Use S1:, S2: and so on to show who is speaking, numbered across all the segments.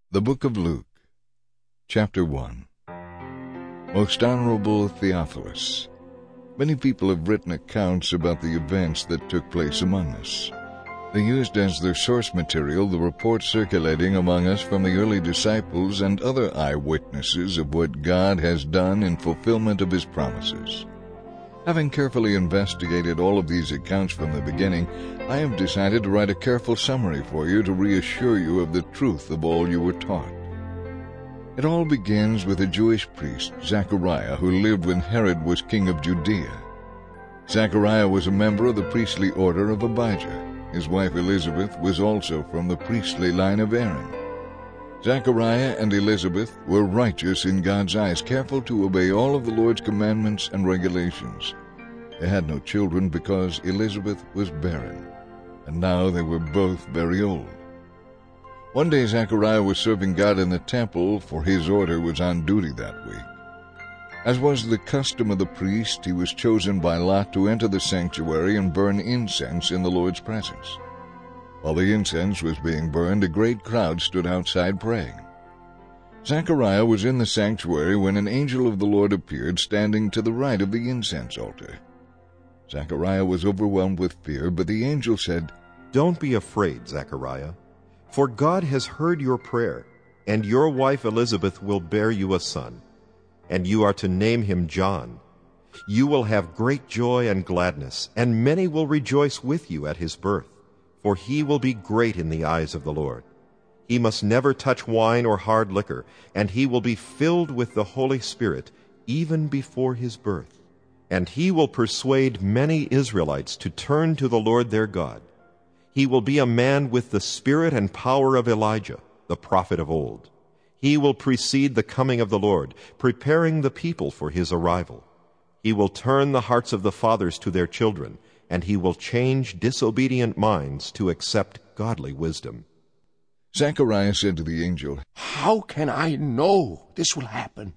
S1: The Book of Luke, Chapter 1. Most Honorable Theophilus, many people have written accounts about the events that took place among us. They used as their source material the reports circulating among us from the early disciples and other eyewitnesses of what God has done in fulfillment of His promises. Having carefully investigated all of these accounts from the beginning, I have decided to write a careful summary for you to reassure you of the truth of all you were taught. It all begins with a Jewish priest, Zechariah, who lived when Herod was king of Judea. Zechariah was a member of the priestly order of Abijah. His wife Elizabeth was also from the priestly line of Aaron. Zechariah and Elizabeth were righteous in God's eyes, careful to obey all of the Lord's commandments and regulations. They had no children because Elizabeth was barren, and now they were both very old. One day Zechariah was serving God in the temple, for his order was on duty that week. As was the custom of the priest, he was chosen by lot to enter the sanctuary and burn incense in the Lord's presence. While the incense was being burned, a great crowd stood outside praying. Zechariah was in the sanctuary when an angel of the Lord appeared, standing to the right of the incense altar. Zechariah was overwhelmed with fear, but the angel said,
S2: "Don't be afraid, Zechariah, for God has heard your prayer, and your wife Elizabeth will bear you a son, and you are to name him John. You will have great joy and gladness, and many will rejoice with you at his birth. For he will be great in the eyes of the Lord. He must never touch wine or hard liquor, and he will be filled with the Holy Spirit even before his birth. And he will persuade many Israelites to turn to the Lord their God. He will be a man with the spirit and power of Elijah, the prophet of old. He will precede the coming of the Lord, preparing the people for his arrival. He will turn the hearts of the fathers to their children, and he will change disobedient minds to accept godly wisdom."
S1: Zechariah said to the angel,
S3: "How can I know this will happen?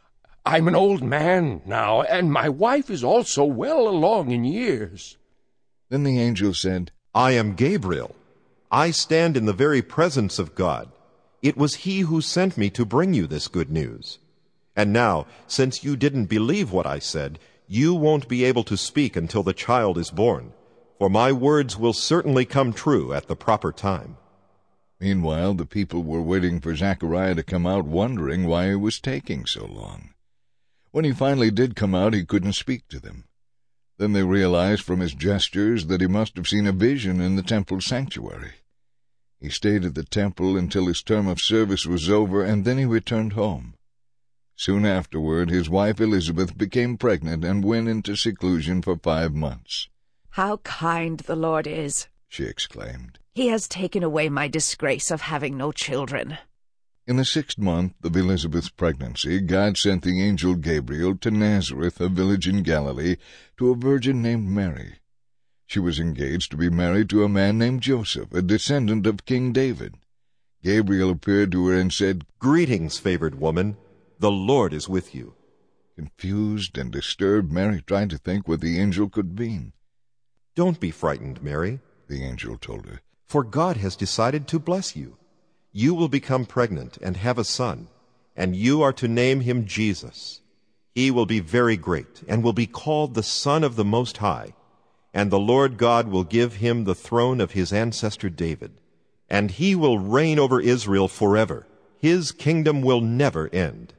S3: I'm an old man now, and my wife is also well along in years."
S1: Then the angel said,
S2: "I am Gabriel. I stand in the very presence of God. It was he who sent me to bring you this good news. And now, since you didn't believe what I said, you won't be able to speak until the child is born, for my words will certainly come true at the proper time."
S1: Meanwhile, the people were waiting for Zechariah to come out, wondering why it was taking so long. When he finally did come out, he couldn't speak to them. Then they realized from his gestures that he must have seen a vision in the temple sanctuary. He stayed at the temple until his term of service was over, and then he returned home. Soon afterward, his wife Elizabeth became pregnant and went into seclusion for 5 months.
S4: "How kind the Lord is!"
S1: she exclaimed.
S4: "He has taken away my disgrace of having no children."
S1: In the 6th month of Elizabeth's pregnancy, God sent the angel Gabriel to Nazareth, a village in Galilee, to a virgin named Mary. She was engaged to be married to a man named Joseph, a descendant of King David. Gabriel appeared to her and said,
S2: "Greetings, favored woman. The Lord is with you."
S1: Confused and disturbed, Mary tried to think what the angel could mean.
S2: "Don't be frightened, Mary,"
S1: the angel told her,
S2: "for God has decided to bless you. You will become pregnant and have a son, and you are to name him Jesus. He will be very great and will be called the Son of the Most High, and the Lord God will give him the throne of his ancestor David, and he will reign over Israel forever. His kingdom will never end."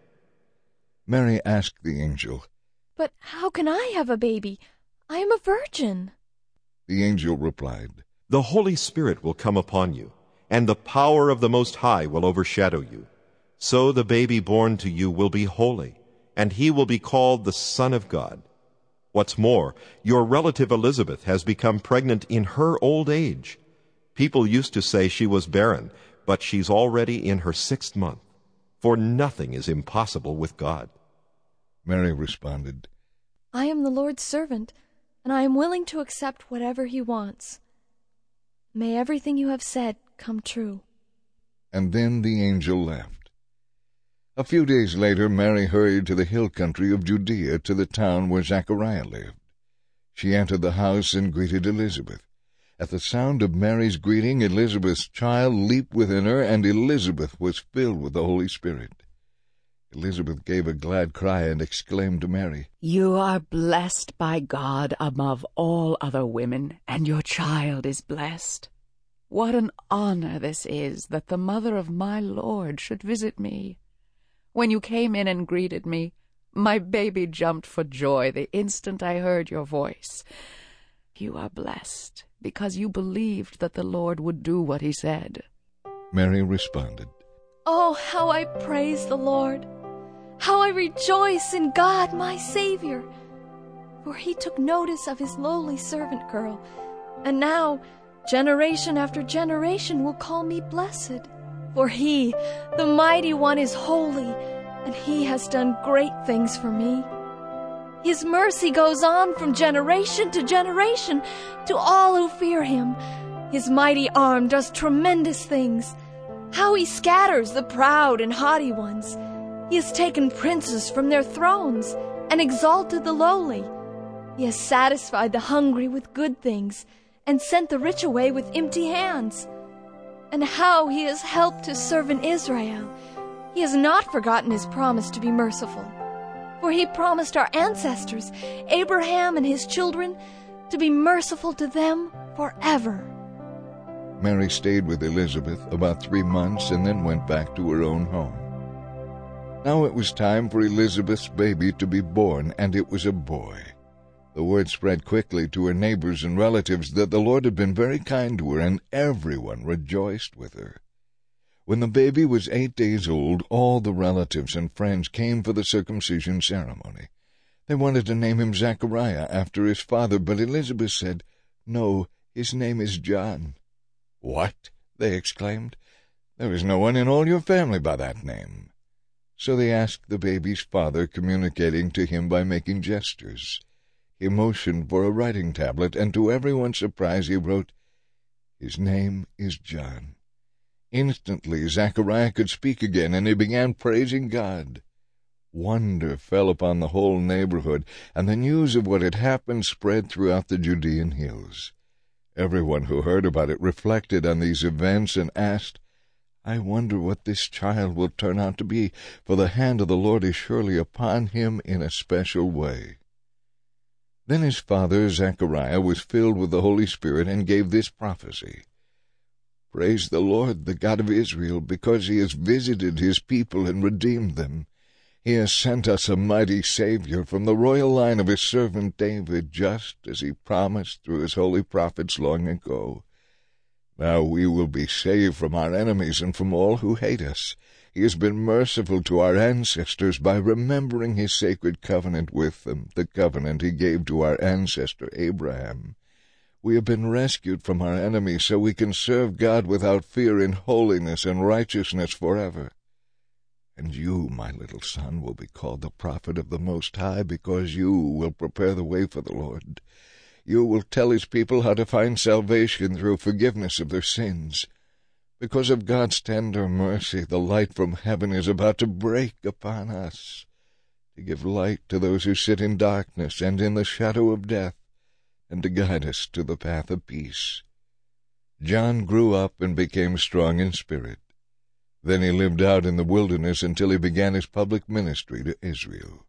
S1: Mary asked the angel,
S5: "But how can I have a baby? I am a virgin."
S1: The angel replied,
S2: "The Holy Spirit will come upon you, and the power of the Most High will overshadow you. So the baby born to you will be holy, and he will be called the Son of God. What's more, your relative Elizabeth has become pregnant in her old age. People used to say she was barren, but she's already in her 6th month. For nothing is impossible with God."
S1: Mary responded,
S5: "I am the Lord's servant, and I am willing to accept whatever he wants. May everything you have said come true."
S1: And then the angel left. A few days later, Mary hurried to the hill country of Judea, to the town where Zechariah lived. She entered the house and greeted Elizabeth. At the sound of Mary's greeting, Elizabeth's child leaped within her, and Elizabeth was filled with the Holy Spirit. Elizabeth gave a glad cry and exclaimed to Mary,
S4: You are blessed by God above all other women, and your child is blessed. What an honor this is that the mother of my Lord should visit me. When you came in and greeted me, my baby jumped for joy the instant I heard your voice. You are blessed because you believed that the Lord would do what he said.
S1: Mary responded,
S5: Oh, how I praise the Lord! How I rejoice in God my Savior! For he took notice of his lowly servant girl, and now generation after generation will call me blessed. For he, the Mighty One, is holy, and he has done great things for me. His mercy goes on from generation to generation to all who fear him. His mighty arm does tremendous things. How he scatters the proud and haughty ones. He has taken princes from their thrones and exalted the lowly. He has satisfied the hungry with good things and sent the rich away with empty hands. And how he has helped his servant Israel. He has not forgotten his promise to be merciful. For he promised our ancestors, Abraham and his children, to be merciful to them forever.
S1: Mary stayed with Elizabeth about 3 months and then went back to her own home. Now it was time for Elizabeth's baby to be born, and it was a boy. The word spread quickly to her neighbors and relatives that the Lord had been very kind to her, and everyone rejoiced with her. When the baby was 8 days old, all the relatives and friends came for the circumcision ceremony. They wanted to name him Zechariah after his father, but Elizabeth said, No, his name is John. What? They exclaimed. There is no one in all your family by that name. So they asked the baby's father, communicating to him by making gestures. He motioned for a writing tablet, and to everyone's surprise he wrote, His name is John. Instantly Zechariah could speak again, and he began praising God. Wonder fell upon the whole neighborhood, and the news of what had happened spread throughout the Judean hills. Everyone who heard about it reflected on these events and asked, I wonder what this child will turn out to be, for the hand of the Lord is surely upon him in a special way. Then his father Zechariah was filled with the Holy Spirit and gave this prophecy. Praise the Lord, the God of Israel, because he has visited his people and redeemed them. He has sent us a mighty Savior from the royal line of his servant David, just as he promised through his holy prophets long ago. Now we will be saved from our enemies and from all who hate us. He has been merciful to our ancestors by remembering his sacred covenant with them, the covenant he gave to our ancestor Abraham. We have been rescued from our enemies so we can serve God without fear in holiness and righteousness forever. And you, my little son, will be called the prophet of the Most High, because you will prepare the way for the Lord. You will tell his people how to find salvation through forgiveness of their sins. Because of God's tender mercy, the light from heaven is about to break upon us, to give light to those who sit in darkness and in the shadow of death, and to guide us to the path of peace. John grew up and became strong in spirit. Then he lived out in the wilderness until he began his public ministry to Israel.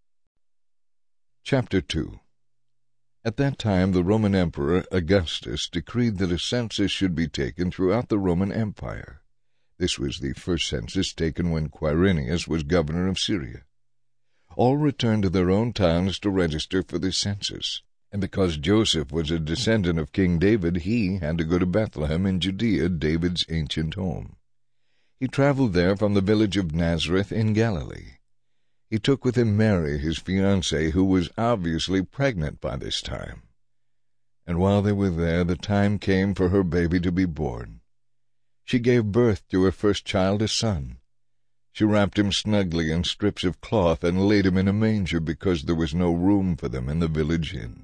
S1: Chapter 2. At that time the Roman Emperor Augustus decreed that a census should be taken throughout the Roman Empire. This was the first census taken when Quirinius was governor of Syria. All returned to their own towns to register for the census. And because Joseph was a descendant of King David, he had to go to Bethlehem in Judea, David's ancient home. He traveled there from the village of Nazareth in Galilee. He took with him Mary, his fiancée, who was obviously pregnant by this time. And while they were there, the time came for her baby to be born. She gave birth to her first child, a son. She wrapped him snugly in strips of cloth and laid him in a manger because there was no room for them in the village inn.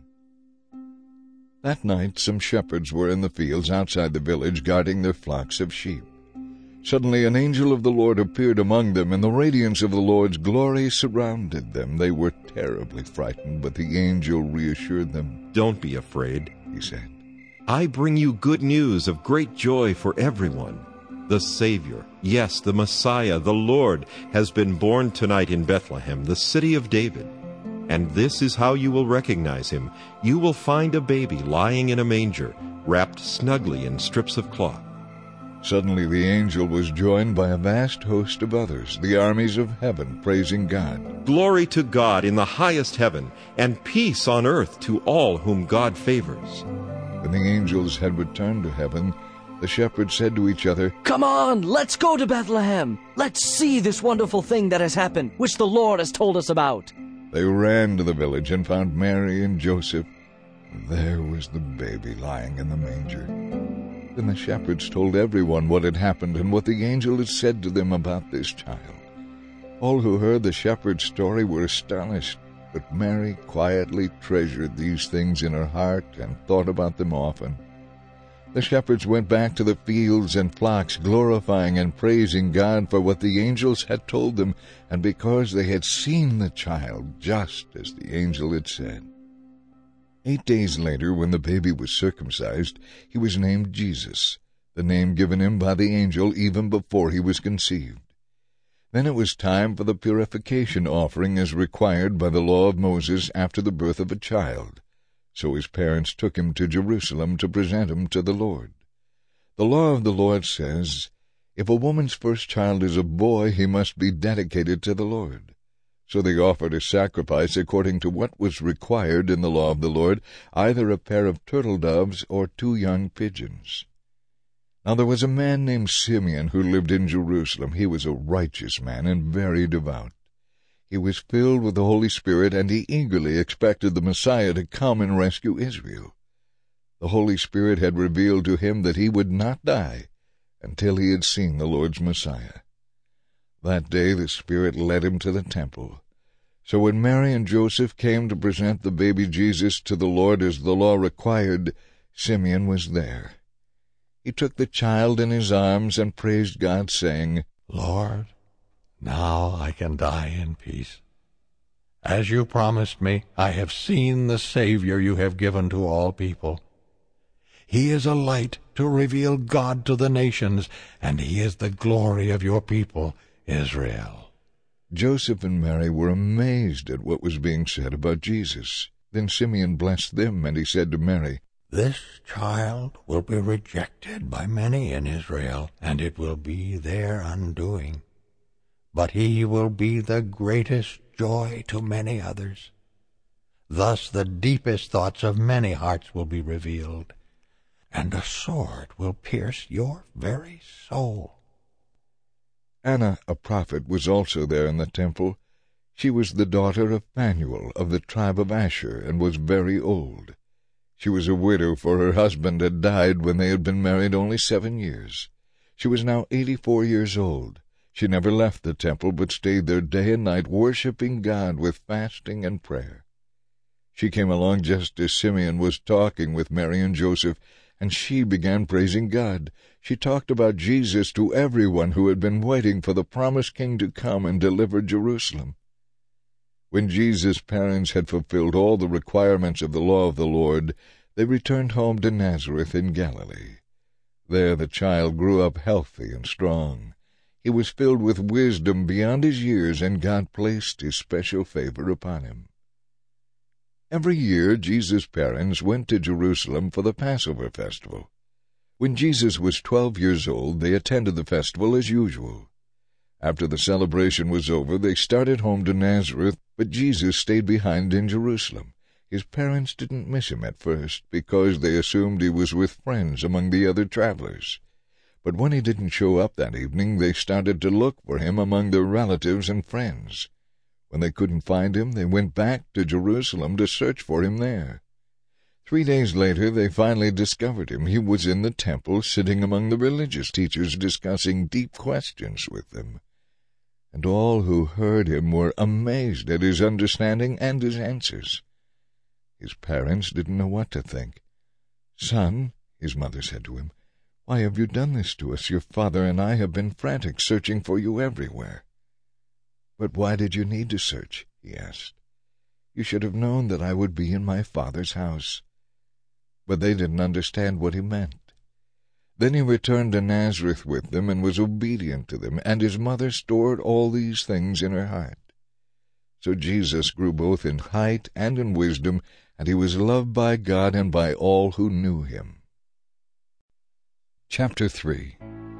S1: That night some shepherds were in the fields outside the village guarding their flocks of sheep. Suddenly an angel of the Lord appeared among them, and the radiance of the Lord's glory surrounded them. They were terribly frightened, but the angel reassured them.
S2: Don't be afraid,
S1: He said.
S2: I bring you good news of great joy for everyone. The Savior, yes, the Messiah, the Lord, has been born tonight in Bethlehem, the city of David. And this is how you will recognize him. You will find a baby lying in a manger, wrapped snugly in strips of cloth."
S1: Suddenly the angel was joined by a vast host of others, the armies of heaven, praising God.
S2: "Glory to God in the highest heaven, and peace on earth to all whom God favors."
S1: When the angels had returned to heaven, the shepherds said to each other,
S6: "Come on, let's go to Bethlehem. Let's see this wonderful thing that has happened, which the Lord has told us about."
S1: They ran to the village and found Mary and Joseph. There was the baby lying in the manger. Then the shepherds told everyone what had happened and what the angel had said to them about this child. All who heard the shepherd's story were astonished, but Mary quietly treasured these things in her heart and thought about them often. The shepherds went back to the fields and flocks, glorifying and praising God for what the angels had told them, and because they had seen the child just as the angel had said. 8 days later, when the baby was circumcised, he was named Jesus, the name given him by the angel even before he was conceived. Then it was time for the purification offering as required by the law of Moses after the birth of a child. So his parents took him to Jerusalem to present him to the Lord. The law of the Lord says, if a woman's first child is a boy, he must be dedicated to the Lord. So they offered a sacrifice according to what was required in the law of the Lord, either a pair of turtle doves or 2 young pigeons. Now there was a man named Simeon who lived in Jerusalem. He was a righteous man and very devout. He was filled with the Holy Spirit, and he eagerly expected the Messiah to come and rescue Israel. The Holy Spirit had revealed to him that he would not die until he had seen the Lord's Messiah. That day the Spirit led him to the temple. So when Mary and Joseph came to present the baby Jesus to the Lord as the law required, Simeon was there. He took the child in his arms and praised God, saying,
S7: "Lord, now I can die in peace. As you promised me, I have seen the Savior you have given to all people. He is a light to reveal God to the nations, and he is the glory of your people, Israel."
S1: Joseph and Mary were amazed at what was being said about Jesus. Then Simeon blessed them, and he said to Mary,
S7: "This child will be rejected by many in Israel, and it will be their undoing. But he will be the greatest joy to many others. Thus the deepest thoughts of many hearts will be revealed, and a sword will pierce your very soul."
S1: Anna, a prophet, was also there in the temple. She was the daughter of Phanuel of the tribe of Asher, and was very old. She was a widow, for her husband had died when they had been married only 7 years. She was now 84 years old. She never left the temple, but stayed there day and night, worshiping God with fasting and prayer. She came along just as Simeon was talking with Mary and Joseph, and she began praising God. She talked about Jesus to everyone who had been waiting for the promised king to come and deliver Jerusalem. When Jesus' parents had fulfilled all the requirements of the law of the Lord, they returned home to Nazareth in Galilee. There the child grew up healthy and strong. He was filled with wisdom beyond his years, and God placed his special favor upon him. Every year Jesus' parents went to Jerusalem for the Passover festival. When Jesus was 12 years old, they attended the festival as usual. After the celebration was over, they started home to Nazareth, but Jesus stayed behind in Jerusalem. His parents didn't miss him at first, because they assumed he was with friends among the other travelers. But when he didn't show up that evening, they started to look for him among their relatives and friends. When they couldn't find him, they went back to Jerusalem to search for him there. 3 days later, they finally discovered him. He was in the temple, sitting among the religious teachers, discussing deep questions with them. And all who heard him were amazed at his understanding and his answers. His parents didn't know what to think. "Son," his mother said to him, "why have you done this to us? Your father and I have been frantic, searching for you everywhere." "But why did you need to search?" he asked. "You should have known that I would be in my Father's house." but they didn't understand what he meant. Then he returned to Nazareth with them and was obedient to them, and his mother stored all these things in her heart. So Jesus grew both in height and in wisdom, and he was loved by God and by all who knew him. Chapter 3.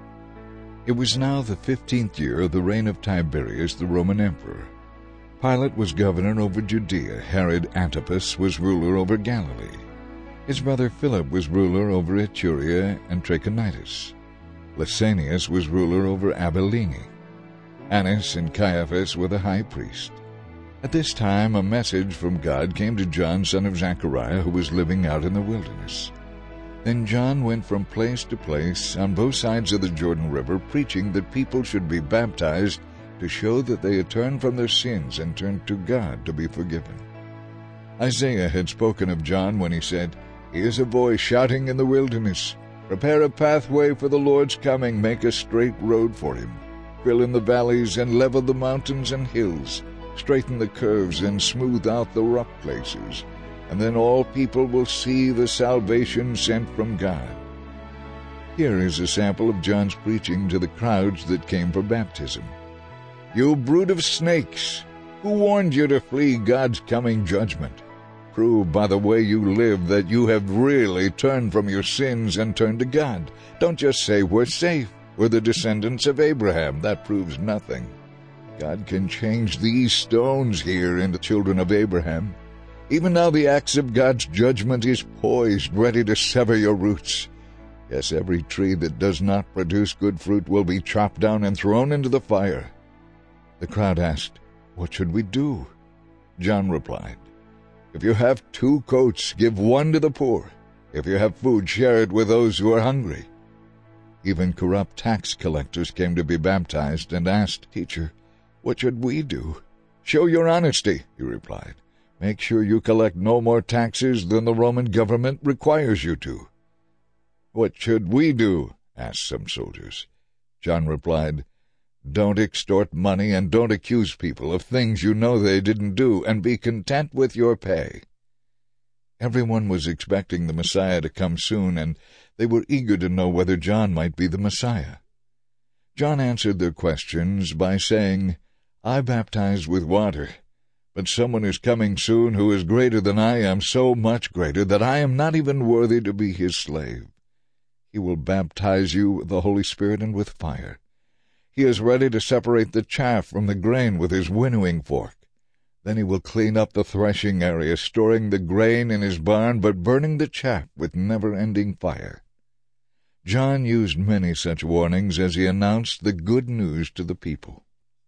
S1: It was now the 15th year of the reign of Tiberius the Roman emperor. Pilate was governor over Judea. Herod Antipas was ruler over Galilee. His brother Philip was ruler over Iturea and Trachonitis. Lysanias was ruler over Abilene. Annas and Caiaphas were the high priest. At this time a message from God came to John, son of Zechariah, who was living out in the wilderness. Then John went from place to place on both sides of the Jordan River, preaching that people should be baptized to show that they had turned from their sins and turned to God to be forgiven. Isaiah had spoken of John when he said, "He is a voice shouting in the wilderness, 'Prepare a pathway for the Lord's coming, make a straight road for him. Fill in the valleys and level the mountains and hills, straighten the curves and smooth out the rough places, and then all people will see the salvation sent from God.'" Here is a sample of John's preaching to the crowds that came for baptism. "You brood of snakes! Who warned you to flee God's coming judgment? Prove by the way you live that you have really turned from your sins and turned to God. Don't just say, 'We're safe. We're the descendants of Abraham.' That proves nothing. God can change these stones here into children of Abraham. Even now the axe of God's judgment is poised, ready to sever your roots. Yes, every tree that does not produce good fruit will be chopped down and thrown into the fire." The crowd asked, "What should we do?" John replied, "If you have 2 coats, give 1 to the poor. If you have food, share it with those who are hungry." Even corrupt tax collectors came to be baptized and asked, "Teacher, what should we do?" "Show your honesty," he replied. "Make sure you collect no more taxes than the Roman government requires you to." "What should we do?" asked some soldiers. John replied, "Don't extort money and don't accuse people of things you know they didn't do, and be content with your pay." Everyone was expecting the Messiah to come soon, and they were eager to know whether John might be the Messiah. John answered their questions by saying, "I baptize with water, but someone is coming soon who is greater than I am, so much greater that I am not even worthy to be his slave. He will baptize you with the Holy Spirit and with fire. He is ready to separate the chaff from the grain with his winnowing fork. Then he will clean up the threshing area, storing the grain in his barn, but burning the chaff with never-ending fire." John used many such warnings as he announced the good news to the people.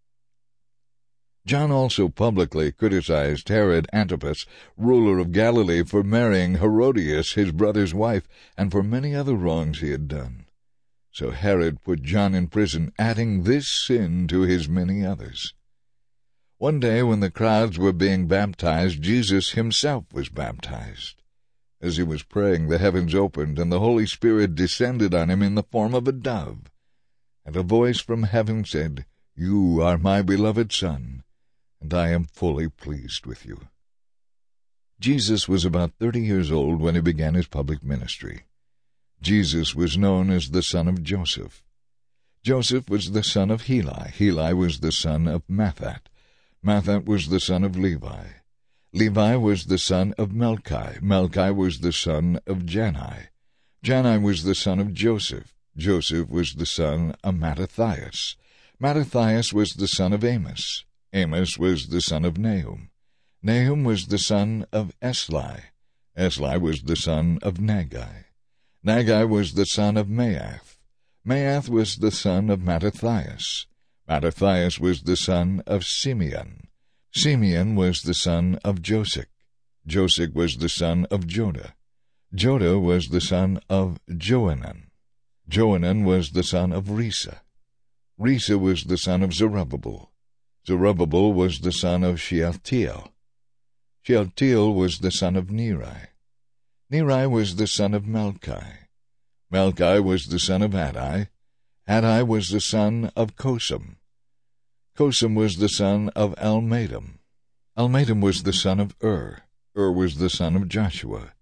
S1: John also publicly criticized Herod Antipas, ruler of Galilee, for marrying Herodias, his brother's wife, and for many other wrongs he had done. So Herod put John in prison, adding this sin to his many others. One day when the crowds were being baptized, Jesus himself was baptized. As he was praying, the heavens opened, and the Holy Spirit descended on him in the form of a dove. And a voice from heaven said, "You are my beloved Son, and I am fully pleased with you." Jesus was about 30 years old when he began his public ministry. Jesus was known as the son of Joseph. Joseph was the son of Heli. Heli was the son of Mathat. Mathat was the son of Levi. Levi was the son of Melchi. Melchi was the son of Janai. Janai was the son of Joseph. Joseph was the son of Mattathias. Mattathias was the son of Amos. Amos was the son of Nahum. Nahum was the son of Esli. Esli was the son of Nagai. Nagai was the son of Maath. Maath was the son of Mattathias. Mattathias was the son of Simeon. Simeon was the son of Josech. Josech was the son of Joda. Joda was the son of Joanan. Joanan was the son of Risa. Risa was the son of Zerubbabel. Zerubbabel was the son of Shealtiel. Shealtiel was the son of Neri. Neri was the son of Melchi. Melchi was the son of Adai. Adai was the son of Kosam. Kosam was the son of Almadam. Almadam was the son of Ur. Ur was the son of Joshua.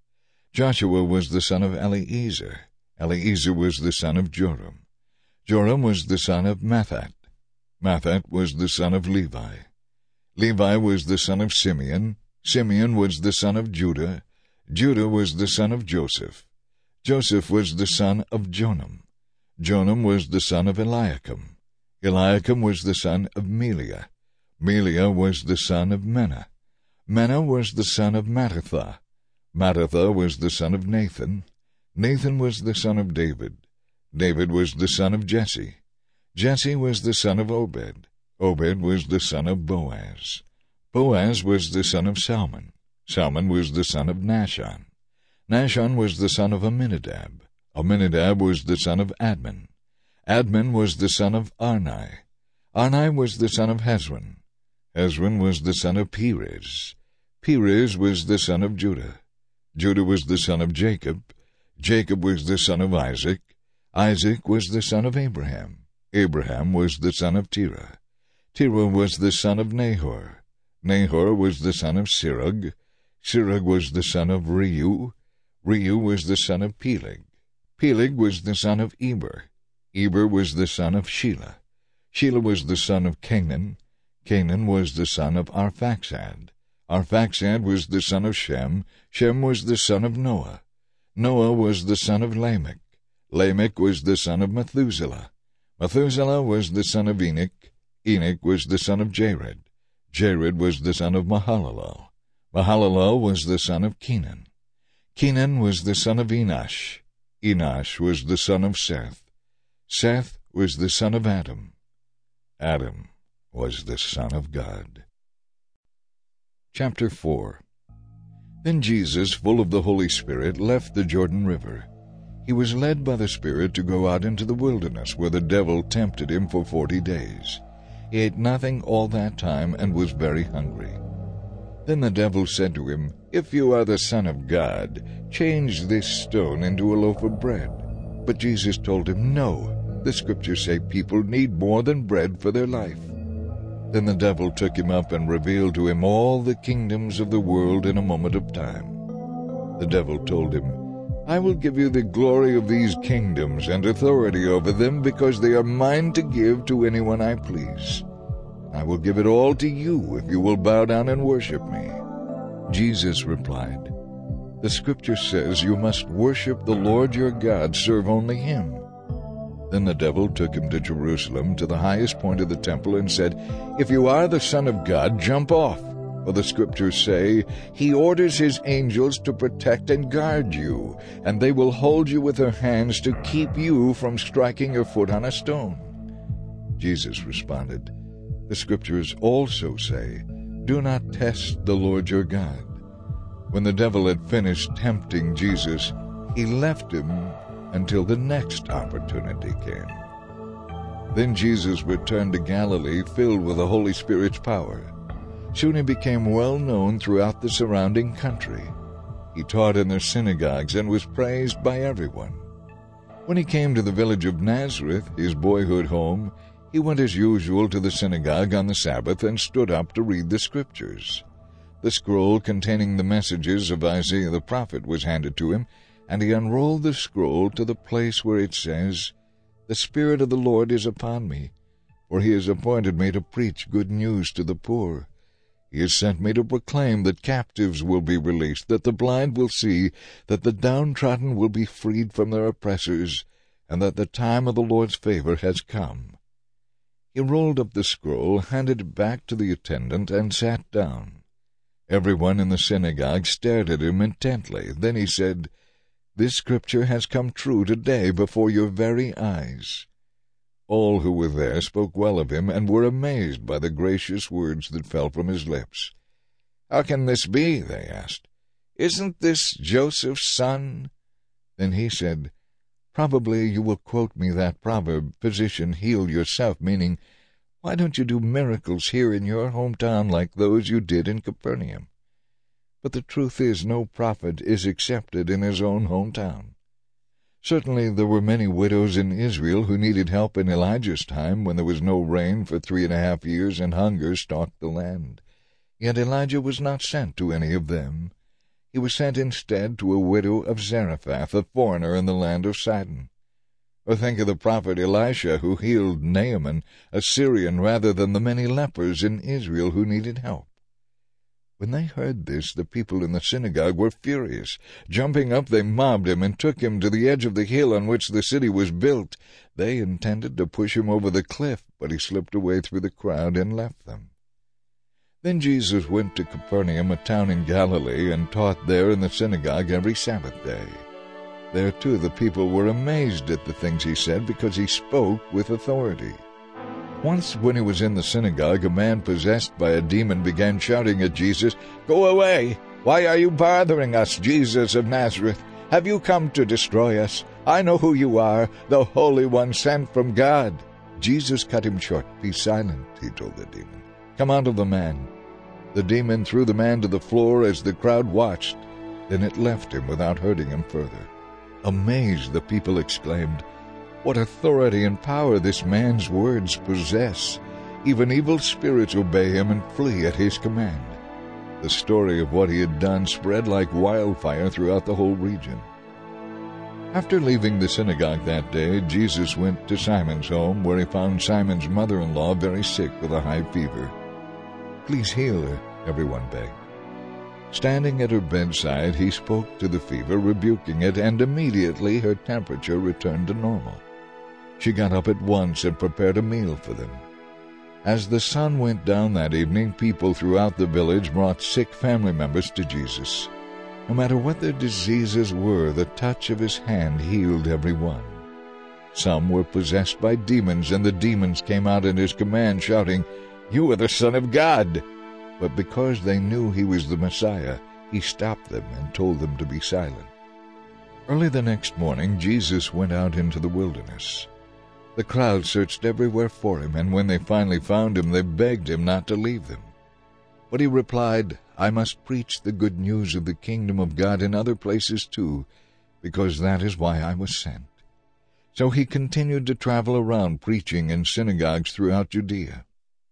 S1: Joshua was the son of Eliezer. Eliezer was the son of Joram. Joram was the son of Mathat. Mathat was the son of Levi. Levi was the son of Simeon. Simeon was the son of Judah. Judah was the son of Joseph. Joseph was the son of Jonam. Jonam was the son of Eliakim. Eliakim was the son of Meliah. Meliah was the son of Menah. Menah was the son of Mattatha. Mattatha was the son of Nathan. Nathan was the son of David. David was the son of Jesse. Jesse was the son of Obed. Obed was the son of Boaz. Boaz was the son of Salmon. Salmon was the son of Nahshon. Nahshon was the son of Amminadab. Amminadab was the son of Admin. Admin was the son of Arni. Arni was the son of Hezron. Hezron was the son of Perez. Perez was the son of Judah. Judah was the son of Jacob. Jacob was the son of Isaac. Isaac was the son of Abraham. Abraham was the son of Terah. Terah was the son of Nahor. Nahor was the son of Sirug. Sirug was the son of Reu. Reu was the son of Peleg. Peleg was the son of Eber. Eber was the son of Shelah. Shelah was the son of Canaan. Canaan was the son of Arphaxad. Arphaxad was the son of Shem. Shem was the son of Noah. Noah was the son of Lamech. Lamech was the son of Methuselah. Methuselah was the son of Enoch. Enoch was the son of Jared. Jared was the son of Mahalalel. Mahalalel was the son of Kenan. Kenan was the son of Enosh. Enosh was the son of Seth. Seth was the son of Adam. Adam was the Son of God. Chapter 4. Then Jesus, full of the Holy Spirit, left the Jordan River. He was led by the Spirit to go out into the wilderness, where the devil tempted him for 40 days. He ate nothing all that time and was very hungry. Then the devil said to him, "If you are the Son of God, change this stone into a loaf of bread." But Jesus told him, "No, the Scriptures say people need more than bread for their life." Then the devil took him up and revealed to him all the kingdoms of the world in a moment of time. The devil told him, "I will give you the glory of these kingdoms and authority over them, because they are mine to give to anyone I please. I will give it all to you if you will bow down and worship me." Jesus replied, "The Scripture says you must worship the Lord your God, serve only him." Then the devil took him to Jerusalem, to the highest point of the temple, and said, "If you are the Son of God, jump off. For the Scriptures say, He orders His angels to protect and guard you, and they will hold you with their hands to keep you from striking your foot on a stone." Jesus responded, "The Scriptures also say, Do not test the Lord your God." When the devil had finished tempting Jesus, he left him until the next opportunity came. Then Jesus returned to Galilee, filled with the Holy Spirit's power. Soon he became well known throughout the surrounding country. He taught in their synagogues and was praised by everyone. When he came to the village of Nazareth, his boyhood home, he went as usual to the synagogue on the Sabbath and stood up to read the Scriptures. The scroll containing the messages of Isaiah the prophet was handed to him, and he unrolled the scroll to the place where it says, "The Spirit of the Lord is upon me, for He has appointed me to preach good news to the poor. He has sent me to proclaim that captives will be released, that the blind will see, that the downtrodden will be freed from their oppressors, and that the time of the Lord's favor has come." He rolled up the scroll, handed it back to the attendant, and sat down. Everyone in the synagogue stared at him intently. Then he said, "This Scripture has come true today before your very eyes." All who were there spoke well of him and were amazed by the gracious words that fell from his lips. "How can this be?" they asked. "Isn't this Joseph's son?" Then he said, "Probably you will quote me that proverb, 'Physician, heal yourself,' meaning, why don't you do miracles here in your hometown like those you did in Capernaum? But the truth is, no prophet is accepted in his own hometown. Certainly there were many widows in Israel who needed help in Elijah's time, when there was no rain for 3.5 years and hunger stalked the land. Yet Elijah was not sent to any of them. he was sent instead to a widow of Zarephath, a foreigner in the land of Sidon. Or think of the prophet Elisha, who healed Naaman, a Syrian, rather than the many lepers in Israel who needed help. When they heard this, the people in the synagogue were furious. Jumping up, they mobbed him and took him to the edge of the hill on which the city was built. They intended to push him over the cliff, but he slipped away through the crowd and left them. Then Jesus went to Capernaum, a town in Galilee, and taught there in the synagogue every Sabbath day. There, too, the people were amazed at the things he said, because he spoke with authority. Once, when he was in the synagogue, a man possessed by a demon began shouting at Jesus, "Go away! Why are you bothering us, Jesus of Nazareth? Have you come to destroy us? I know who you are, the Holy One sent from God." Jesus cut him short. "Be silent," he told the demon. "Come out of the man." The demon threw the man to the floor as the crowd watched. Then it left him without hurting him further. Amazed, the people exclaimed, "What authority and power this man's words possess! Even evil spirits obey him and flee at his command." The story of what he had done spread like wildfire throughout the whole region. After leaving the synagogue that day, Jesus went to Simon's home, where he found Simon's mother-in-law very sick with a high fever. "Please heal her," everyone begged. Standing at her bedside, he spoke to the fever, rebuking it, and immediately her temperature returned to normal. She got up at once and prepared a meal for them. As the sun went down that evening, people throughout the village brought sick family members to Jesus. No matter what their diseases were, the touch of his hand healed every one. Some were possessed by demons, and the demons came out at his command, shouting, "You are the Son of God!" But because they knew he was the Messiah, he stopped them and told them to be silent. Early the next morning, Jesus went out into the wilderness. The crowd searched everywhere for him, and when they finally found him, they begged him not to leave them. But he replied, "I must preach the good news of the kingdom of God in other places too, because that is why I was sent." So he continued to travel around preaching in synagogues throughout Judea.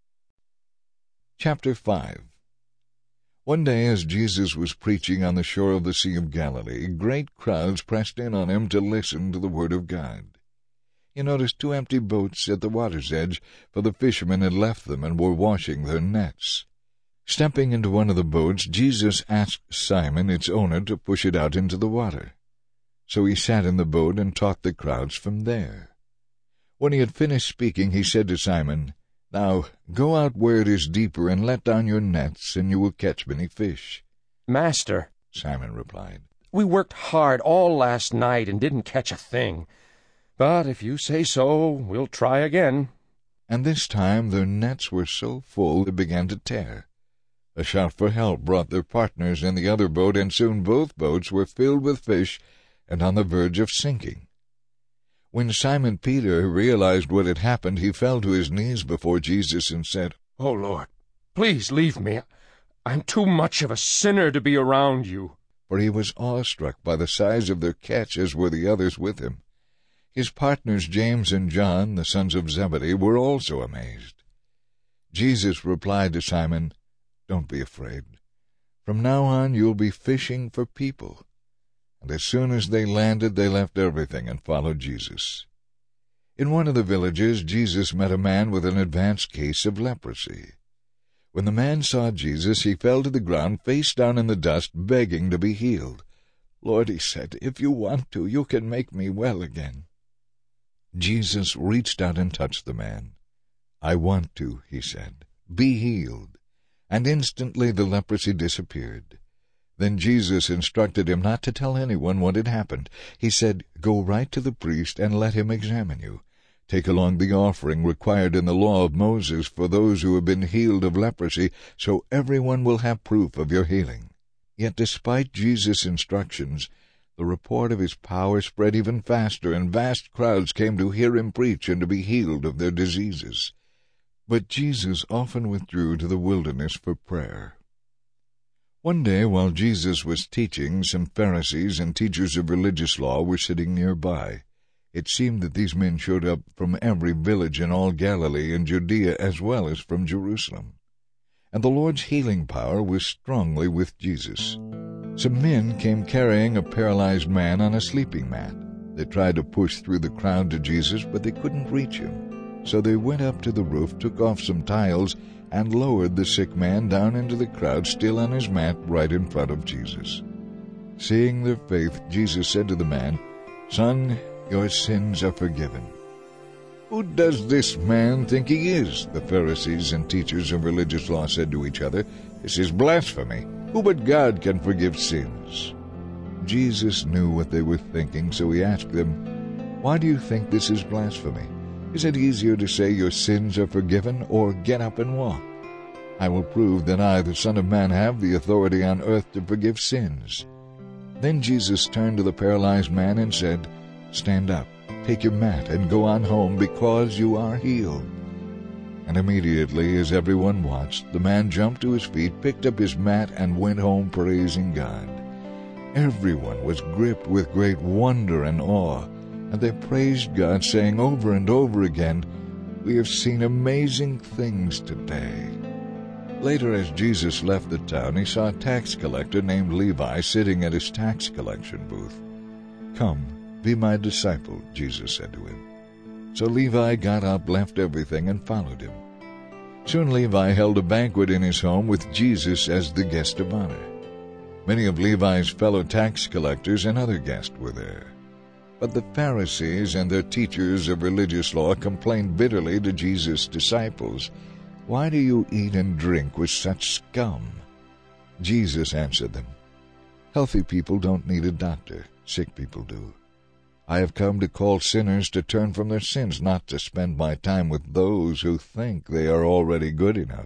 S1: Chapter 5. One day, as Jesus was preaching on the shore of the Sea of Galilee, great crowds pressed in on him to listen to the word of God. He noticed 2 empty boats at the water's edge, for the fishermen had left them and were washing their nets. Stepping into one of the boats, Jesus asked Simon, its owner, to push it out into the water. So he sat in the boat and taught the crowds from there. When he had finished speaking, he said to Simon, "Now go out where it is deeper and let down your nets, and you will catch many fish."
S3: "Master,"
S1: Simon replied,
S3: "we worked hard all last night and didn't catch a thing. But if you say so, we'll try again."
S1: And this time their nets were so full they began to tear. A shout for help brought their partners in the other boat, and soon both boats were filled with fish and on the verge of sinking. When Simon Peter realized what had happened, he fell to his knees before Jesus and said,
S3: "Oh, Lord, please leave me. I'm too much of a sinner to be around you."
S1: For he was awestruck by the size of their catch, as were the others with him. His partners James and John, the sons of Zebedee, were also amazed. Jesus replied to Simon, "Don't be afraid. From now on you'll be fishing for people." And as soon as they landed, they left everything and followed Jesus. In one of the villages, Jesus met a man with an advanced case of leprosy. When the man saw Jesus, he fell to the ground, face down in the dust, begging to be healed. "Lord," he said, "if you want to, you can make me well again." Jesus reached out and touched the man. "I want to," he said. "Be healed." And instantly the leprosy disappeared. Then Jesus instructed him not to tell anyone what had happened. He said, "Go right to the priest and let him examine you. Take along the offering required in the law of Moses for those who have been healed of leprosy, so everyone will have proof of your healing." Yet despite Jesus' instructions, the report of his power spread even faster, and vast crowds came to hear him preach and to be healed of their diseases. But Jesus often withdrew to the wilderness for prayer. One day, while Jesus was teaching, some Pharisees and teachers of religious law were sitting nearby. It seemed that these men showed up from every village in all Galilee and Judea, as well as from Jerusalem. And the Lord's healing power was strongly with Jesus. Some men came carrying a paralyzed man on a sleeping mat. They tried to push through the crowd to Jesus, but they couldn't reach him. So they went up to the roof, took off some tiles, and lowered the sick man down into the crowd, still on his mat, right in front of Jesus. Seeing their faith, Jesus said to the man, "Son, your sins are forgiven." "Who does this man think he is?" the Pharisees and teachers of religious law said to each other. "This is blasphemy. Who but God can forgive sins?" Jesus knew what they were thinking, so he asked them, "Why do you think this is blasphemy? Is it easier to say your sins are forgiven, or get up and walk? I will prove that I, the Son of Man, have the authority on earth to forgive sins." Then Jesus turned to the paralyzed man and said, "Stand up, take your mat, and go on home, because you are healed." And immediately, as everyone watched, the man jumped to his feet, picked up his mat, and went home praising God. Everyone was gripped with great wonder and awe, and they praised God, saying over and over again, "We have seen amazing things today." Later, as Jesus left the town, he saw a tax collector named Levi sitting at his tax collection booth. "Come, be my disciple," Jesus said to him. So Levi got up, left everything, and followed him. Soon Levi held a banquet in his home with Jesus as the guest of honor. Many of Levi's fellow tax collectors and other guests were there. But the Pharisees and their teachers of religious law complained bitterly to Jesus' disciples, "Why do you eat and drink with such scum?" Jesus answered them, "Healthy people don't need a doctor, sick people do. I have come to call sinners to turn from their sins, not to spend my time with those who think they are already good enough."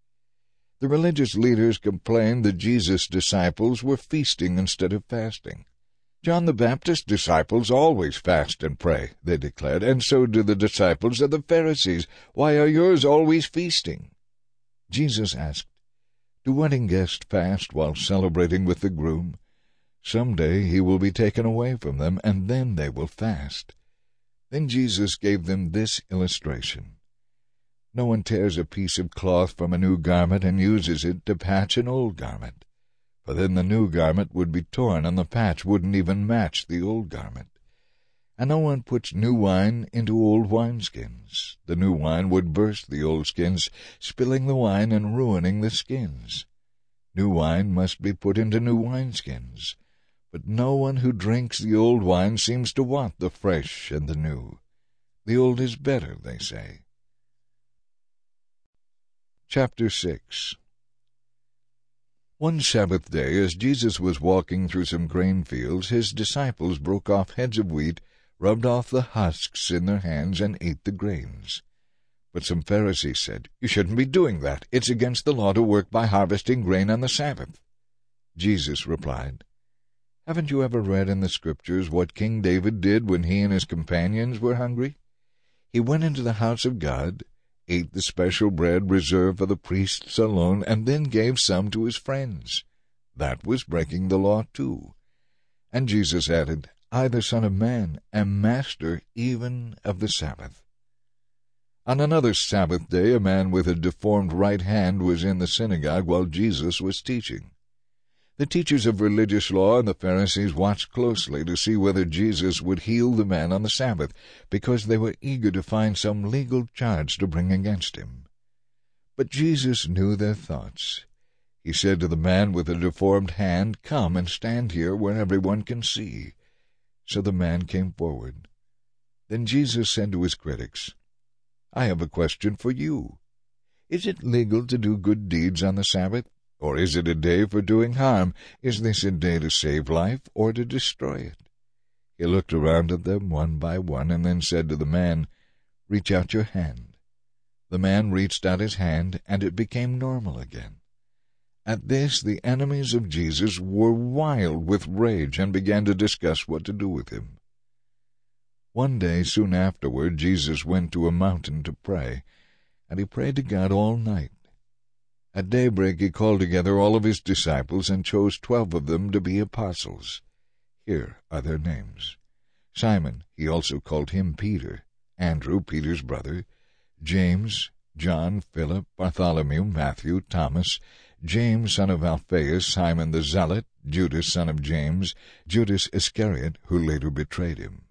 S1: The religious leaders complained that Jesus' disciples were feasting instead of fasting. "John the Baptist's disciples always fast and pray," they declared, "and so do the disciples of the Pharisees. Why are yours always feasting?" Jesus asked, "Do wedding guests fast while celebrating with the groom? Some day he will be taken away from them, and then they will fast." Then Jesus gave them this illustration. "No one tears a piece of cloth from a new garment and uses it to patch an old garment, for then the new garment would be torn, and the patch wouldn't even match the old garment. And no one puts new wine into old wineskins. The new wine would burst the old skins, spilling the wine and ruining the skins. New wine must be put into new wineskins. But no one who drinks the old wine seems to want the fresh and the new. The old is better, they say." Chapter 6. One Sabbath day, as Jesus was walking through some grain fields, his disciples broke off heads of wheat, rubbed off the husks in their hands, and ate the grains. But some Pharisees said, "You shouldn't be doing that. It's against the law to work by harvesting grain on the Sabbath." Jesus replied, "Haven't you ever read in the Scriptures what King David did when he and his companions were hungry? He went into the house of God, ate the special bread reserved for the priests alone, and then gave some to his friends. That was breaking the law too." And Jesus added, "I, the Son of Man, am master even of the Sabbath." On another Sabbath day, a man with a deformed right hand was in the synagogue while Jesus was teaching. The teachers of religious law and the Pharisees watched closely to see whether Jesus would heal the man on the Sabbath, because they were eager to find some legal charge to bring against him. But Jesus knew their thoughts. He said to the man with the deformed hand, "Come and stand here where everyone can see." So the man came forward. Then Jesus said to his critics, "I have a question for you. Is it legal to do good deeds on the Sabbath? Or is it a day for doing harm? Is this a day to save life or to destroy it?" He looked around at them one by one and then said to the man, "Reach out your hand." The man reached out his hand, and it became normal again. At this, the enemies of Jesus were wild with rage and began to discuss what to do with him. One day, soon afterward, Jesus went to a mountain to pray, and he prayed to God all night. At daybreak he called together all of his disciples and chose 12 of them to be apostles. Here are their names: Simon, he also called him Peter; Andrew, Peter's brother; James, John, Philip, Bartholomew, Matthew, Thomas, James son of Alphaeus, Simon the Zealot, Judas son of James, Judas Iscariot, who later betrayed him.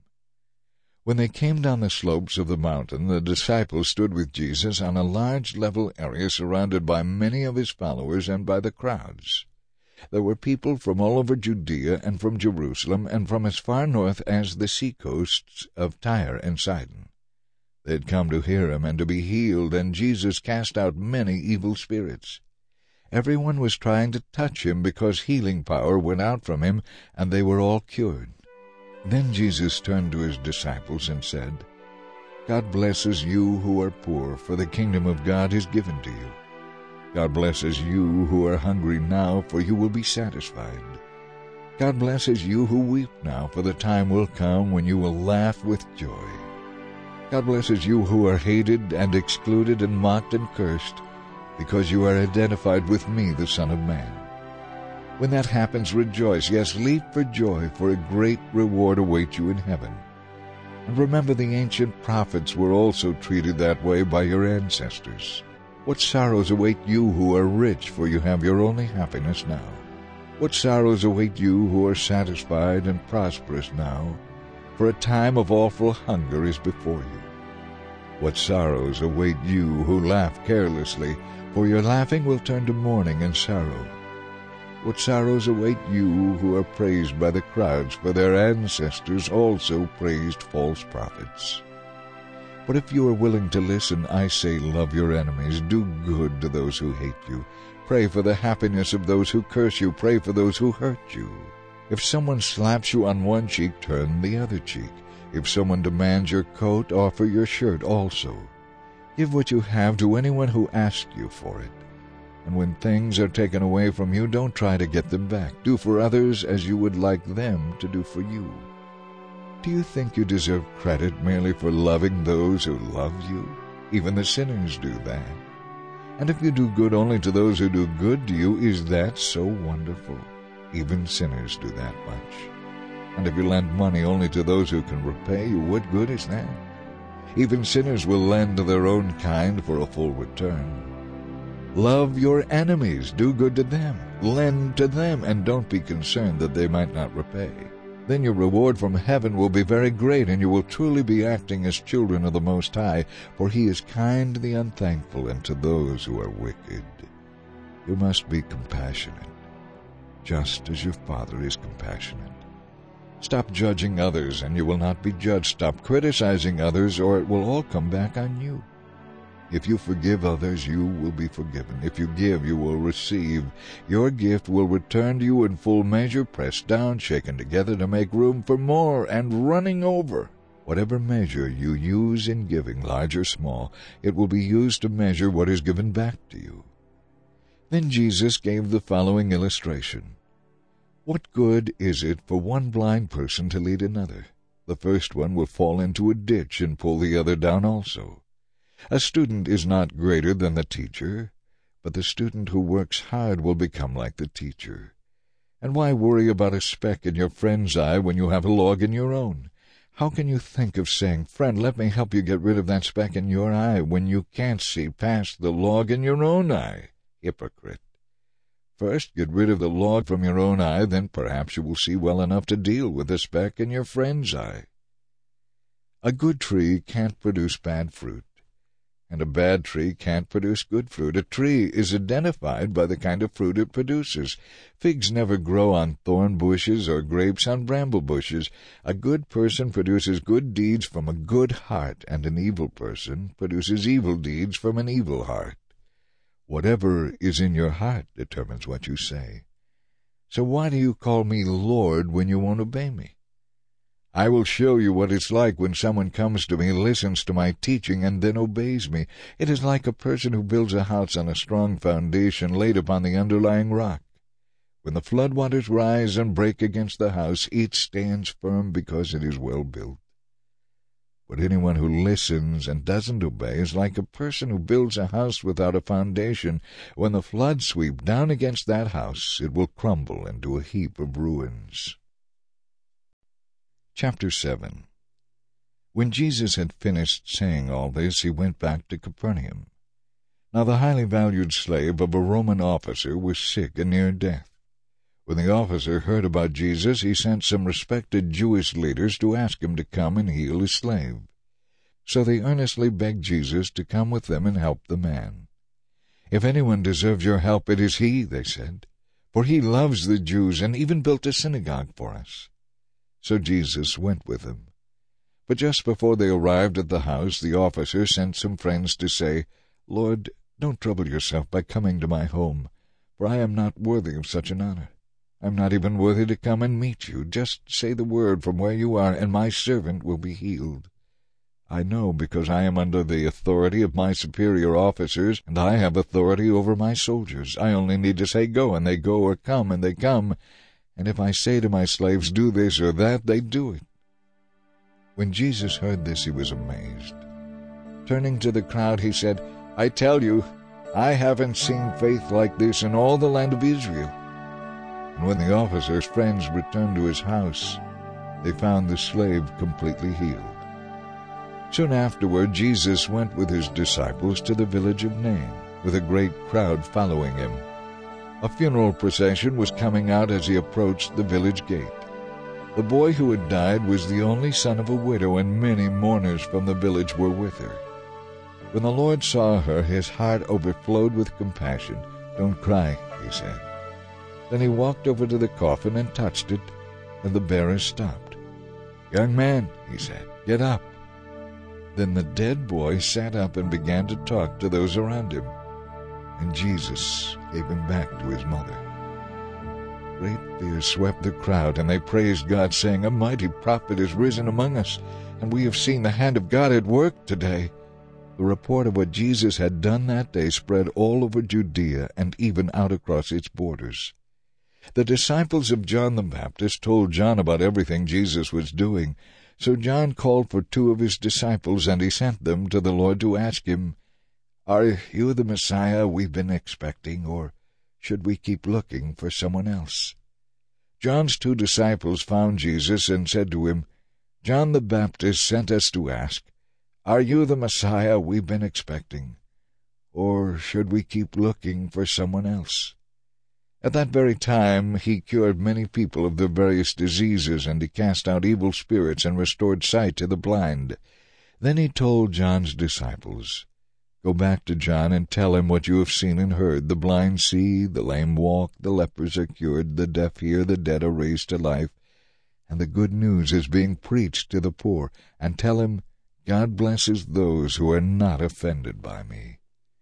S1: When they came down the slopes of the mountain, the disciples stood with Jesus on a large level area surrounded by many of his followers and by the crowds. There were people from all over Judea and from Jerusalem and from as far north as the seacoasts of Tyre and Sidon. They had come to hear him and to be healed, and Jesus cast out many evil spirits. Everyone was trying to touch him because healing power went out from him, and they were all cured. Then Jesus turned to his disciples and said, God blesses you who are poor, for the kingdom of God is given to you. God blesses you who are hungry now, for you will be satisfied. God blesses you who weep now, for the time will come when you will laugh with joy. God blesses you who are hated and excluded and mocked and cursed, because you are identified with me, the Son of Man. When that happens, rejoice, yes, leap for joy, for a great reward awaits you in heaven. And remember, the ancient prophets were also treated that way by your ancestors. What sorrows await you who are rich, for you have your only happiness now. What sorrows await you who are satisfied and prosperous now, for a time of awful hunger is before you. What sorrows await you who laugh carelessly, for your laughing will turn to mourning and sorrow. What sorrows await you who are praised by the crowds, for their ancestors also praised false prophets. But if you are willing to listen, I say, love your enemies, do good to those who hate you, pray for the happiness of those who curse you, pray for those who hurt you. If someone slaps you on one cheek, turn the other cheek. If someone demands your coat, offer your shirt also. Give what you have to anyone who asks you for it. And when things are taken away from you, don't try to get them back. Do for others as you would like them to do for you. Do you think you deserve credit merely for loving those who love you? Even the sinners do that. And if you do good only to those who do good to you, is that so wonderful? Even sinners do that much. And if you lend money only to those who can repay you, what good is that? Even sinners will lend to their own kind for a full return. Love your enemies, do good to them, lend to them, and don't be concerned that they might not repay. Then your reward from heaven will be very great, and you will truly be acting as children of the Most High, for he is kind to the unthankful and to those who are wicked. You must be compassionate, just as your Father is compassionate. Stop judging others, and you will not be judged. Stop criticizing others, or it will all come back on you. If you forgive others, you will be forgiven. If you give, you will receive. Your gift will return to you in full measure, pressed down, shaken together to make room for more, and running over. Whatever measure you use in giving, large or small, it will be used to measure what is given back to you. Then Jesus gave the following illustration. What good is it for one blind person to lead another? The first one will fall into a ditch and pull the other down also. A student is not greater than the teacher, but the student who works hard will become like the teacher. And why worry about a speck in your friend's eye when you have a log in your own? How can you think of saying, "Friend, let me help you get rid of that speck in your eye," when you can't see past the log in your own eye? Hypocrite. First, get rid of the log from your own eye, then perhaps you will see well enough to deal with the speck in your friend's eye. A good tree can't produce bad fruit, and a bad tree can't produce good fruit. A tree is identified by the kind of fruit it produces. Figs never grow on thorn bushes or grapes on bramble bushes. A good person produces good deeds from a good heart, and an evil person produces evil deeds from an evil heart. Whatever is in your heart determines what you say. So why do you call me Lord when you won't obey me? I will show you what it's like when someone comes to me, listens to my teaching, and then obeys me. It is like a person who builds a house on a strong foundation laid upon the underlying rock. When the floodwaters rise and break against the house, it stands firm because it is well built. But anyone who listens and doesn't obey is like a person who builds a house without a foundation. When the floods sweep down against that house, it will crumble into a heap of ruins. Chapter 7. When Jesus had finished saying all this, he went back to Capernaum. Now the highly valued slave of a Roman officer was sick and near death. When the officer heard about Jesus, he sent some respected Jewish leaders to ask him to come and heal his slave. So they earnestly begged Jesus to come with them and help the man. "If anyone deserves your help, it is he," they said, "for he loves the Jews and even built a synagogue for us." So Jesus went with them. But just before they arrived at the house, the officer sent some friends to say, "Lord, don't trouble yourself by coming to my home, for I am not worthy of such an honor. I am not even worthy to come and meet you. Just say the word from where you are, and my servant will be healed. I know, because I am under the authority of my superior officers, and I have authority over my soldiers. I only need to say go, and they go, or come, and they come. And if I say to my slaves, do this or that, they do it." When Jesus heard this, he was amazed. Turning to the crowd, he said, "I tell you, I haven't seen faith like this in all the land of Israel." And when the officer's friends returned to his house, they found the slave completely healed. Soon afterward, Jesus went with his disciples to the village of Nain, with a great crowd following him. A funeral procession was coming out as he approached the village gate. The boy who had died was the only son of a widow, and many mourners from the village were with her. When the Lord saw her, his heart overflowed with compassion. "Don't cry," he said. Then he walked over to the coffin and touched it, and the bearer stopped. "Young man," he said, "get up." Then the dead boy sat up and began to talk to those around him, and Jesus gave him back to his mother. Great fear swept the crowd, and they praised God, saying, "A mighty prophet is risen among us, and we have seen the hand of God at work today." The report of what Jesus had done that day spread all over Judea and even out across its borders. The disciples of John the Baptist told John about everything Jesus was doing. So John called for 2 of his disciples, and he sent them to the Lord to ask him, "Are you the Messiah we've been expecting, or should we keep looking for someone else?" John's 2 disciples found Jesus and said to him, "John the Baptist sent us to ask, 'Are you the Messiah we've been expecting, or should we keep looking for someone else?'" At that very time he cured many people of their various diseases, and he cast out evil spirits and restored sight to the blind. Then he told John's disciples, "Go back to John and tell him what you have seen and heard. The blind see, the lame walk, the lepers are cured, the deaf hear, the dead are raised to life, and the good news is being preached to the poor. And tell him, God blesses those who are not offended by me."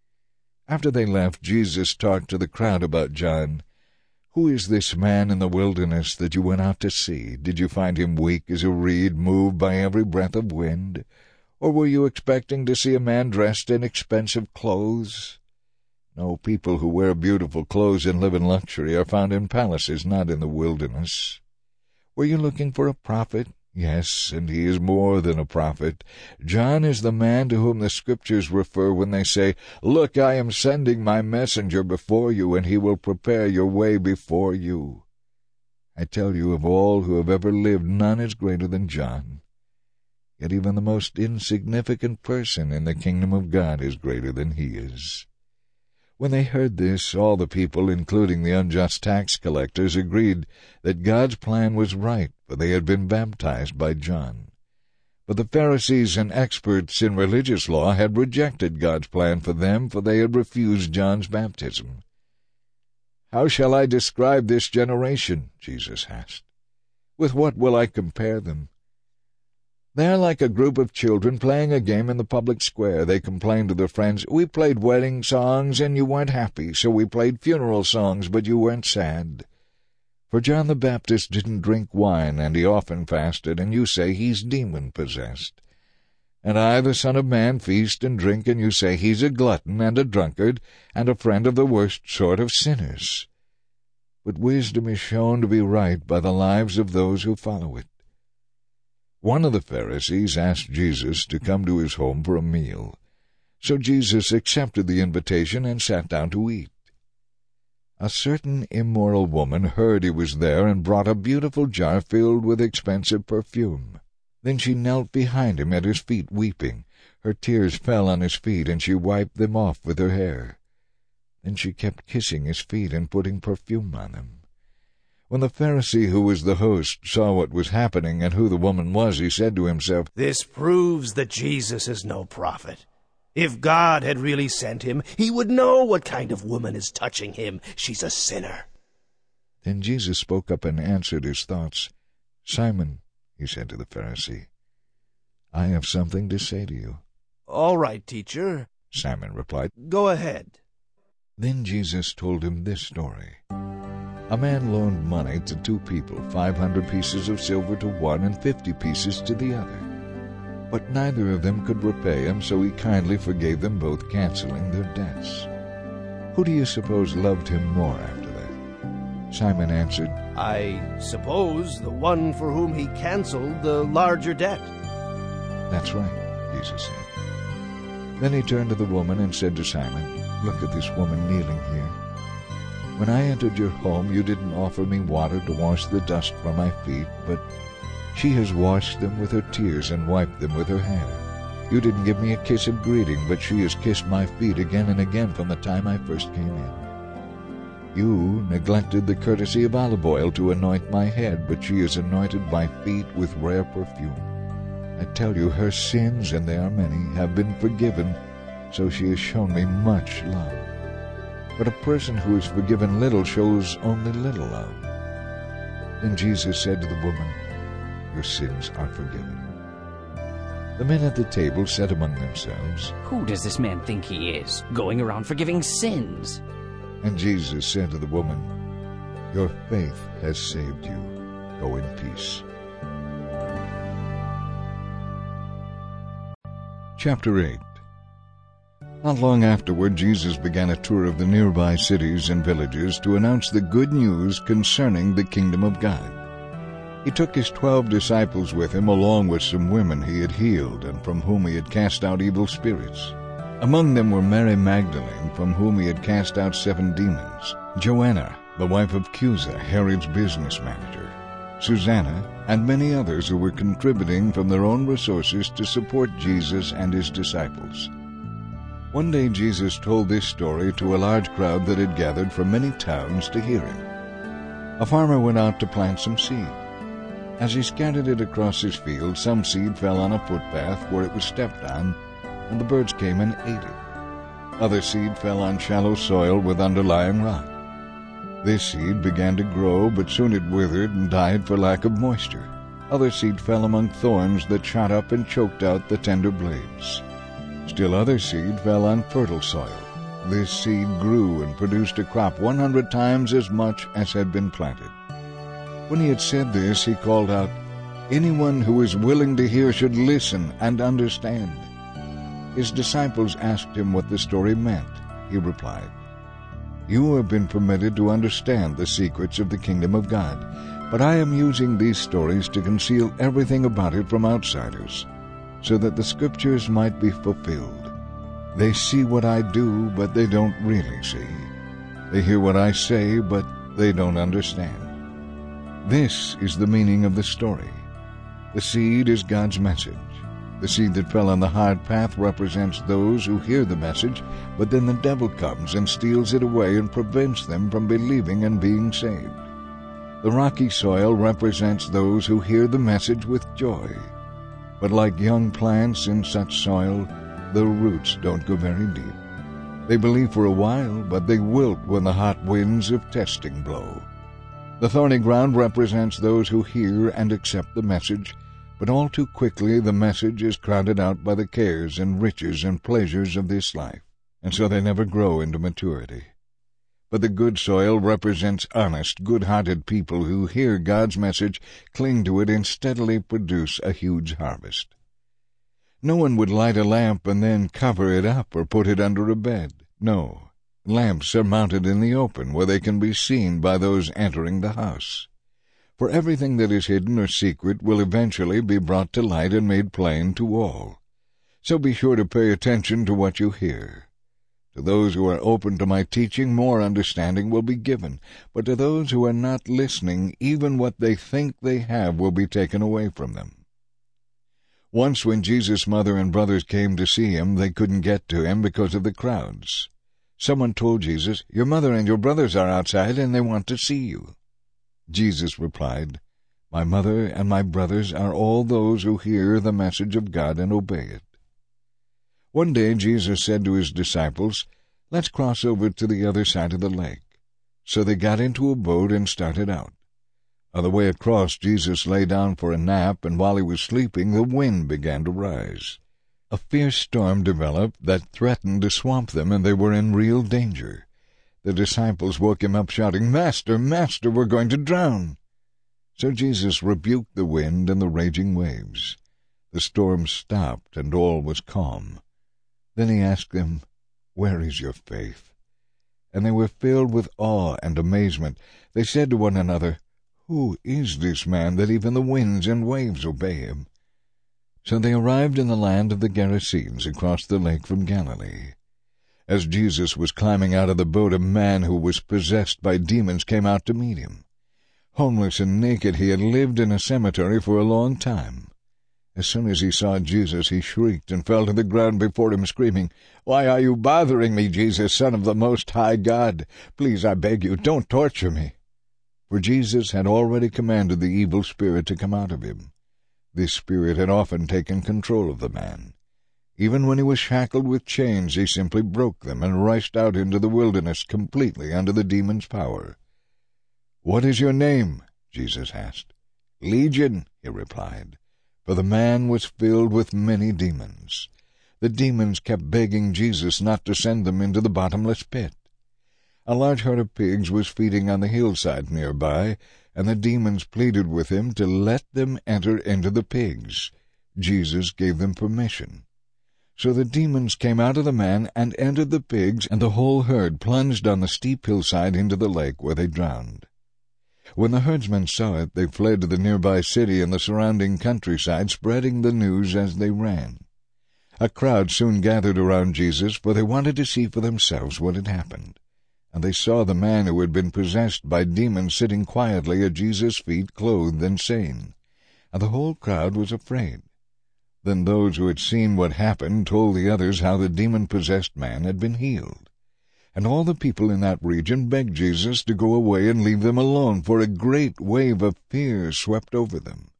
S1: After they left, Jesus talked to the crowd about John. "Who is this man in the wilderness that you went out to see? Did you find him weak as a reed, moved by every breath of wind? Or were you expecting to see a man dressed in expensive clothes? No, people who wear beautiful clothes and live in luxury are found in palaces, not in the wilderness. Were you looking for a prophet? Yes, and he is more than a prophet. John is the man to whom the Scriptures refer when they say, 'Look, I am sending my messenger before you, and he will prepare your way before you.' I tell you, of all who have ever lived, none is greater than John. Yet even the most insignificant person in the kingdom of God is greater than he is." When they heard this, all the people, including the unjust tax collectors, agreed that God's plan was right, for they had been baptized by John. But the Pharisees and experts in religious law had rejected God's plan for them, for they had refused John's baptism. "How shall I describe this generation?" Jesus asked. "With what will I compare them? They are like a group of children playing a game in the public square. They complain to their friends, 'We played wedding songs, and you weren't happy, so we played funeral songs, but you weren't sad.' For John the Baptist didn't drink wine, and he often fasted, and you say he's demon-possessed. And I, the Son of Man, feast and drink, and you say he's a glutton and a drunkard, and a friend of the worst sort of sinners. But wisdom is shown to be right by the lives of those who follow it." One of the Pharisees asked Jesus to come to his home for a meal. So Jesus accepted the invitation and sat down to eat. A certain immoral woman heard he was there and brought a beautiful jar filled with expensive perfume. Then she knelt behind him at his feet weeping. Her tears fell on his feet, and she wiped them off with her hair. Then she kept kissing his feet and putting perfume on them. When the Pharisee who was the host saw what was happening and who the woman was, he said to himself,
S8: "This proves that Jesus is no prophet. If God had really sent him, he would know what kind of woman is touching him. She's a sinner."
S1: Then Jesus spoke up and answered his thoughts. "Simon," he said to the Pharisee, "I have something to say to you."
S8: "All right, teacher,"
S1: Simon replied.
S8: "Go ahead."
S1: Then Jesus told him this story. A man loaned money to 2 people, 500 pieces of silver to one and 50 pieces to the other. But neither of them could repay him, so he kindly forgave them both, canceling their debts. Who do you suppose loved him more after that? Simon answered,
S8: "I suppose the one for whom he canceled the larger debt."
S1: "That's right," Jesus said. Then he turned to the woman and said to Simon, "Look at this woman kneeling here. When I entered your home, you didn't offer me water to wash the dust from my feet, but she has washed them with her tears and wiped them with her hair. You didn't give me a kiss of greeting, but she has kissed my feet again and again from the time I first came in. You neglected the courtesy of olive oil to anoint my head, but she has anointed my feet with rare perfume. I tell you, her sins, and they are many, have been forgiven, so she has shown me much love. But a person who is forgiven little shows only little love." Then Jesus said to the woman, "Your sins are forgiven." The men at the table said among themselves,
S6: Who does this man think he is, going around forgiving sins?
S1: And Jesus said to the woman, "Your faith has saved you. Go in peace." Chapter 8. Not long afterward, Jesus began a tour of the nearby cities and villages to announce the good news concerning the kingdom of God. He took his 12 disciples with him, along with some women he had healed and from whom he had cast out evil spirits. Among them were Mary Magdalene, from whom he had cast out 7 demons, Joanna, the wife of Chuza, Herod's business manager, Susanna, and many others who were contributing from their own resources to support Jesus and his disciples. One day Jesus told this story to a large crowd that had gathered from many towns to hear him. A farmer went out to plant some seed. As he scattered it across his field, some seed fell on a footpath where it was stepped on, and the birds came and ate it. Other seed fell on shallow soil with underlying rock. This seed began to grow, but soon it withered and died for lack of moisture. Other seed fell among thorns that shot up and choked out the tender blades. Still other seed fell on fertile soil. This seed grew and produced a crop 100 times as much as had been planted. When he had said this, he called out, "Anyone who is willing to hear should listen and understand." His disciples asked him what the story meant. He replied, "You have been permitted to understand the secrets of the kingdom of God, but I am using these stories to conceal everything about it from outsiders, so that the scriptures might be fulfilled. They see what I do, but they don't really see. They hear what I say, but they don't understand." This is the meaning of the story. The seed is God's message. The seed that fell on the hard path represents those who hear the message, but then the devil comes and steals it away and prevents them from believing and being saved. The rocky soil represents those who hear the message with joy. But like young plants in such soil, the roots don't go very deep. They believe for a while, but they wilt when the hot winds of testing blow. The thorny ground represents those who hear and accept the message, but all too quickly the message is crowded out by the cares and riches and pleasures of this life, and so they never grow into maturity. But the good soil represents honest, good-hearted people who hear God's message, cling to it, and steadily produce a huge harvest. No one would light a lamp and then cover it up or put it under a bed. No, lamps are mounted in the open, where they can be seen by those entering the house. For everything that is hidden or secret will eventually be brought to light and made plain to all. So be sure to pay attention to what you hear. To those who are open to my teaching, more understanding will be given, but to those who are not listening, even what they think they have will be taken away from them. Once when Jesus' mother and brothers came to see him, they couldn't get to him because of the crowds. Someone told Jesus, "Your mother and your brothers are outside, and they want to see you." Jesus replied, "My mother and my brothers are all those who hear the message of God and obey it." One day Jesus said to his disciples, "Let's cross over to the other side of the lake." So they got into a boat and started out. On the way across, Jesus lay down for a nap, and while he was sleeping, the wind began to rise. A fierce storm developed that threatened to swamp them, and they were in real danger. The disciples woke him up, shouting, "Master, Master, we're going to drown!" So Jesus rebuked the wind and the raging waves. The storm stopped, and all was calm. Then he asked them, "Where is your faith?" And they were filled with awe and amazement. They said to one another, "Who is this man that even the winds and waves obey him?" So they arrived in the land of the Gerasenes across the lake from Galilee. As Jesus was climbing out of the boat, a man who was possessed by demons came out to meet him. Homeless and naked, he had lived in a cemetery for a long time. As soon as he saw Jesus, he shrieked and fell to the ground before him, screaming, "Why are you bothering me, Jesus, Son of the Most High God? Please, I beg you, don't torture me." For Jesus had already commanded the evil spirit to come out of him. This spirit had often taken control of the man. Even when he was shackled with chains, he simply broke them and rushed out into the wilderness completely under the demon's power. "What is your name?" Jesus asked. "Legion," he replied, for the man was filled with many demons. The demons kept begging Jesus not to send them into the bottomless pit. A large herd of pigs was feeding on the hillside nearby, and the demons pleaded with him to let them enter into the pigs. Jesus gave them permission. So the demons came out of the man and entered the pigs, and the whole herd plunged on the steep hillside into the lake, where they drowned. When the herdsmen saw it, they fled to the nearby city and the surrounding countryside, spreading the news as they ran. A crowd soon gathered around Jesus, for they wanted to see for themselves what had happened. And they saw the man who had been possessed by demons sitting quietly at Jesus' feet, clothed and sane. And the whole crowd was afraid. Then those who had seen what happened told the others how the demon-possessed man had been healed. And all the people in that region begged Jesus to go away and leave them alone, for a great wave of fear swept over them.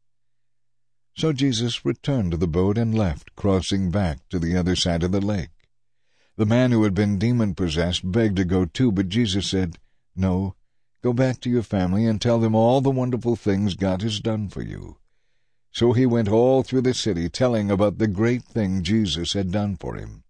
S1: So Jesus returned to the boat and left, crossing back to the other side of the lake. The man who had been demon-possessed begged to go too, but Jesus said, "No, go back to your family and tell them all the wonderful things God has done for you." So he went all through the city, telling about the great thing Jesus had done for him.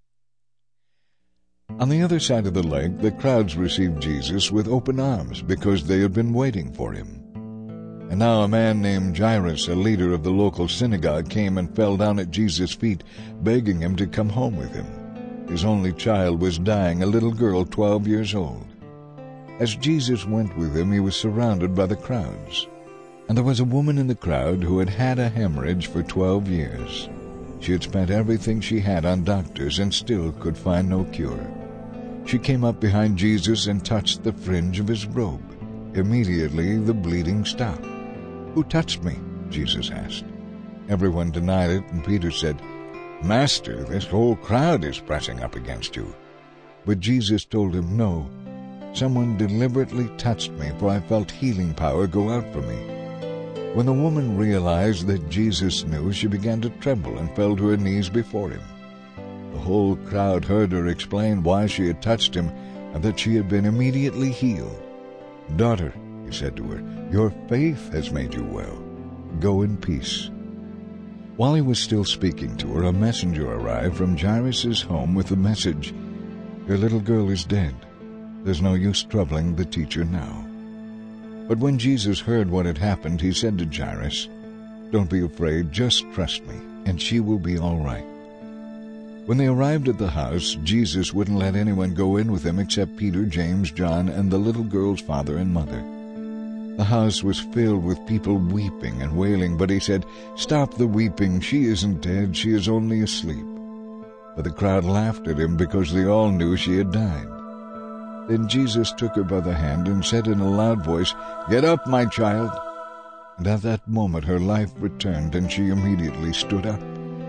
S1: On the other side of the lake, the crowds received Jesus with open arms, because they had been waiting for him. And now a man named Jairus, a leader of the local synagogue, came and fell down at Jesus' feet, begging him to come home with him. His only child was dying, a little girl 12 years old. As Jesus went with him, he was surrounded by the crowds. And there was a woman in the crowd who had had a hemorrhage for 12 years. She had spent everything she had on doctors and still could find no cure. She came up behind Jesus and touched the fringe of his robe. Immediately the bleeding stopped. "Who touched me?" Jesus asked. Everyone denied it, and Peter said, "Master, this whole crowd is pressing up against you." But Jesus told him, "No, someone deliberately touched me, for I felt healing power go out from me." When the woman realized that Jesus knew, she began to tremble and fell to her knees before him. The whole crowd heard her explain why she had touched him, and that she had been immediately healed. "Daughter," he said to her, "your faith has made you well. Go in peace." While he was still speaking to her, a messenger arrived from Jairus' home with the message, "Your little girl is dead. There's no use troubling the teacher now." But when Jesus heard what had happened, he said to Jairus, "Don't be afraid, just trust me, and she will be all right." When they arrived at the house, Jesus wouldn't let anyone go in with him except Peter, James, John, and the little girl's father and mother. The house was filled with people weeping and wailing, but he said, "Stop the weeping, she isn't dead, she is only asleep." But the crowd laughed at him because they all knew she had died. Then Jesus took her by the hand and said in a loud voice, "Get up, my child." And at that moment her life returned, and she immediately stood up.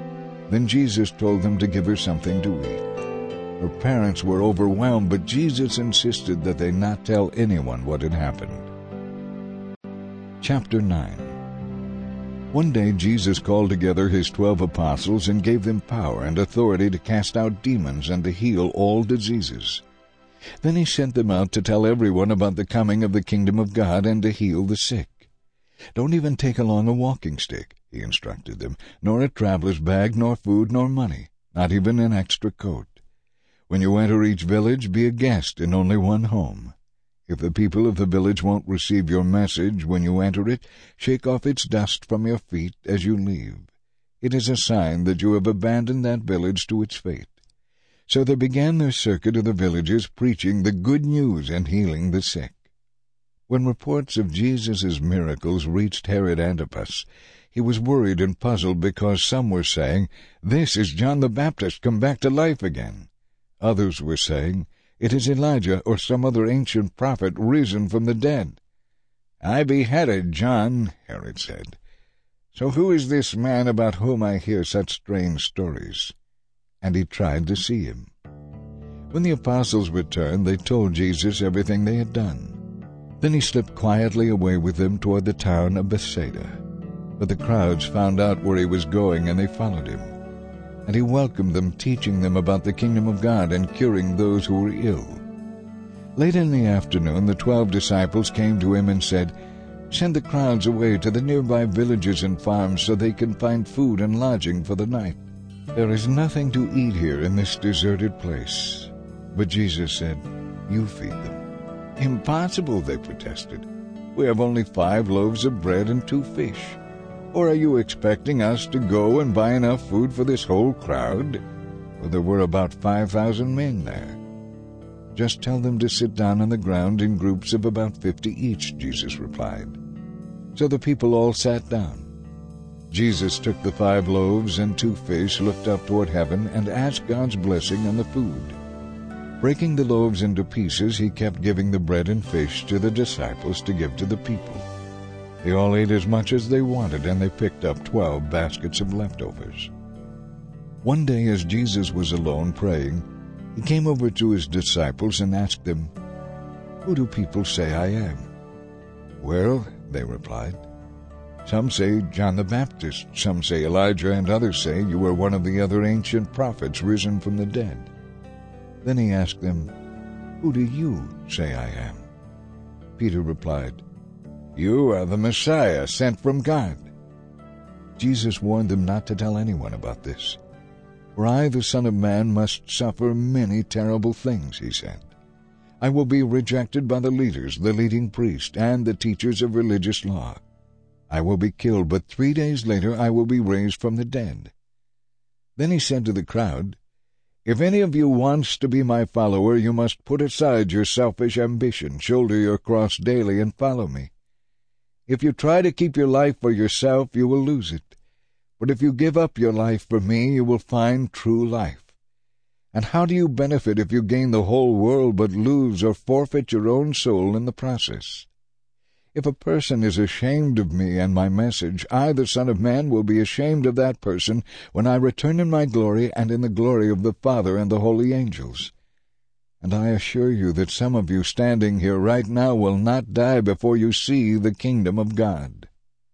S1: Then Jesus told them to give her something to eat. Her parents were overwhelmed, but Jesus insisted that they not tell anyone what had happened. Chapter 9. One day Jesus called together his 12 apostles and gave them power and authority to cast out demons and to heal all diseases. Then he sent them out to tell everyone about the coming of the kingdom of God and to heal the sick. Don't even take along a walking stick, he instructed them, nor a traveler's bag, nor food, nor money, not even an extra coat. When you enter each village, be a guest in only one home. If the people of the village won't receive your message when you enter it, shake off its dust from your feet as you leave. It is a sign that you have abandoned that village to its fate. So they began their circuit of the villages, preaching the good news and healing the sick. When reports of Jesus' miracles reached Herod Antipas, he was worried and puzzled because some were saying, "This is John the Baptist come back to life again." Others were saying, "It is Elijah or some other ancient prophet risen from the dead." "I beheaded John," Herod said. "So who is this man about whom I hear such strange stories?" And he tried to see him. When the apostles returned, they told Jesus everything they had done. Then he slipped quietly away with them toward the town of Bethsaida. But the crowds found out where he was going, and they followed him. And he welcomed them, teaching them about the kingdom of God and curing those who were ill. Late in the afternoon, the 12 disciples came to him and said, "Send the crowds away to the nearby villages and farms so they can find food and lodging for the night. There is nothing to eat here in this deserted place." But Jesus said, "You feed them." "Impossible," they protested. "We have only 5 loaves of bread and 2 fish. Or are you expecting us to go and buy enough food for this whole crowd?" Well, there were about 5,000 men there. "Just tell them to sit down on the ground in groups of about 50 each," Jesus replied. So the people all sat down. Jesus took the 5 loaves and 2 fish, looked up toward heaven, and asked God's blessing on the food. Breaking the loaves into pieces, he kept giving the bread and fish to the disciples to give to the people. They all ate as much as they wanted, and they picked up 12 baskets of leftovers. One day, as Jesus was alone praying, he came over to his disciples and asked them, "Who do people say I am?" "Well," they replied, "some say John the Baptist, some say Elijah, and others say you are one of the other ancient prophets risen from the dead." Then he asked them, "Who do you say I am?" Peter replied, "You are the Messiah sent from God." Jesus warned them not to tell anyone about this. "For I, the Son of Man, must suffer many terrible things," he said. "I will be rejected by the leaders, the leading priests, and the teachers of religious law. I will be killed, but 3 days later I will be raised from the dead." Then he said to the crowd, "If any of you wants to be my follower, you must put aside your selfish ambition, shoulder your cross daily, and follow me. If you try to keep your life for yourself, you will lose it. But if you give up your life for me, you will find true life. And how do you benefit if you gain the whole world but lose or forfeit your own soul in the process? If a person is ashamed of me and my message, I, the Son of Man, will be ashamed of that person when I return in my glory and in the glory of the Father and the holy angels. And I assure you that some of you standing here right now will not die before you see the kingdom of God."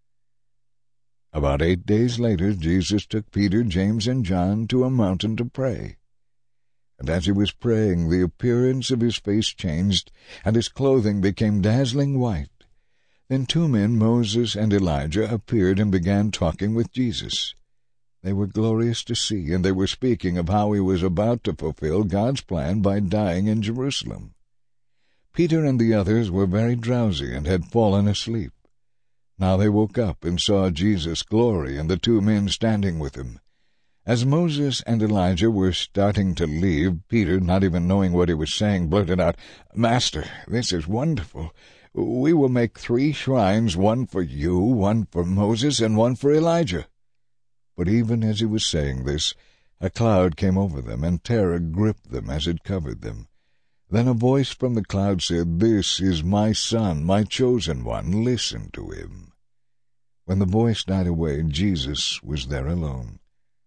S1: About 8 days later, Jesus took Peter, James, and John to a mountain to pray. And as he was praying, the appearance of his face changed, and his clothing became dazzling white. Then 2 men, Moses and Elijah, appeared and began talking with Jesus. They were glorious to see, and they were speaking of how he was about to fulfill God's plan by dying in Jerusalem. Peter and the others were very drowsy and had fallen asleep. Now they woke up and saw Jesus' glory and the 2 men standing with him. As Moses and Elijah were starting to leave, Peter, not even knowing what he was saying, blurted out, "Master, this is wonderful. We will make 3 shrines, one for you, one for Moses, and one for Elijah." But even as he was saying this, a cloud came over them, and terror gripped them as it covered them. Then a voice from the cloud said, "This is my Son, my chosen one. Listen to him." When the voice died away, Jesus was there alone.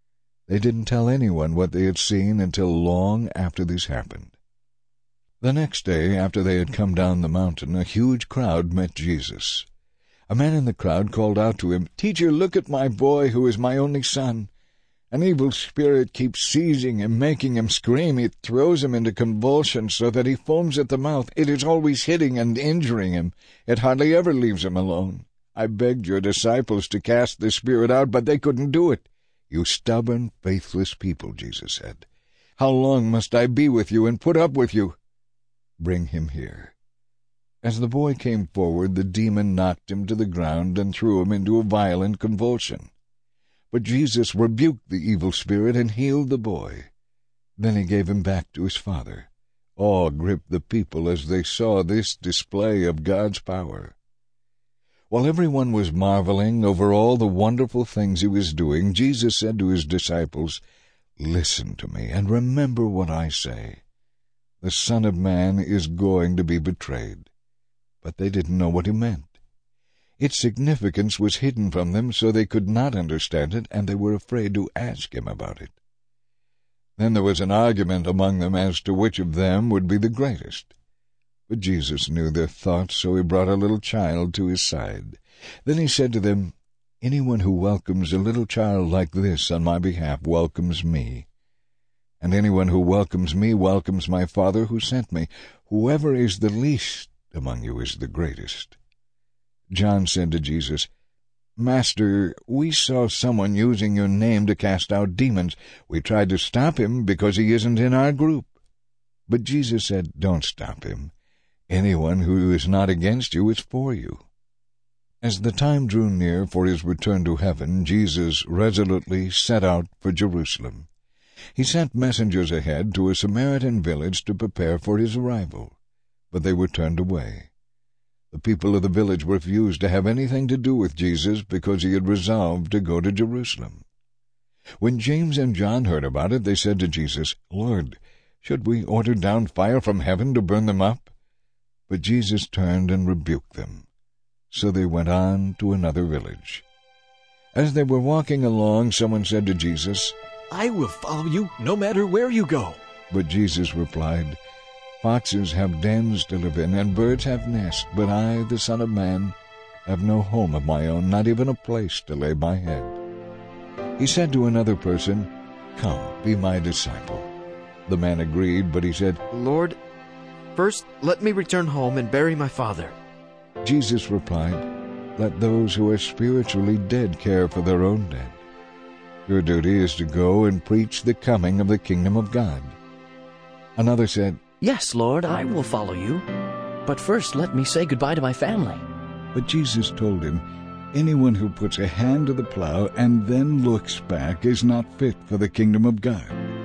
S1: They didn't tell anyone what they had seen until long after this happened. The next day, after they had come down the mountain, a huge crowd met Jesus. A man in the crowd called out to him, "Teacher, look at my boy who is my only son. An evil spirit keeps seizing him, making him scream. It throws him into convulsions so that he foams at the mouth. It is always hitting and injuring him. It hardly ever leaves him alone. I begged your disciples to cast the spirit out, but they couldn't do it." "You stubborn, faithless people," Jesus said. "How long must I be with you and put up with you? Bring him here." As the boy came forward, the demon knocked him to the ground and threw him into a violent convulsion. But Jesus rebuked the evil spirit and healed the boy. Then he gave him back to his father. Awe gripped the people as they saw this display of God's power. While everyone was marveling over all the wonderful things he was doing, Jesus said to his disciples, "Listen to me and remember what I say. The Son of Man is going to be betrayed." But they didn't know what he meant. Its significance was hidden from them, so they could not understand it, and they were afraid to ask him about it. Then there was an argument among them as to which of them would be the greatest. But Jesus knew their thoughts, so he brought a little child to his side. Then he said to them, "Anyone who welcomes a little child like this on my behalf welcomes me. And anyone who welcomes me welcomes my Father who sent me. Whoever is the least among you is the greatest." John said to Jesus, "Master, we saw someone using your name to cast out demons. We tried to stop him because he isn't in our group." But Jesus said, "Don't stop him. Anyone who is not against you is for you." As the time drew near for his return to heaven, Jesus resolutely set out for Jerusalem. He sent messengers ahead to a Samaritan village to prepare for his arrival, but they were turned away. The people of the village refused to have anything to do with Jesus because he had resolved to go to Jerusalem. When James and John heard about it, they said to Jesus, "Lord, should we order down fire from heaven to burn them up?" But Jesus turned and rebuked them. So they went on to another village. As they were walking along, someone said to Jesus,
S6: "I will follow you no matter where you go."
S1: But Jesus replied, "Foxes have dens to live in, and birds have nests, but I, the Son of Man, have no home of my own, not even a place to lay my head." He said to another person, "Come, be my disciple." The man agreed, but he said,
S9: "Lord, first let me return home and bury my father."
S1: Jesus replied, "Let those who are spiritually dead care for their own dead. Your duty is to go and preach the coming of the kingdom of God." Another said,
S6: "Yes, Lord, I will follow you. But first let me say goodbye to my family."
S1: But Jesus told him, "Anyone who puts a hand to the plow and then looks back is not fit for the kingdom of God."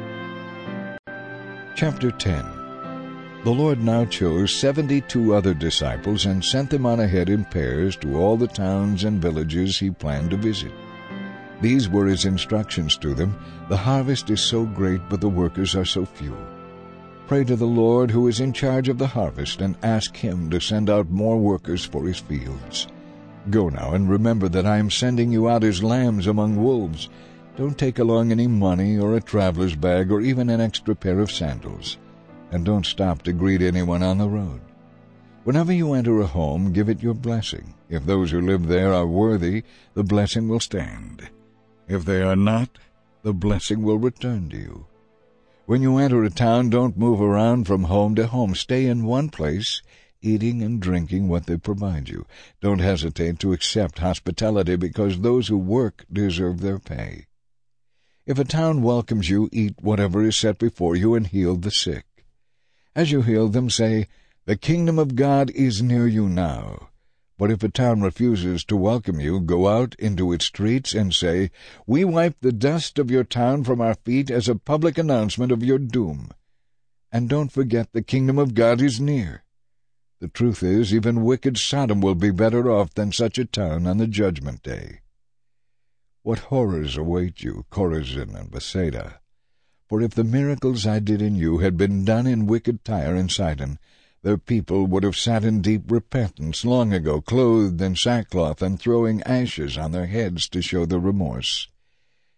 S1: Chapter 10. The Lord now chose 72 other disciples and sent them on ahead in pairs to all the towns and villages he planned to visit. These were his instructions to them. "The harvest is so great, but the workers are so few. Pray to the Lord who is in charge of the harvest and ask him to send out more workers for his fields. Go now and remember that I am sending you out as lambs among wolves. Don't take along any money or a traveler's bag or even an extra pair of sandals. And don't stop to greet anyone on the road. Whenever you enter a home, give it your blessing. If those who live there are worthy, the blessing will stand. If they are not, the blessing will return to you. When you enter a town, don't move around from home to home. Stay in one place, eating and drinking what they provide you. Don't hesitate to accept hospitality, because those who work deserve their pay. If a town welcomes you, eat whatever is set before you and heal the sick. As you heal them, say, 'The kingdom of God is near you now.' But if a town refuses to welcome you, go out into its streets and say, 'We wipe the dust of your town from our feet as a public announcement of your doom.' And don't forget the kingdom of God is near. The truth is, even wicked Sodom will be better off than such a town on the judgment day. What horrors await you, Chorazin and Bethsaida! For if the miracles I did in you had been done in wicked Tyre and Sidon, their people would have sat in deep repentance long ago, clothed in sackcloth and throwing ashes on their heads to show their remorse.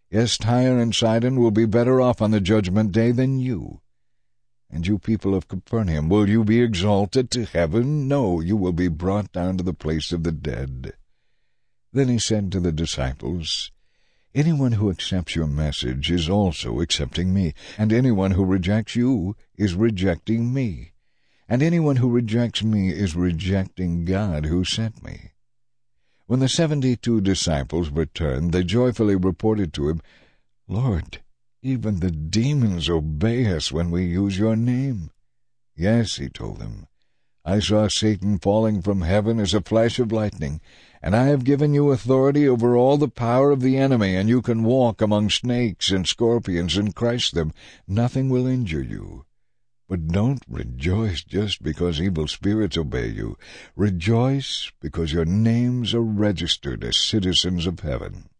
S1: Yes, Tyre and Sidon will be better off on the judgment day than you. And you people of Capernaum, will you be exalted to heaven? No, you will be brought down to the place of the dead." Then he said to the disciples, "Anyone who accepts your message is also accepting me, and anyone who rejects you is rejecting me, and anyone who rejects me is rejecting God who sent me." When the 72 disciples returned, they joyfully reported to him, "Lord, even the demons obey us when we use your name." "Yes," he told them, "I saw Satan falling from heaven as a flash of lightning, and I have given you authority over all the power of the enemy, and you can walk among snakes and scorpions and crush them. Nothing will injure you. But don't rejoice just because evil spirits obey you. Rejoice because your names are registered as citizens of heaven."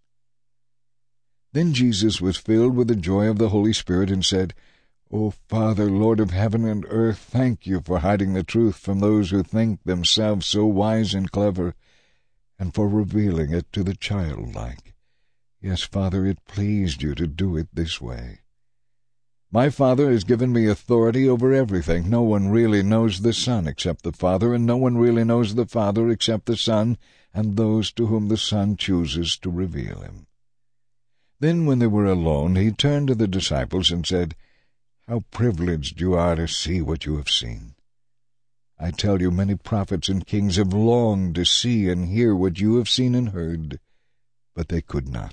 S1: Then Jesus was filled with the joy of the Holy Spirit and said, "O Father, Lord of heaven and earth, thank you for hiding the truth from those who think themselves so wise and clever, and for revealing it to the childlike. Yes, Father, it pleased you to do it this way. My Father has given me authority over everything. No one really knows the Son except the Father, and no one really knows the Father except the Son, and those to whom the Son chooses to reveal him." Then when they were alone, he turned to the disciples and said, "How privileged you are to see what you have seen. I tell you, many prophets and kings have longed to see and hear what you have seen and heard, but they could not."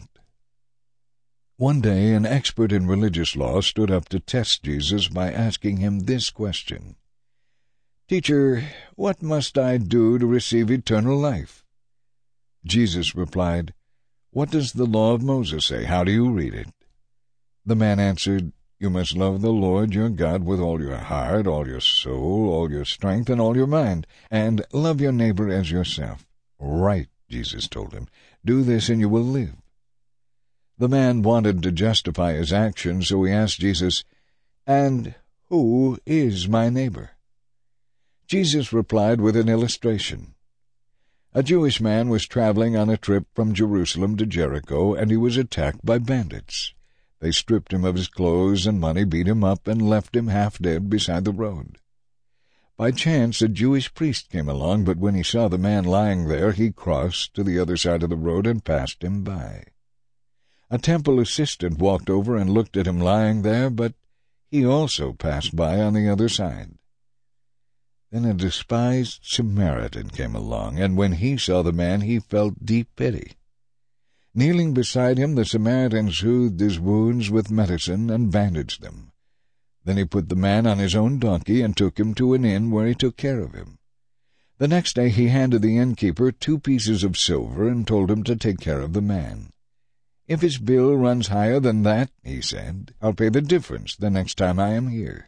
S1: One day an expert in religious law stood up to test Jesus by asking him this question, "Teacher, what must I do to receive eternal life?" Jesus replied, "What does the law of Moses say? How do you read it?" The man answered, "You must love the Lord your God with all your heart, all your soul, all your strength, and all your mind, and love your neighbor as yourself." "Right," Jesus told him. "Do this and you will live." The man wanted to justify his actions, so he asked Jesus, "And who is my neighbor?" Jesus replied with an illustration. A Jewish man was traveling on a trip from Jerusalem to Jericho, and he was attacked by bandits. They stripped him of his clothes and money, beat him up, and left him half dead beside the road. By chance a Jewish priest came along, but when he saw the man lying there, he crossed to the other side of the road and passed him by. A temple assistant walked over and looked at him lying there, but he also passed by on the other side. Then a despised Samaritan came along, and when he saw the man, he felt deep pity. Kneeling beside him, the Samaritan soothed his wounds with medicine and bandaged them. Then he put the man on his own donkey and took him to an inn where he took care of him. The next day he handed the innkeeper 2 pieces of silver and told him to take care of the man. "If his bill runs higher than that," he said, "I'll pay the difference the next time I am here."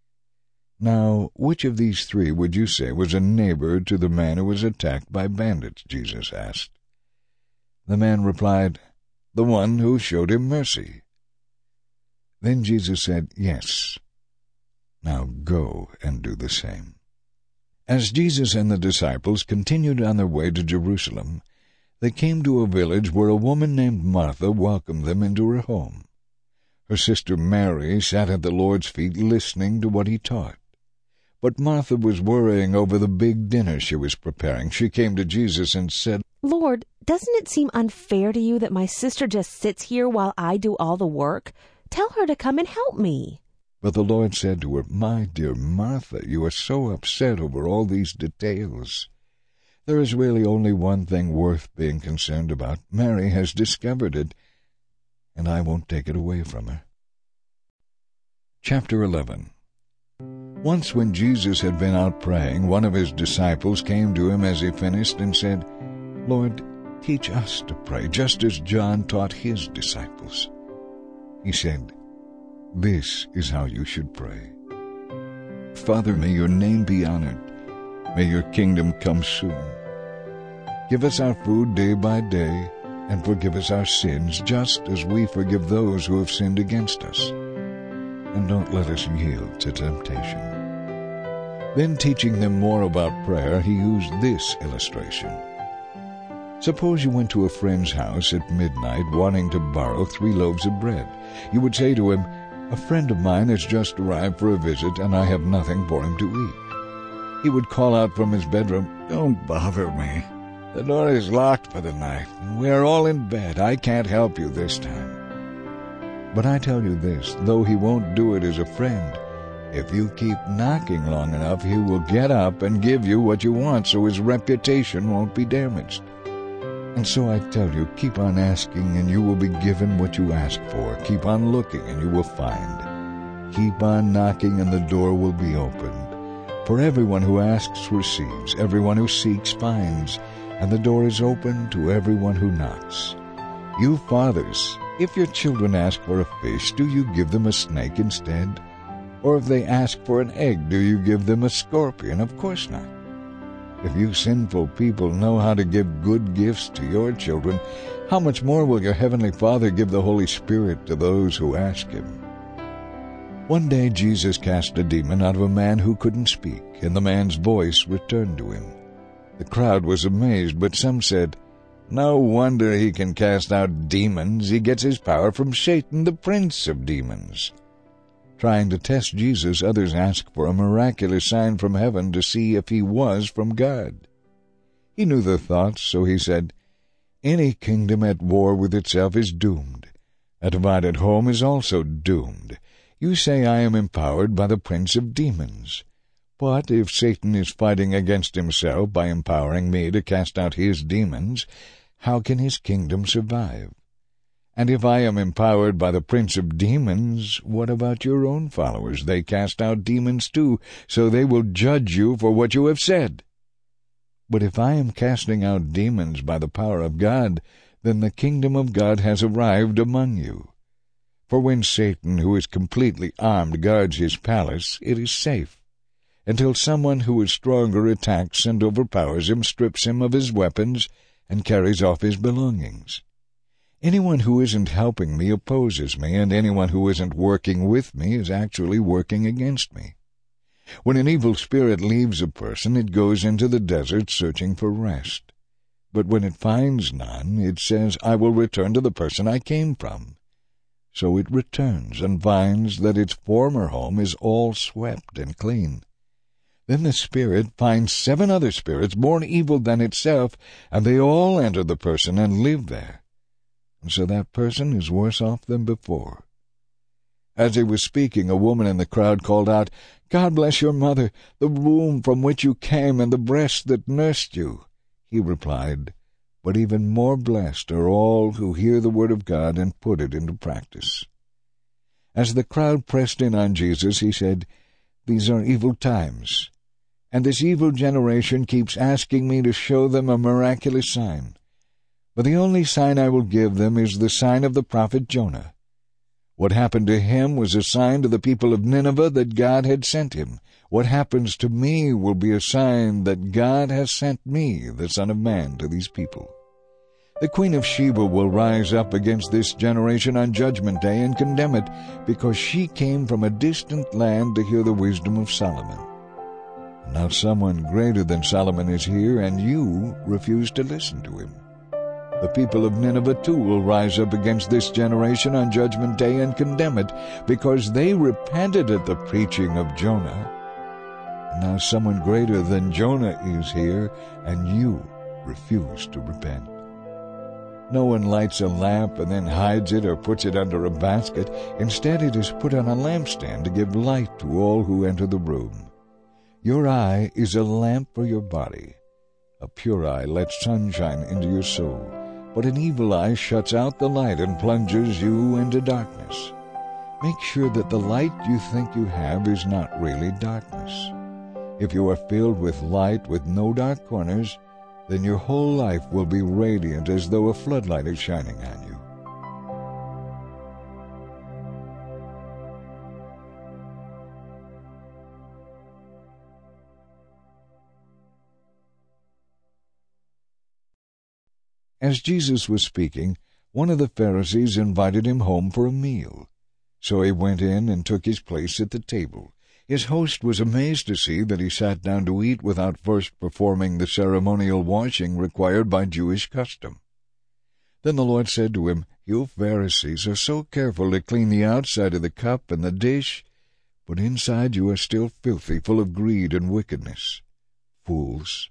S1: Now, which of these 3 would you say was a neighbor to the man who was attacked by bandits? Jesus asked. The man replied, "The one who showed him mercy." Then Jesus said, "Yes. Now go and do the same." As Jesus and the disciples continued on their way to Jerusalem, they came to a village where a woman named Martha welcomed them into her home. Her sister Mary sat at the Lord's feet listening to what he taught. But Martha was worrying over the big dinner she was preparing. She came to Jesus and said,
S10: "Lord, doesn't it seem unfair to you that my sister just sits here while I do all the work? Tell her to come and help me."
S1: But the Lord said to her, "My dear Martha, you are so upset over all these details. There is really only one thing worth being concerned about. Mary has discovered it, and I won't take it away from her." Chapter 11. Once when Jesus had been out praying, one of his disciples came to him as he finished and said, "Lord, teach us to pray, just as John taught his disciples." He said, "This is how you should pray. Father, may your name be honored. May your kingdom come soon. Give us our food day by day, and forgive us our sins, just as we forgive those who have sinned against us. And don't let us yield to temptation." Then, teaching them more about prayer, he used this illustration. Suppose you went to a friend's house at midnight wanting to borrow 3 loaves of bread. You would say to him, "A friend of mine has just arrived for a visit, and I have nothing for him to eat." He would call out from his bedroom, "Don't bother me. The door is locked for the night, and we are all in bed. I can't help you this time." But I tell you this, though he won't do it as a friend, if you keep knocking long enough, he will get up and give you what you want so his reputation won't be damaged. And so I tell you, keep on asking and you will be given what you ask for. Keep on looking and you will find. Keep on knocking and the door will be opened. For everyone who asks receives, everyone who seeks finds, and the door is open to everyone who knocks. You fathers, if your children ask for a fish, do you give them a snake instead? Or if they ask for an egg, do you give them a scorpion? Of course not. If you sinful people know how to give good gifts to your children, how much more will your heavenly Father give the Holy Spirit to those who ask him? One day Jesus cast a demon out of a man who couldn't speak, and the man's voice returned to him. The crowd was amazed, but some said, "No wonder he can cast out demons. He gets his power from Satan, the prince of demons." Trying to test Jesus, others asked for a miraculous sign from heaven to see if he was from God. He knew their thoughts, so he said, "Any kingdom at war with itself is doomed. A divided home is also doomed. You say I am empowered by the prince of demons. But if Satan is fighting against himself by empowering me to cast out his demons, how can his kingdom survive? And if I am empowered by the prince of demons, what about your own followers? They cast out demons too, so they will judge you for what you have said. But if I am casting out demons by the power of God, then the kingdom of God has arrived among you. For when Satan, who is completely armed, guards his palace, it is safe, until someone who is stronger attacks and overpowers him, strips him of his weapons, and carries off his belongings. Anyone who isn't helping me opposes me, and anyone who isn't working with me is actually working against me. When an evil spirit leaves a person, it goes into the desert searching for rest. But when it finds none, it says, 'I will return to the person I came from.' So it returns and finds that its former home is all swept and clean. Then the spirit finds 7 other spirits more evil than itself, and they all enter the person and live there. And so that person is worse off than before." As he was speaking, a woman in the crowd called out, "God bless your mother, the womb from which you came, and the breast that nursed you." He replied, "But even more blessed are all who hear the word of God and put it into practice." As the crowd pressed in on Jesus, he said, "These are evil times, and this evil generation keeps asking me to show them a miraculous sign. But the only sign I will give them is the sign of the prophet Jonah. What happened to him was a sign to the people of Nineveh that God had sent him. What happens to me will be a sign that God has sent me, the Son of Man, to these people. The Queen of Sheba will rise up against this generation on Judgment Day and condemn it, because she came from a distant land to hear the wisdom of Solomon. Now someone greater than Solomon is here, and you refuse to listen to him. The people of Nineveh too will rise up against this generation on Judgment Day and condemn it, because they repented at the preaching of Jonah. And now someone greater than Jonah is here, and you refuse to repent. No one lights a lamp and then hides it or puts it under a basket. Instead, it is put on a lampstand to give light to all who enter the room. Your eye is a lamp for your body. A pure eye lets sunshine into your soul, but an evil eye shuts out the light and plunges you into darkness. Make sure that the light you think you have is not really darkness. If you are filled with light with no dark corners, then your whole life will be radiant as though a floodlight is shining on you. As Jesus was speaking, one of the Pharisees invited him home for a meal. So he went in and took his place at the table. His host was amazed to see that he sat down to eat without first performing the ceremonial washing required by Jewish custom. Then the Lord said to him, "You Pharisees are so careful to clean the outside of the cup and the dish, but inside you are still filthy, full of greed and wickedness. Fools!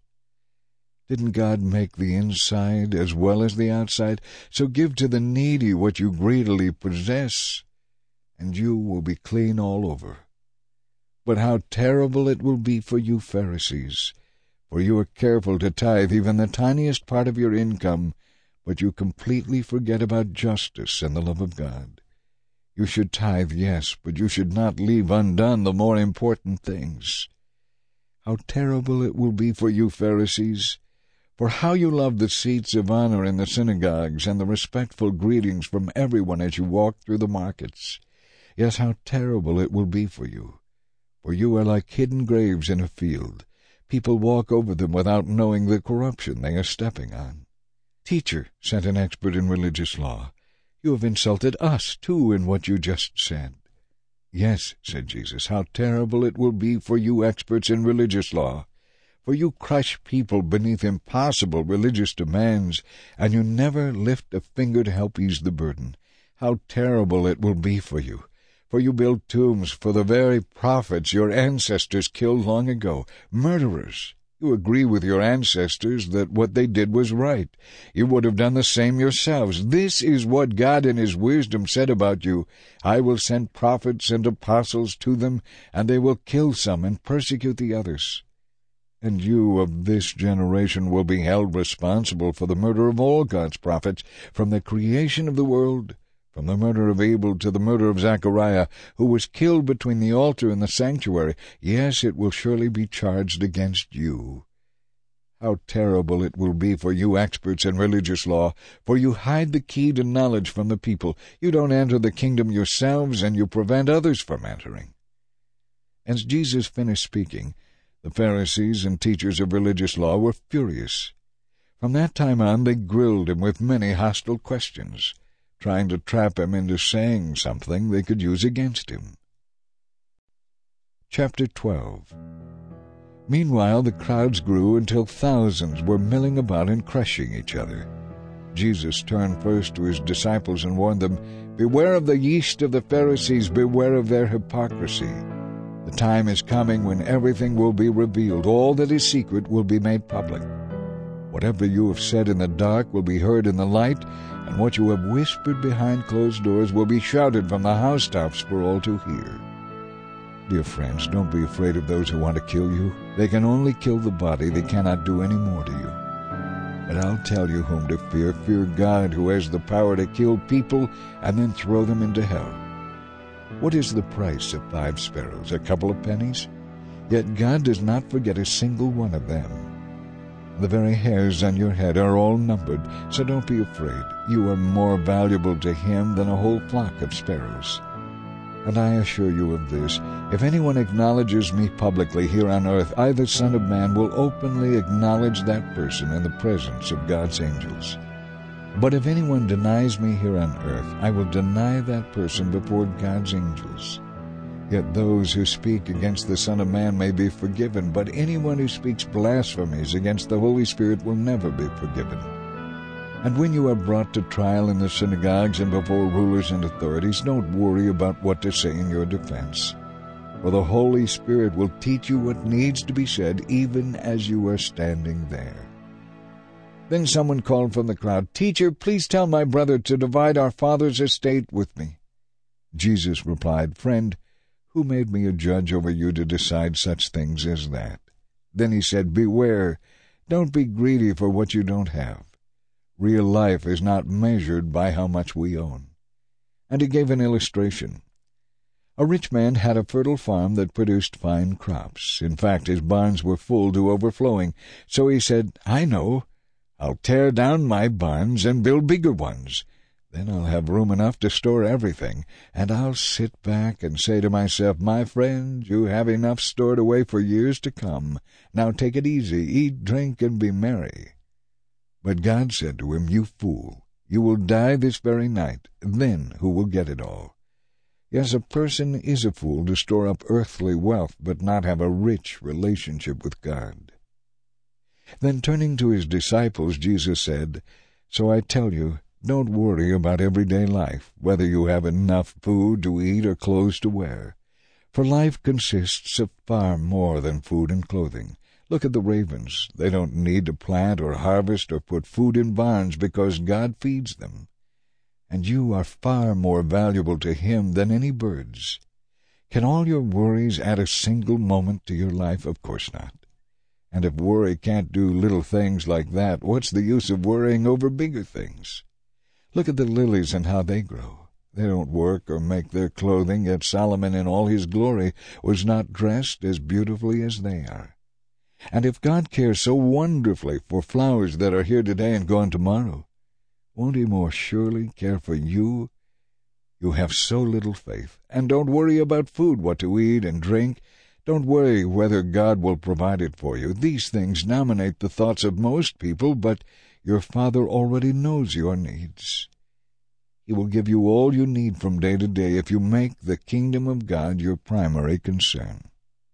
S1: Didn't God make the inside as well as the outside? So give to the needy what you greedily possess, and you will be clean all over. But how terrible it will be for you Pharisees, for you are careful to tithe even the tiniest part of your income, but you completely forget about justice and the love of God. You should tithe, yes, but you should not leave undone the more important things. How terrible it will be for you Pharisees! For how you love the seats of honor in the synagogues and the respectful greetings from everyone as you walk through the markets. Yes, how terrible it will be for you! For you are like hidden graves in a field. People walk over them without knowing the corruption they are stepping on. Teacher, said an expert in religious law, you have insulted us, too, in what you just said. Yes, said Jesus, how terrible it will be for you experts in religious law. For you crush people beneath impossible religious demands, and you never lift a finger to help ease the burden. How terrible it will be for you! For you build tombs for the very prophets your ancestors killed long ago, murderers. You agree with your ancestors that what they did was right. You would have done the same yourselves. This is what God in His wisdom said about you. I will send prophets and apostles to them, and they will kill some and persecute the others. And you of this generation will be held responsible for the murder of all God's prophets, from the creation of the world, from the murder of Abel to the murder of Zechariah, who was killed between the altar and the sanctuary. Yes, it will surely be charged against you. How terrible it will be for you experts in religious law, for you hide the key to knowledge from the people. You don't enter the kingdom yourselves, and you prevent others from entering. As Jesus finished speaking, the Pharisees and teachers of religious law were furious. From that time on they grilled him with many hostile questions, trying to trap him into saying something they could use against him. Chapter 12. Meanwhile the crowds grew until thousands were milling about and crushing each other. Jesus turned first to his disciples and warned them, "Beware of the yeast of the Pharisees, beware of their hypocrisy. The time is coming when everything will be revealed. All that is secret will be made public. Whatever you have said in the dark will be heard in the light, and what you have whispered behind closed doors will be shouted from the housetops for all to hear." Dear friends, don't be afraid of those who want to kill you. They can only kill the body. They cannot do any more to you. But I'll tell you whom to fear. Fear God, who has the power to kill people and then throw them into hell. What is the price of 5 sparrows? A couple of pennies? Yet God does not forget a single one of them. The very hairs on your head are all numbered, so don't be afraid. You are more valuable to Him than a whole flock of sparrows. And I assure you of this, if anyone acknowledges me publicly here on earth, I, the Son of Man, will openly acknowledge that person in the presence of God's angels. But if anyone denies me here on earth, I will deny that person before God's angels. Yet those who speak against the Son of Man may be forgiven, but anyone who speaks blasphemies against the Holy Spirit will never be forgiven. And when you are brought to trial in the synagogues and before rulers and authorities, don't worry about what to say in your defense. For the Holy Spirit will teach you what needs to be said, even as you are standing there. Then someone called from the crowd, "Teacher, please tell my brother to divide our father's estate with me." Jesus replied, "Friend, who made me a judge over you to decide such things as that?" Then he said, "Beware, don't be greedy for what you don't have. Real life is not measured by how much we own." And he gave an illustration. A rich man had a fertile farm that produced fine crops. In fact, his barns were full to overflowing. So he said, "I know. I'll tear down my barns and build bigger ones. Then I'll have room enough to store everything, and I'll sit back and say to myself, 'My friend, you have enough stored away for years to come. Now take it easy, eat, drink, and be merry.' But God said to him, 'You fool, you will die this very night. Then who will get it all?' Yes, a person is a fool to store up earthly wealth but not have a rich relationship with God. Then turning to his disciples, Jesus said, "So I tell you, don't worry about everyday life, whether you have enough food to eat or clothes to wear. For life consists of far more than food and clothing. Look at the ravens. They don't need to plant or harvest or put food in barns because God feeds them. And you are far more valuable to Him than any birds. Can all your worries add a single moment to your life? Of course not. And if worry can't do little things like that, what's the use of worrying over bigger things? Look at the lilies and how they grow. They don't work or make their clothing, yet Solomon in all his glory was not dressed as beautifully as they are. And if God cares so wonderfully for flowers that are here today and gone tomorrow, won't He more surely care for you? You have so little faith. And don't worry about food, what to eat and drink. Don't worry whether God will provide it for you. These things dominate the thoughts of most people, but your Father already knows your needs. He will give you all you need from day to day if you make the kingdom of God your primary concern.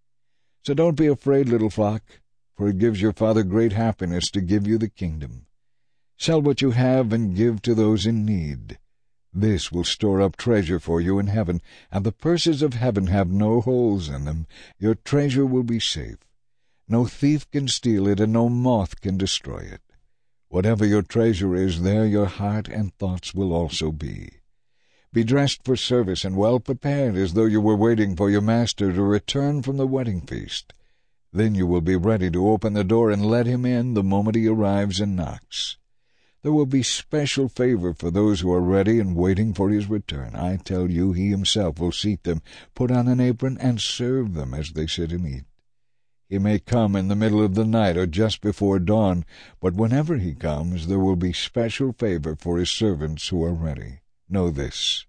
S1: So don't be afraid, little flock, for it gives your Father great happiness to give you the kingdom. Sell what you have and give to those in need. This will store up treasure for you in heaven, and the purses of heaven have no holes in them. Your treasure will be safe. No thief can steal it, and no moth can destroy it. Whatever your treasure is, there your heart and thoughts will also be. Be dressed for service and well prepared, as though you were waiting for your master to return from the wedding feast. Then you will be ready to open the door and let him in the moment he arrives and knocks. There will be special favor for those who are ready and waiting for his return. I tell you, he himself will seat them, put on an apron, and serve them as they sit and eat. He may come in the middle of the night or just before dawn, but whenever he comes, there will be special favor for his servants who are ready. Know this: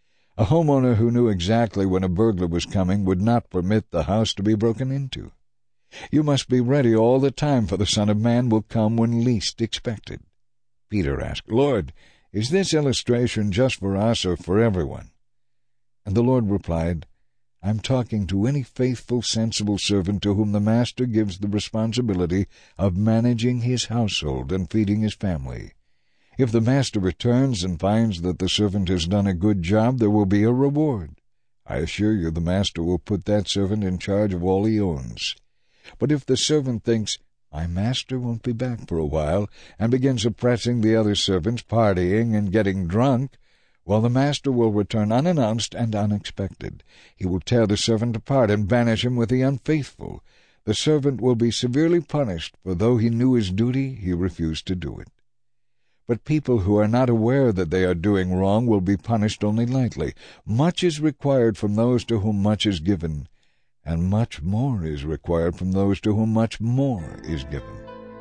S1: a homeowner who knew exactly when a burglar was coming would not permit the house to be broken into. You must be ready all the time, for the Son of Man will come when least expected. Peter asked, "Lord, is this illustration just for us or for everyone?" And the Lord replied, "I'm talking to any faithful, sensible servant to whom the master gives the responsibility of managing his household and feeding his family. If the master returns and finds that the servant has done a good job, there will be a reward. I assure you the master will put that servant in charge of all he owns. But if the servant thinks, 'My master won't be back for a while,' and begins oppressing the other servants, partying and getting drunk, well, the master will return unannounced and unexpected. He will tear the servant apart and banish him with the unfaithful. The servant will be severely punished, for though he knew his duty, he refused to do it. But people who are not aware that they are doing wrong will be punished only lightly. Much is required from those to whom much is given, and much more is required from those to whom much more is given.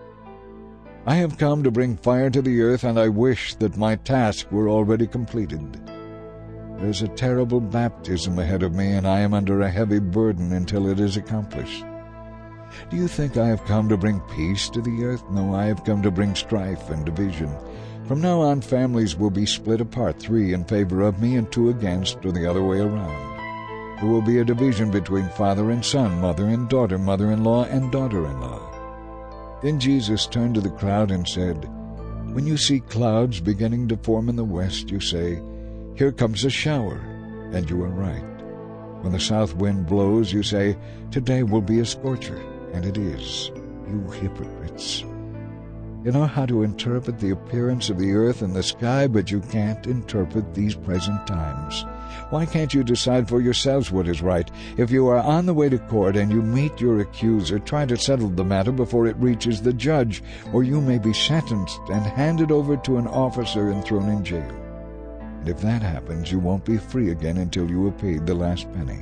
S1: I have come to bring fire to the earth, and I wish that my task were already completed. There's a terrible baptism ahead of me, and I am under a heavy burden until it is accomplished. Do you think I have come to bring peace to the earth? No, I have come to bring strife and division. From now on, families will be split apart, 3 in favor of me and 2 against, or the other way around. There will be a division between father and son, mother and daughter, mother-in-law and daughter-in-law." Then Jesus turned to the crowd and said, "When you see clouds beginning to form in the west, you say, 'Here comes a shower,' and you are right. When the south wind blows, you say, 'Today will be a scorcher,' and it is. You hypocrites! You know how to interpret the appearance of the earth and the sky, but you can't interpret these present times. Why can't you decide for yourselves what is right? If you are on the way to court and you meet your accuser, try to settle the matter before it reaches the judge, or you may be sentenced and handed over to an officer and thrown in jail. And if that happens, you won't be free again until you have paid the last penny."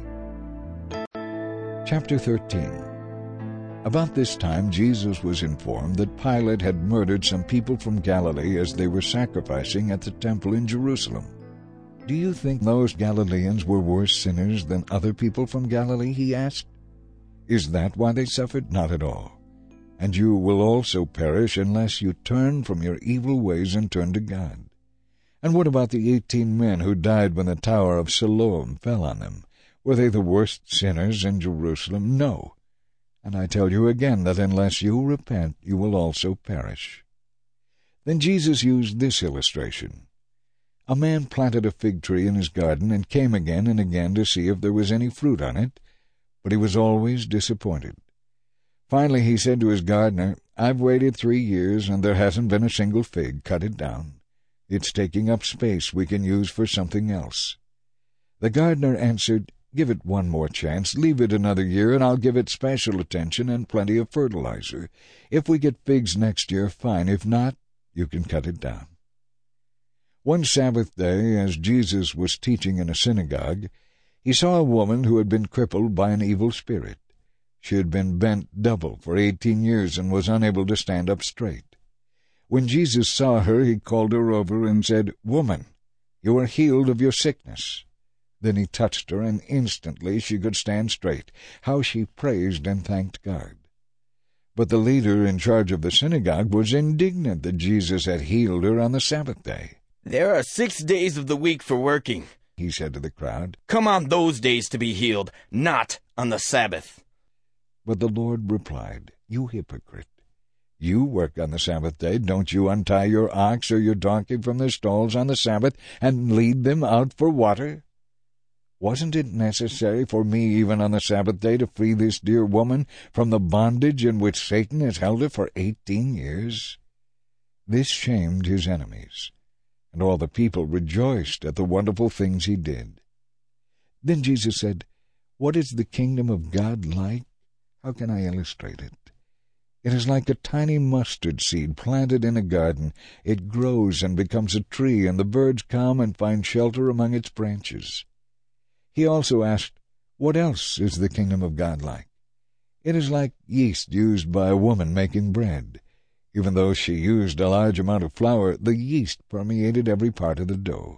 S1: Chapter 13. About this time Jesus was informed that Pilate had murdered some people from Galilee as they were sacrificing at the temple in Jerusalem. "Do you think those Galileans were worse sinners than other people from Galilee?" he asked. "Is that why they suffered? Not at all. And you will also perish unless you turn from your evil ways and turn to God." And what about the 18 men who died when the Tower of Siloam fell on them? Were they the worst sinners in Jerusalem? No. And I tell you again that unless you repent, you will also perish. Then Jesus used this illustration. A man planted a fig tree in his garden and came again and again to see if there was any fruit on it, but he was always disappointed. Finally he said to his gardener, "I've waited 3 years, and there hasn't been a single fig. Cut it down. It's taking up space we can use for something else." The gardener answered, "Give it one more chance. Leave it another year, and I'll give it special attention and plenty of fertilizer. If we get figs next year, fine. If not, you can cut it down." One Sabbath day, as Jesus was teaching in a synagogue, he saw a woman who had been crippled by an evil spirit. She had been bent double for 18 years and was unable to stand up straight. When Jesus saw her, he called her over and said, "Woman, you are healed of your sickness." Then he touched her, and instantly she could stand straight. How she praised and thanked God. But the leader in charge of the synagogue was indignant that Jesus had healed her on the Sabbath day.
S11: "There are 6 days of the week for working,"
S1: he said to the crowd.
S11: "Come on those days to be healed, not on the Sabbath."
S1: But the Lord replied, "You hypocrite! You work on the Sabbath day. Don't you untie your ox or your donkey from their stalls on the Sabbath and lead them out for water? Wasn't it necessary for me even on the Sabbath day to free this dear woman from the bondage in which Satan has held her for 18 years? This shamed his enemies, and all the people rejoiced at the wonderful things he did. Then Jesus said, "What is the kingdom of God like? How can I illustrate it? It is like a tiny mustard seed planted in a garden. It grows and becomes a tree, and the birds come and find shelter among its branches." He also asked, "What else is the kingdom of God like? It is like yeast used by a woman making bread. Even though she used a large amount of flour, the yeast permeated every part of the dough."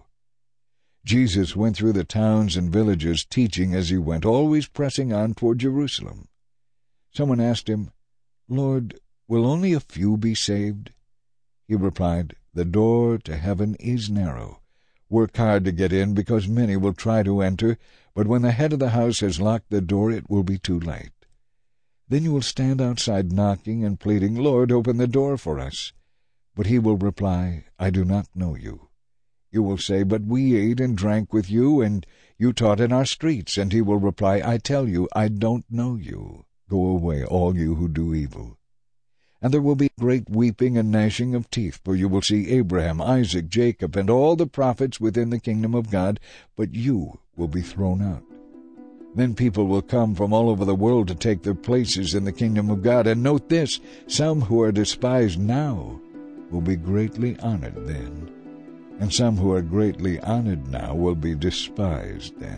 S1: Jesus went through the towns and villages, teaching as he went, always pressing on toward Jerusalem. Someone asked him, "Lord, will only a few be saved?" He replied, "The door to heaven is narrow. Work hard to get in, because many will try to enter, but when the head of the house has locked the door, it will be too late. Then you will stand outside knocking and pleading, 'Lord, open the door for us.' But he will reply, 'I do not know you.' You will say, 'But we ate and drank with you, and you taught in our streets.' And he will reply, 'I tell you, I don't know you. Go away, all you who do evil.' And there will be great weeping and gnashing of teeth, for you will see Abraham, Isaac, Jacob, and all the prophets within the kingdom of God, but you will be thrown out. Then people will come from all over the world to take their places in the kingdom of God. And note this, some who are despised now will be greatly honored then, and some who are greatly honored now will be despised then."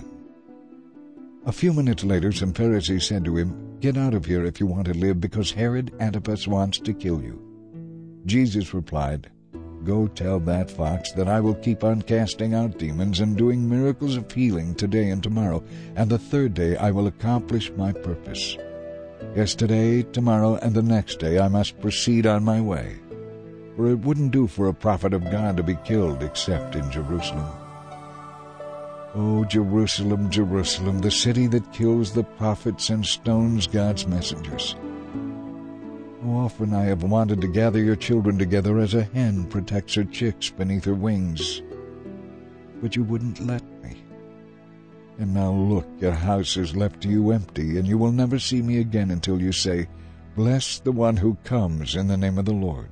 S1: A few minutes later, some Pharisees said to him, "Get out of here if you want to live, because Herod Antipas wants to kill you." Jesus replied, "Go tell that fox that I will keep on casting out demons and doing miracles of healing today and tomorrow, and the third day I will accomplish my purpose. Yes, today, tomorrow, and the next day I must proceed on my way, for it wouldn't do for a prophet of God to be killed except in Jerusalem. Oh, Jerusalem, Jerusalem, the city that kills the prophets and stones God's messengers. How often I have wanted to gather your children together as a hen protects her chicks beneath her wings, but you wouldn't let me. And now look, your house is left to you empty, and you will never see me again until you say, 'Bless the one who comes in the name of the Lord.'"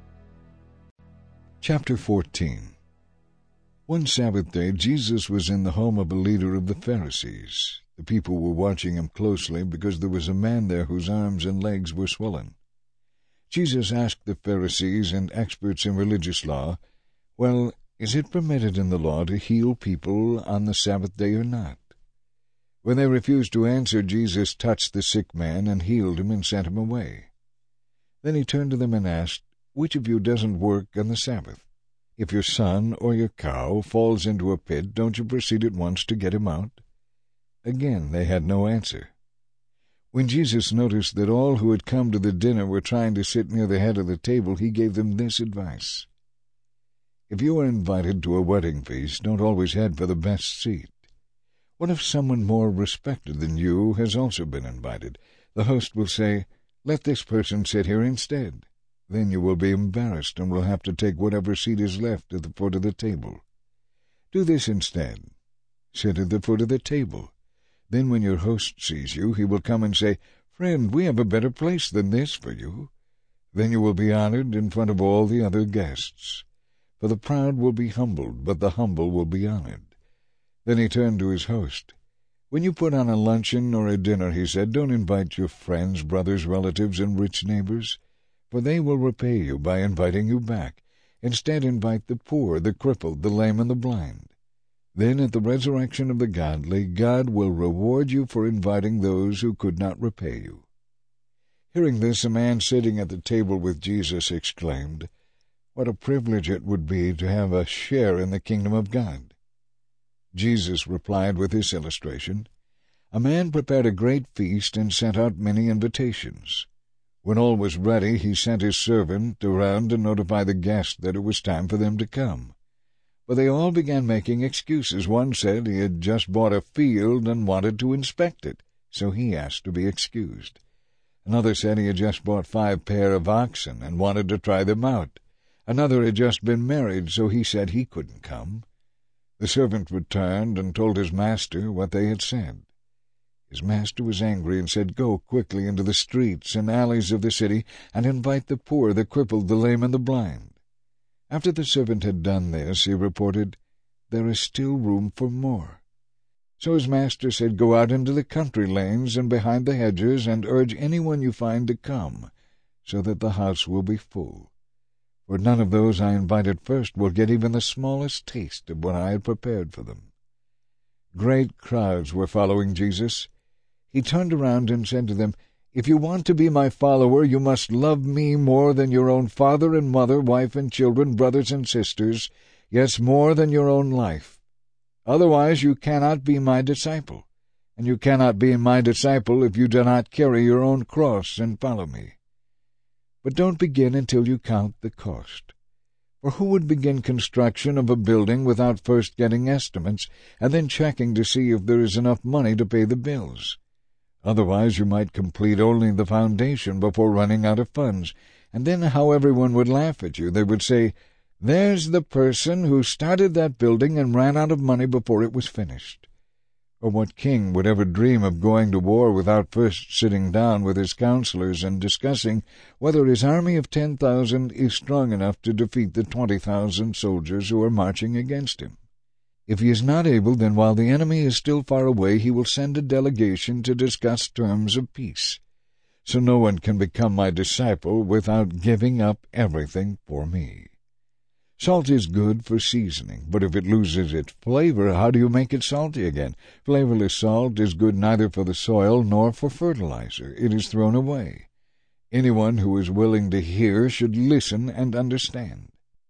S1: Chapter 14. One Sabbath day, Jesus was in the home of a leader of the Pharisees. The people were watching him closely because there was a man there whose arms and legs were swollen. Jesus asked the Pharisees and experts in religious law, "Well, is it permitted in the law to heal people on the Sabbath day or not?" When they refused to answer, Jesus touched the sick man and healed him and sent him away. Then he turned to them and asked, "Which of you doesn't work on the Sabbath? If your son or your cow falls into a pit, don't you proceed at once to get him out?" Again they had no answer. When Jesus noticed that all who had come to the dinner were trying to sit near the head of the table, he gave them this advice: If you are invited to a wedding feast, don't always head for the best seat. What if someone more respected than you has also been invited? The host will say, "Let this person sit here instead." Then you will be embarrassed and will have to take whatever seat is left at the foot of the table. Do this instead. Sit at the foot of the table. Then when your host sees you, he will come and say, "Friend, we have a better place than this for you." Then you will be honored in front of all the other guests. For the proud will be humbled, but the humble will be honored. Then he turned to his host. "When you put on a luncheon or a dinner," he said, "don't invite your friends, brothers, relatives, and rich neighbors, for they will repay you by inviting you back. Instead, invite the poor, the crippled, the lame, and the blind. Then at the resurrection of the godly, God will reward you for inviting those who could not repay you." Hearing this, a man sitting at the table with Jesus exclaimed, "What a privilege it would be to have a share in the kingdom of God." Jesus replied with this illustration, "A man prepared a great feast and sent out many invitations. When all was ready, he sent his servant around to notify the guests that it was time for them to come. But they all began making excuses. One said he had just bought a field and wanted to inspect it, so he asked to be excused. Another said he had just bought 5 pair of oxen and wanted to try them out. Another had just been married, so he said he couldn't come. The servant returned and told his master what they had said. His master was angry and said, "Go quickly into the streets and alleys of the city and invite the poor, the crippled, the lame, and the blind." After the servant had done this, he reported, "There is still room for more." So his master said, "Go out into the country lanes and behind the hedges and urge anyone you find to come, so that the house will be full. For none of those I invited first will get even the smallest taste of what I had prepared for them." Great crowds were following Jesus. He turned around and said to them, "If you want to be my follower, you must love me more than your own father and mother, wife and children, brothers and sisters, yes, more than your own life. Otherwise you cannot be my disciple, and you cannot be my disciple if you do not carry your own cross and follow me. But don't begin until you count the cost. For who would begin construction of a building without first getting estimates and then checking to see if there is enough money to pay the bills? Otherwise you might complete only the foundation before running out of funds, and then how everyone would laugh at you. They would say, 'There's the person who started that building and ran out of money before it was finished.' Or what king would ever dream of going to war without first sitting down with his counselors and discussing whether his army of 10,000 is strong enough to defeat the 20,000 soldiers who are marching against him? If he is not able, then while the enemy is still far away, he will send a delegation to discuss terms of peace. So no one can become my disciple without giving up everything for me. Salt is good for seasoning, but if it loses its flavor, how do you make it salty again? Flavorless salt is good neither for the soil nor for fertilizer. It is thrown away. Anyone who is willing to hear should listen and understand."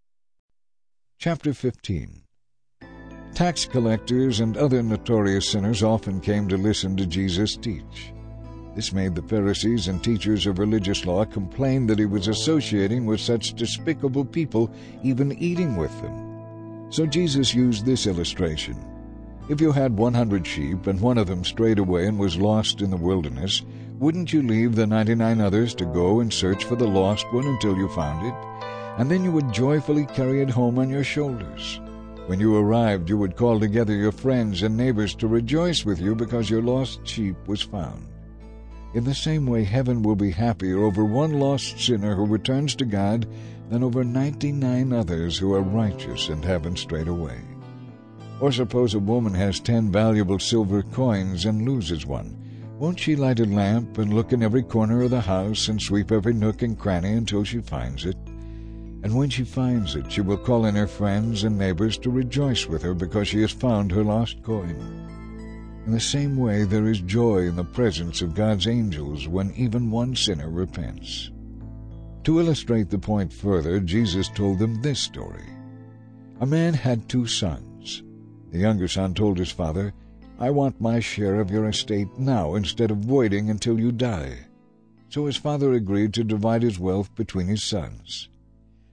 S1: Chapter 15. Tax collectors and other notorious sinners often came to listen to Jesus teach. This made the Pharisees and teachers of religious law complain that he was associating with such despicable people, even eating with them. So Jesus used this illustration. If you had 100 sheep and one of them strayed away and was lost in the wilderness, wouldn't you leave the 99 others to go and search for the lost one until you found it? And then you would joyfully carry it home on your shoulders. When you arrived, you would call together your friends and neighbors to rejoice with you because your lost sheep was found. In the same way, heaven will be happier over one lost sinner who returns to God than over 99 others who are righteous and haven't strayed away. Or suppose a woman has 10 valuable silver coins and loses one. Won't she light a lamp and look in every corner of the house and sweep every nook and cranny until she finds it? And when she finds it, she will call in her friends and neighbors to rejoice with her because she has found her lost coin. In the same way, there is joy in the presence of God's angels when even one sinner repents. To illustrate the point further, Jesus told them this story. A man had 2 sons. The younger son told his father, "I want my share of your estate now instead of waiting until you die." So his father agreed to divide his wealth between his sons.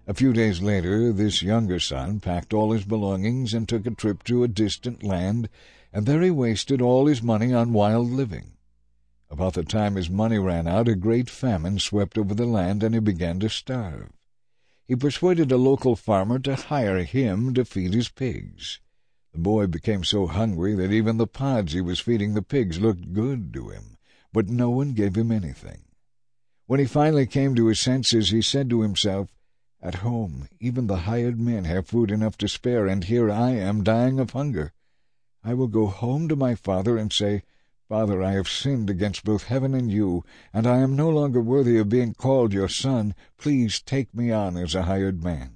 S1: A few days later, this younger son packed all his belongings and took a trip to a distant land, and there he wasted all his money on wild living. About the time his money ran out, a great famine swept over the land, and he began to starve. He persuaded a local farmer to hire him to feed his pigs. The boy became so hungry that even the pods he was feeding the pigs looked good to him, but no one gave him anything. When he finally came to his senses, he said to himself, "At home, even the hired men have food enough to spare, and here I am dying of hunger. I will go home to my father and say, 'Father, I have sinned against both heaven and you, and I am no longer worthy of being called your son. Please take me on as a hired man.'"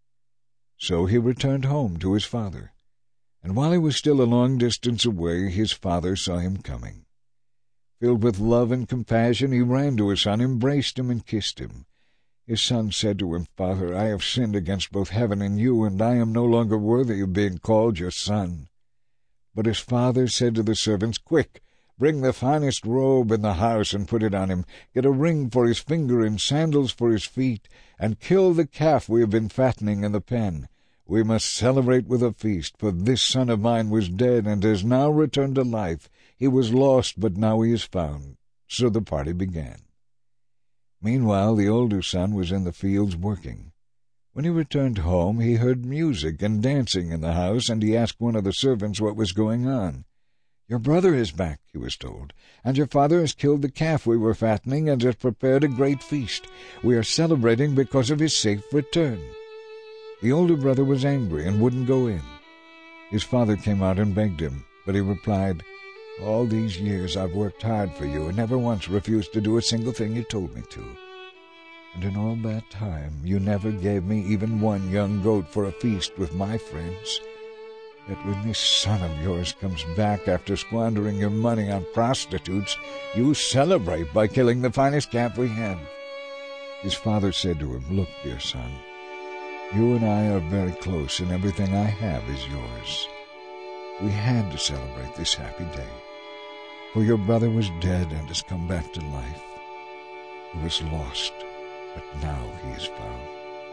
S1: So he returned home to his father, and while he was still a long distance away, his father saw him coming. Filled with love and compassion, he ran to his son, embraced him, and kissed him. His son said to him, "Father, I have sinned against both heaven and you, and I am no longer worthy of being called your son." But his father said to the servants, "Quick, bring the finest robe in the house and put it on him. Get a ring for his finger and sandals for his feet, and kill the calf we have been fattening in the pen. We must celebrate with a feast, for this son of mine was dead and has now returned to life. He was lost, but now he is found." So the party began. Meanwhile, the older son was in the fields working. When he returned home, he heard music and dancing in the house, and he asked one of the servants what was going on. "Your brother is back," he was told, "and your father has killed the calf we were fattening and has prepared a great feast. We are celebrating because of his safe return." The older brother was angry and wouldn't go in. His father came out and begged him, but he replied, "All these years I've worked hard for you and never once refused to do a single thing you told me to. And in all that time you never gave me even one young goat for a feast with my friends. Yet when this son of yours comes back after squandering your money on prostitutes, you celebrate by killing the finest calf we have." His father said to him, "Look, dear son, you and I are very close, and everything I have is yours. We had to celebrate this happy day, for your brother was dead and has come back to life. He was lost, but now he is found."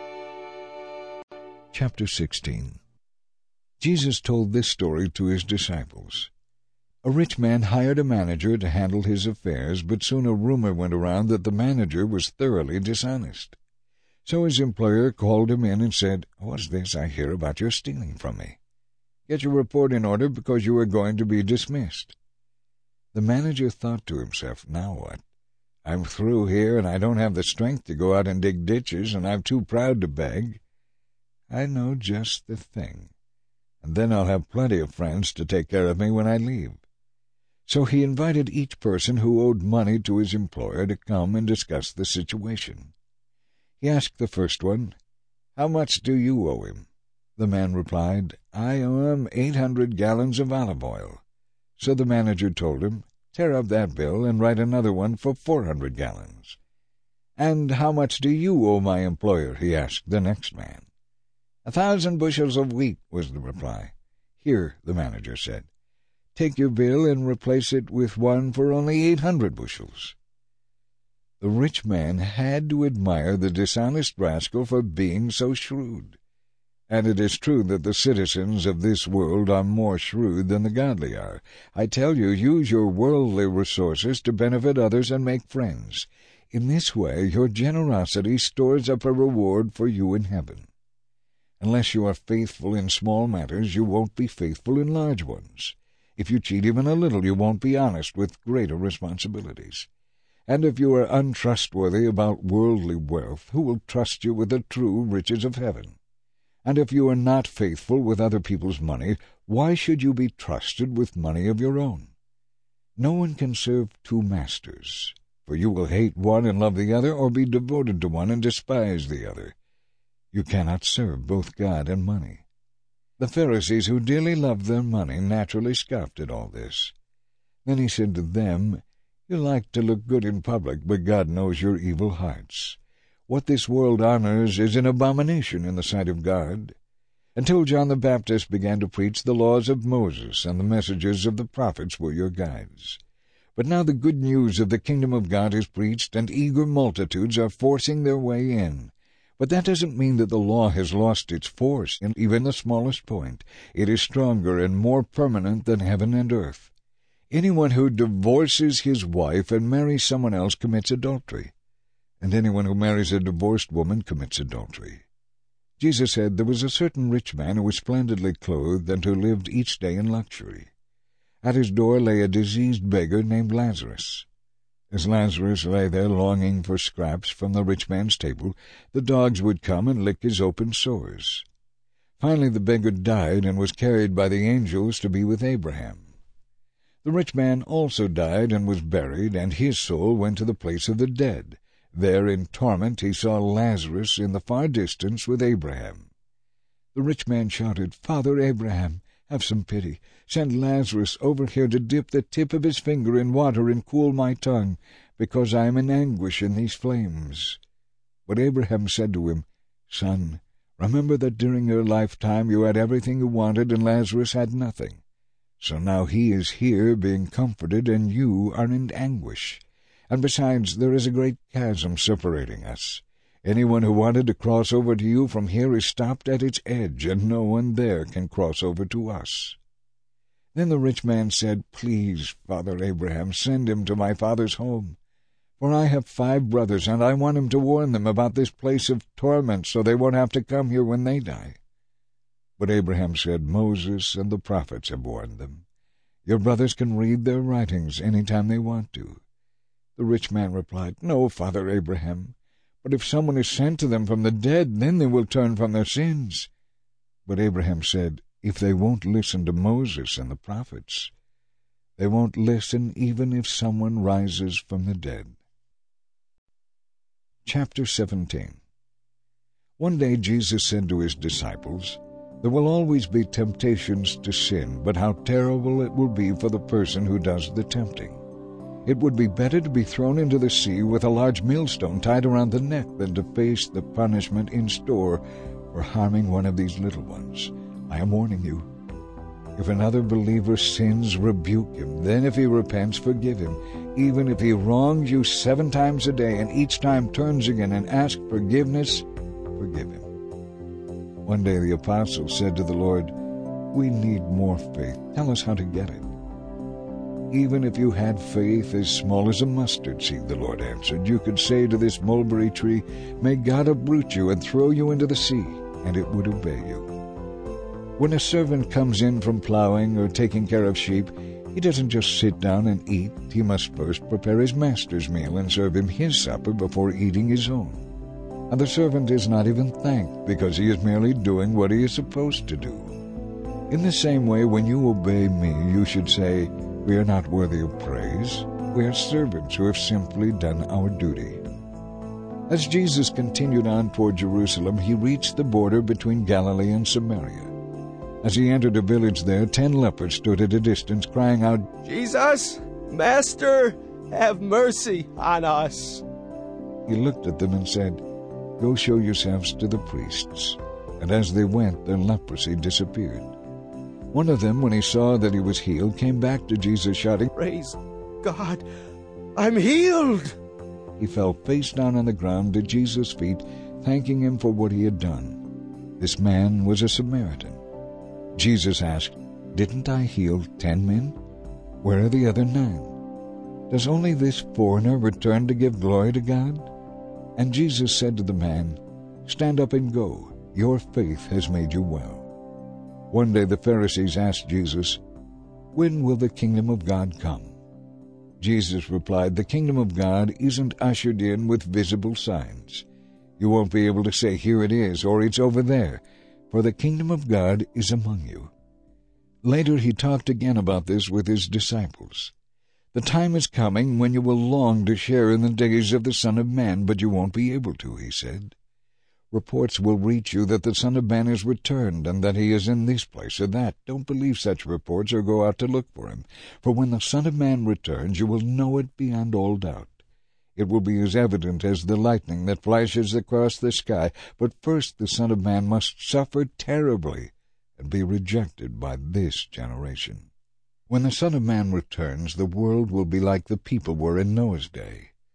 S1: Chapter 16. Jesus told this story to his disciples. A rich man hired a manager to handle his affairs, but soon a rumor went around that the manager was thoroughly dishonest. So his employer called him in and said, "What's this I hear about your stealing from me? Get your report in order, because you are going to be dismissed." The manager thought to himself, "Now what? I'm through here, and I don't have the strength to go out and dig ditches, and I'm too proud to beg. I know just the thing, and then I'll have plenty of friends to take care of me when I leave." So he invited each person who owed money to his employer to come and discuss the situation. He asked the first one, "How much do you owe him?" The man replied, "I owe him 800 gallons of olive oil." So the manager told him, "Tear up that bill and write another one for 400 gallons. "And how much do you owe my employer?" he asked the next man. 1,000 bushels of wheat, was the reply. "Here," the manager said, "take your bill and replace it with one for only 800 bushels. The rich man had to admire the dishonest rascal for being so shrewd. And it is true that the citizens of this world are more shrewd than the godly are. I tell you, use your worldly resources to benefit others and make friends. In this way, your generosity stores up a reward for you in heaven. Unless you are faithful in small matters, you won't be faithful in large ones. If you cheat even a little, you won't be honest with greater responsibilities. And if you are untrustworthy about worldly wealth, who will trust you with the true riches of heaven? And if you are not faithful with other people's money, why should you be trusted with money of your own? No one can serve two masters, for you will hate one and love the other, or be devoted to one and despise the other. You cannot serve both God and money." The Pharisees, who dearly loved their money, naturally scoffed at all this. Then he said to them, "You like to look good in public, but God knows your evil hearts. What this world honors is an abomination in the sight of God. Until John the Baptist began to preach, the laws of Moses and the messages of the prophets were your guides. But now the good news of the kingdom of God is preached, and eager multitudes are forcing their way in. But that doesn't mean that the law has lost its force in even the smallest point. It is stronger and more permanent than heaven and earth. Anyone who divorces his wife and marries someone else commits adultery, and anyone who marries a divorced woman commits adultery. Jesus said there was a certain rich man who was splendidly clothed and who lived each day in luxury. At his door lay a diseased beggar named Lazarus. As Lazarus lay there longing for scraps from the rich man's table, the dogs would come and lick his open sores. Finally the beggar died and was carried by the angels to be with Abraham. The rich man also died and was buried, and his soul went to the place of the dead. There in torment he saw Lazarus in the far distance with Abraham. The rich man shouted, "Father Abraham, have some pity. Send Lazarus over here to dip the tip of his finger in water and cool my tongue, because I am in anguish in these flames." But Abraham said to him, "Son, remember that during your lifetime you had everything you wanted, and Lazarus had nothing. So now he is here being comforted, and you are in anguish. And besides, there is a great chasm separating us. Anyone who wanted to cross over to you from here is stopped at its edge, and no one there can cross over to us." Then the rich man said, "Please, Father Abraham, send him to my father's home. For I have 5 brothers, and I want him to warn them about this place of torment, so they won't have to come here when they die." But Abraham said, "Moses and the prophets have warned them. Your brothers can read their writings any time they want to." The rich man replied, "No, Father Abraham, but if someone is sent to them from the dead, then they will turn from their sins." But Abraham said, "If they won't listen to Moses and the prophets, they won't listen even if someone rises from the dead." Chapter 17. One day Jesus said to his disciples, "There will always be temptations to sin, but how terrible it will be for the person who does the tempting. It would be better to be thrown into the sea with a large millstone tied around the neck than to face the punishment in store for harming one of these little ones. I am warning you. If another believer sins, rebuke him. Then if he repents, forgive him. Even if he wrongs you 7 times a day and each time turns again and asks forgiveness, forgive him." One day the apostles said to the Lord, "We need more faith. Tell us how to get it." "Even if you had faith as small as a mustard seed," the Lord answered, "you could say to this mulberry tree, 'May God uproot you and throw you into the sea,' and it would obey you." When a servant comes in from plowing or taking care of sheep, he doesn't just sit down and eat. He must first prepare his master's meal and serve him his supper before eating his own. And the servant is not even thanked because he is merely doing what he is supposed to do. In the same way, when you obey me, you should say, 'We are not worthy of praise. We are servants who have simply done our duty.'" As Jesus continued on toward Jerusalem, he reached the border between Galilee and Samaria. As he entered a village there, 10 lepers stood at a distance, crying out,
S8: "Jesus, Master, have mercy on us."
S1: He looked at them and said, "Go show yourselves to the priests." And as they went, their leprosy disappeared. One of them, when he saw that he was healed, came back to Jesus shouting,
S8: "Praise God, I'm healed!"
S1: He fell face down on the ground at Jesus' feet, thanking him for what he had done. This man was a Samaritan. Jesus asked, "Didn't I heal 10 men? Where are the other 9? Does only this foreigner return to give glory to God?" And Jesus said to the man, "Stand up and go. Your faith has made you well." One day the Pharisees asked Jesus, "When will the kingdom of God come?" Jesus replied, "The kingdom of God isn't ushered in with visible signs. You won't be able to say, 'Here it is,' or 'It's over there,' for the kingdom of God is among you." Later he talked again about this with his disciples. "The time is coming when you will long to share in the days of the Son of Man, but you won't be able to," he said. "Reports will reach you that the Son of Man is returned and that he is in this place or that. Don't believe such reports or go out to look for him. For when the Son of Man returns, you will know it beyond all doubt. It will be as evident as the lightning that flashes across the sky. But first the Son of Man must suffer terribly and be rejected by this generation." When the Son of Man returns, the world will be like the people were in Noah's day.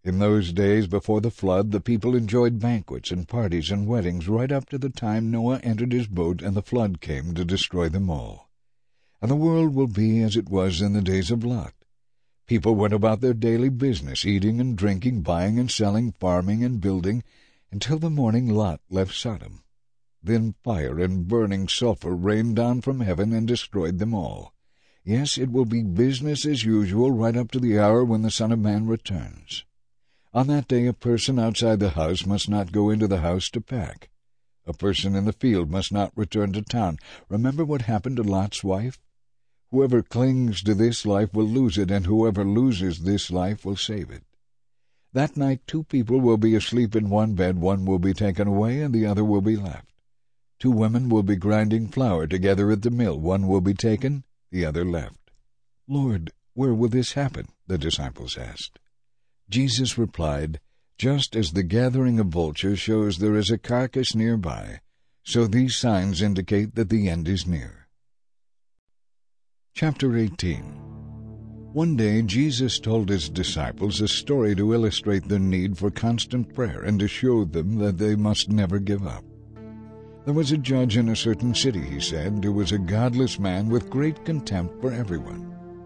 S1: In those days before the flood, the people enjoyed banquets and parties and weddings right up to the time Noah entered his boat and the flood came to destroy them all. And the world will be as it was in the days of Lot. People went about their daily business, eating and drinking, buying and selling, farming and building, until the morning Lot left Sodom. Then fire and burning sulfur rained down from heaven and destroyed them all. Yes, it will be business as usual right up to the hour when the Son of Man returns. On that day a person outside the house must not go into the house to pack. A person in the field must not return to town. Remember what happened to Lot's wife? Whoever clings to this life will lose it, and whoever loses this life will save it. That night 2 people will be asleep in one bed, one will be taken away, and the other will be left. 2 women will be grinding flour together at the mill, one will be taken, the other left. Lord, where will this happen? The disciples asked. Jesus replied, Just as the gathering of vultures shows there is a carcass nearby, so these signs indicate that the end is near. Chapter 18. One day Jesus told his disciples a story to illustrate their need for constant prayer and to show them that they must never give up. There was a judge in a certain city, he said, who was a godless man with great contempt for everyone.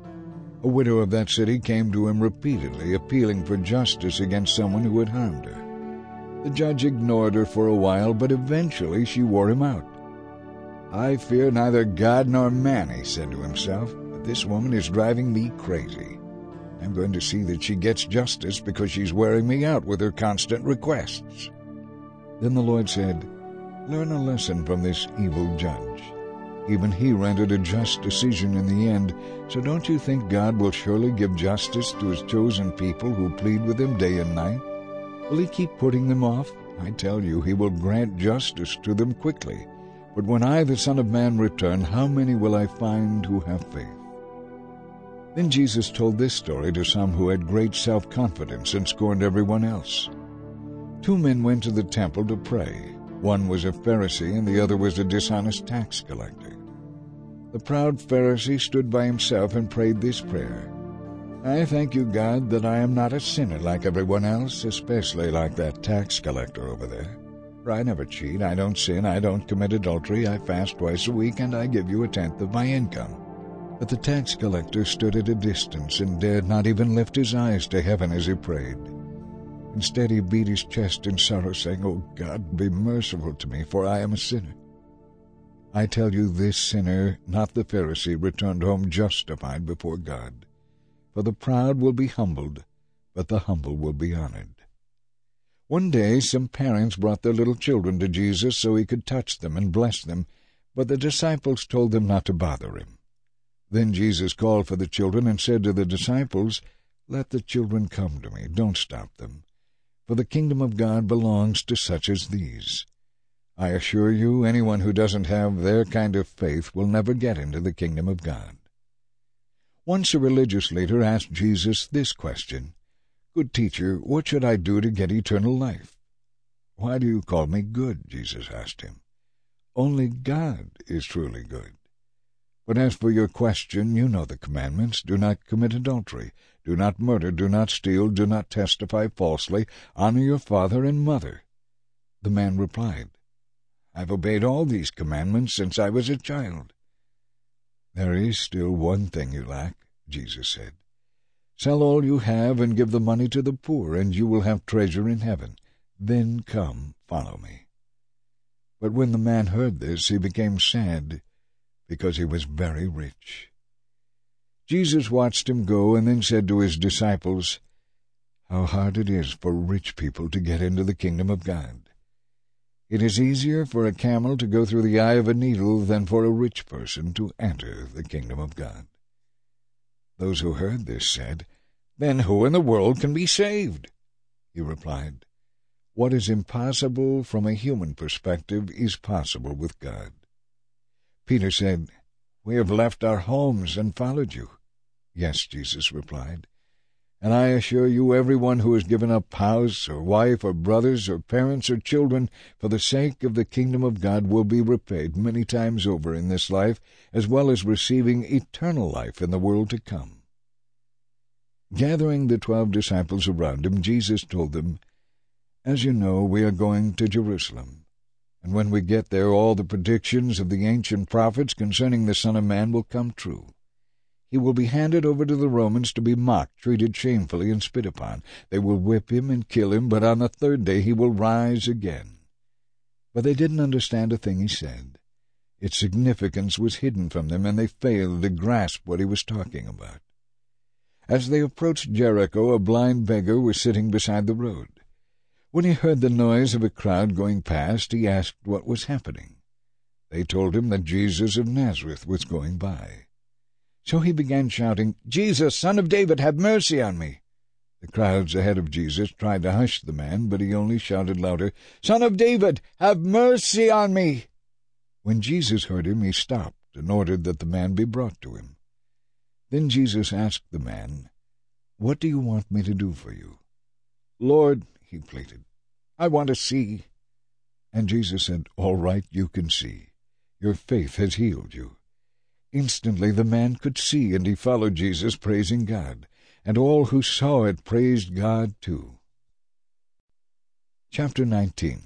S1: A widow of that city came to him repeatedly, appealing for justice against someone who had harmed her. The judge ignored her for a while, but eventually she wore him out. I fear neither God nor man, he said to himself, but this woman is driving me crazy. I'm going to see that she gets justice because she's wearing me out with her constant requests. Then the Lord said, Learn a lesson from this evil judge. Even he rendered a just decision in the end, so don't you think God will surely give justice to his chosen people who plead with him day and night? Will he keep putting them off? I tell you, he will grant justice to them quickly. But when I, the Son of Man, return, how many will I find who have faith? Then Jesus told this story to some who had great self-confidence and scorned everyone else. 2 men went to the temple to pray. One was a Pharisee and the other was a dishonest tax collector. The proud Pharisee stood by himself and prayed this prayer, I thank you, God, that I am not a sinner like everyone else, especially like that tax collector over there. For I never cheat, I don't sin, I don't commit adultery, I fast twice a week, and I give you 1/10 of my income. But the tax collector stood at a distance and dared not even lift his eyes to heaven as he prayed. Instead he beat his chest in sorrow, saying, O God, be merciful to me, for I am a sinner. I tell you, this sinner, not the Pharisee, returned home justified before God. For the proud will be humbled, but the humble will be honored. One day some parents brought their little children to Jesus so he could touch them and bless them, but the disciples told them not to bother him. Then Jesus called for the children and said to the disciples, Let the children come to me, don't stop them, for the kingdom of God belongs to such as these. I assure you, anyone who doesn't have their kind of faith will never get into the kingdom of God. Once a religious leader asked Jesus this question, Good teacher, what should I do to get eternal life? Why do you call me good? Jesus asked him. Only God is truly good. But as for your question, you know the commandments. Do not commit adultery. Do not murder. Do not steal. Do not testify falsely. Honor your father and mother. The man replied, I've obeyed all these commandments since I was a child. There is still one thing you lack, Jesus said. Sell all you have and give the money to the poor, and you will have treasure in heaven. Then come, follow me. But when the man heard this, he became sad, because he was very rich. Jesus watched him go and then said to his disciples, How hard it is for rich people to get into the kingdom of God. It is easier for a camel to go through the eye of a needle than for a rich person to enter the kingdom of God. Those who heard this said, Then who in the world can be saved? He replied, What is impossible from a human perspective is possible with God. Peter said, We have left our homes and followed you. Yes, Jesus replied, and I assure you everyone who has given up house or wife or brothers or parents or children for the sake of the kingdom of God will be repaid many times over in this life, as well as receiving eternal life in the world to come. Gathering the 12 disciples around him, Jesus told them, "As you know, we are going to Jerusalem. And when we get there, all the predictions of the ancient prophets concerning the Son of Man will come true. He will be handed over to the Romans to be mocked, treated shamefully, and spit upon. They will whip him and kill him, but on the 3rd day he will rise again." But they didn't understand a thing he said. Its significance was hidden from them, and they failed to grasp what he was talking about. As they approached Jericho, a blind beggar was sitting beside the road. When he heard the noise of a crowd going past, he asked what was happening. They told him that Jesus of Nazareth was going by. So he began shouting, "Jesus, Son of David, have mercy on me!" The crowds ahead of Jesus tried to hush the man, but he only shouted louder, "Son of David, have mercy on me!" When Jesus heard him, he stopped and ordered that the man be brought to him. Then Jesus asked the man, "What do you want me to do for you?" "Lord," he pleaded, "I want to see." And Jesus said, "All right, you can see. Your faith has healed you." Instantly the man could see, and he followed Jesus, praising God. And all who saw it praised God too. Chapter 19.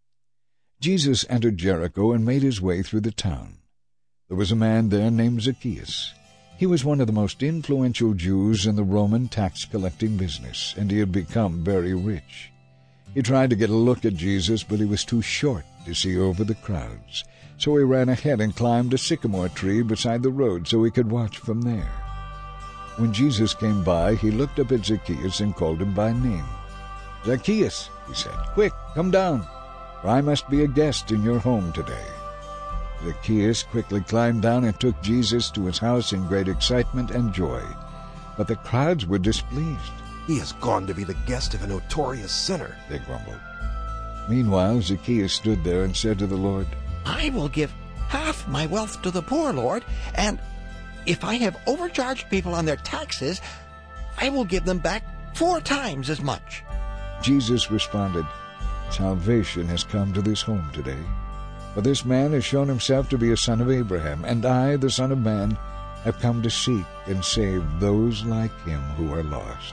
S1: Jesus entered Jericho and made his way through the town. There was a man there named Zacchaeus. He was one of the most influential Jews in the Roman tax-collecting business, and he had become very rich. He tried to get a look at Jesus, but he was too short to see over the crowds. So he ran ahead and climbed a sycamore tree beside the road so he could watch from there. When Jesus came by, he looked up at Zacchaeus and called him by name. "Zacchaeus," he said, "quick, come down, for I must be a guest in your home today." Zacchaeus quickly climbed down and took Jesus to his house in great excitement and joy. But the crowds were displeased.
S8: "He has gone to be the guest of a notorious sinner," they grumbled.
S1: Meanwhile, Zacchaeus stood there and said to the Lord,
S12: "I will give half my wealth to the poor, Lord, and if I have overcharged people on their taxes, I will give them back 4 times as much."
S1: Jesus responded, "Salvation has come to this home today, for this man has shown himself to be a son of Abraham, and I, the Son of Man, have come to seek and save those like him who are lost."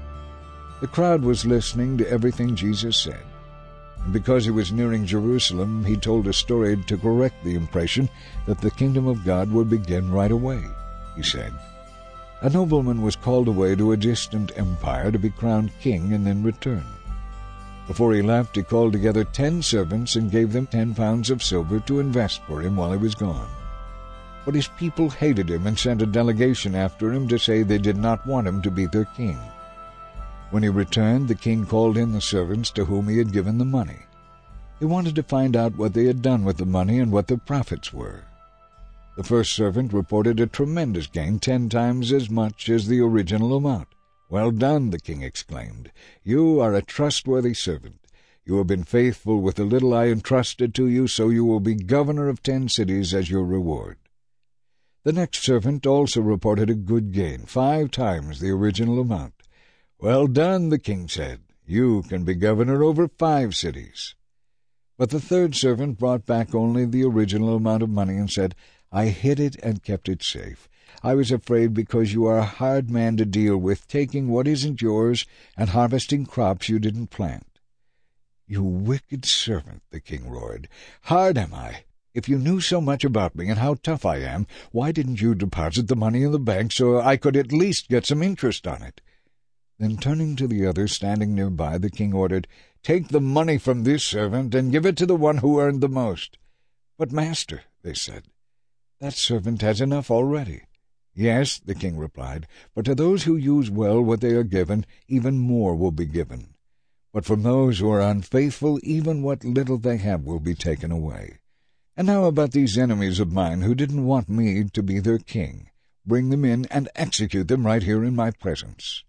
S1: The crowd was listening to everything Jesus said. And because he was nearing Jerusalem, he told a story to correct the impression that the kingdom of God would begin right away. He said, "A nobleman was called away to a distant empire to be crowned king and then return. Before he left, he called together 10 servants and gave them 10 pounds of silver to invest for him while he was gone. But his people hated him and sent a delegation after him to say they did not want him to be their king. When he returned, the king called in the servants to whom he had given the money. He wanted to find out what they had done with the money and what their profits were. The first servant reported a tremendous gain, 10 times as much as the original amount. "Well done," the king exclaimed. "You are a trustworthy servant. You have been faithful with the little I entrusted to you, so you will be governor of 10 cities as your reward." The next servant also reported a good gain, 5 times the original amount. "Well done," the king said. "You can be governor over 5 cities." But the third servant brought back only the original amount of money and said, "I hid it and kept it safe. I was afraid because you are a hard man to deal with, taking what isn't yours and harvesting crops you didn't plant." "You wicked servant," the king roared. "Hard am I? If you knew so much about me and how tough I am, why didn't you deposit the money in the bank so I could at least get some interest on it?" Then turning to the others standing nearby, the king ordered, "Take the money from this servant and give it to the one who earned the most." "But, master," they said, "that servant has enough already." "Yes," the king replied, "but to those who use well what they are given, even more will be given. But from those who are unfaithful, even what little they have will be taken away. And now about these enemies of mine who didn't want me to be their king. Bring them in and execute them right here in my presence."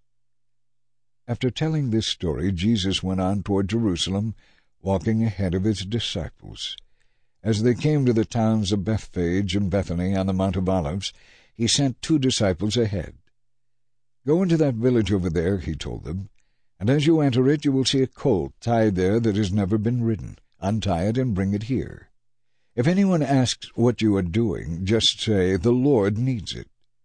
S1: After telling this story, Jesus went on toward Jerusalem, walking ahead of his disciples. As they came to the towns of Bethphage and Bethany on the Mount of Olives, he sent 2 disciples ahead. "Go into that village over there," he told them, "and as you enter it you will see a colt tied there that has never been ridden. Untie it and bring it here. If anyone asks what you are doing, just say, 'The Lord needs it.'"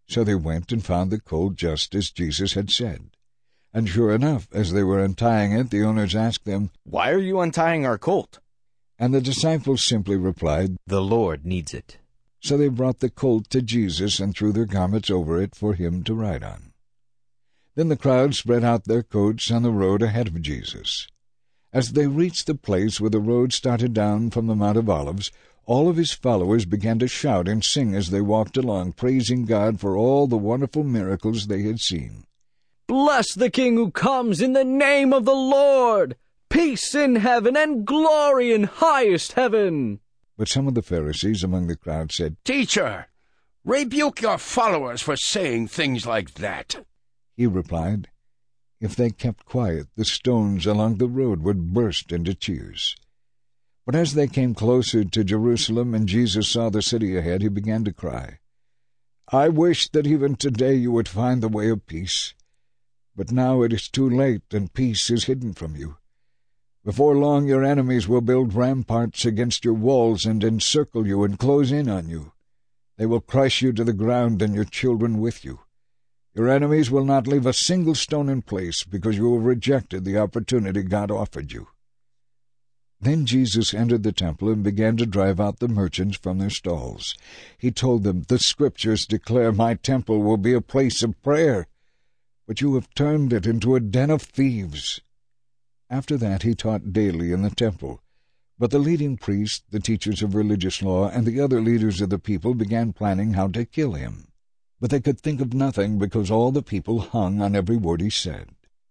S1: So they went and found the colt just as Jesus had said. And sure enough, as they were untying it, the owners asked them,
S11: "Why are you untying our colt?"
S1: And the disciples simply replied,
S9: "The Lord needs it."
S1: So they brought the colt to Jesus and threw their garments over it for him to ride on. Then the crowd spread out their coats on the road ahead of Jesus. As they reached the place where the road started down from the Mount of Olives, all of his followers began to shout and sing as they walked along, praising God for all the wonderful miracles they had seen.
S6: Bless the King who comes in the name of the Lord! Peace in heaven and glory in highest heaven!
S1: But some of the Pharisees among the crowd said,
S3: "Teacher, rebuke your followers for saying things like that."
S1: He replied, if they kept quiet, the stones along the road would burst into cheers. But as they came closer to Jerusalem and Jesus saw the city ahead, he began to cry, "I wish that even today you would find the way of peace. But now it is too late, and peace is hidden from you. Before long your enemies will build ramparts against your walls and encircle you and close in on you. They will crush you to the ground and your children with you. Your enemies will not leave a single stone in place because you have rejected the opportunity God offered you." Then Jesus entered the temple and began to drive out the merchants from their stalls. He told them, "The Scriptures declare my temple will be a place of prayer, but you have turned it into a den of thieves." After that he taught daily in the temple. But the leading priests, the teachers of religious law, and the other leaders of the people began planning how to kill him. But they could think of nothing because all the people hung on every word he said.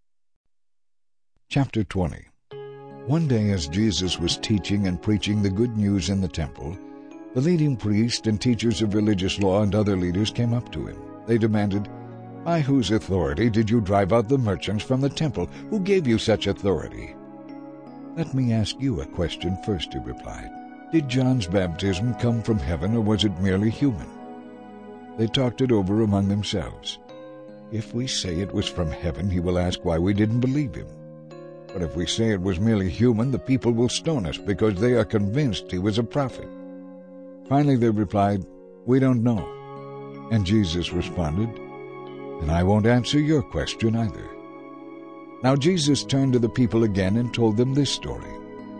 S1: Chapter 20. One day as Jesus was teaching and preaching the good news in the temple, the leading priests and teachers of religious law and other leaders came up to him. They demanded, "By whose authority did you drive out the merchants from the temple? Who gave you such authority?" "Let me ask you a question first," he replied. "Did John's baptism come from heaven, or was it merely human?" They talked it over among themselves. "If we say it was from heaven, he will ask why we didn't believe him. But if we say it was merely human, the people will stone us because they are convinced he was a prophet." Finally they replied, "We don't know." And Jesus responded, "And I won't answer your question either." Now Jesus turned to the people again and told them this story.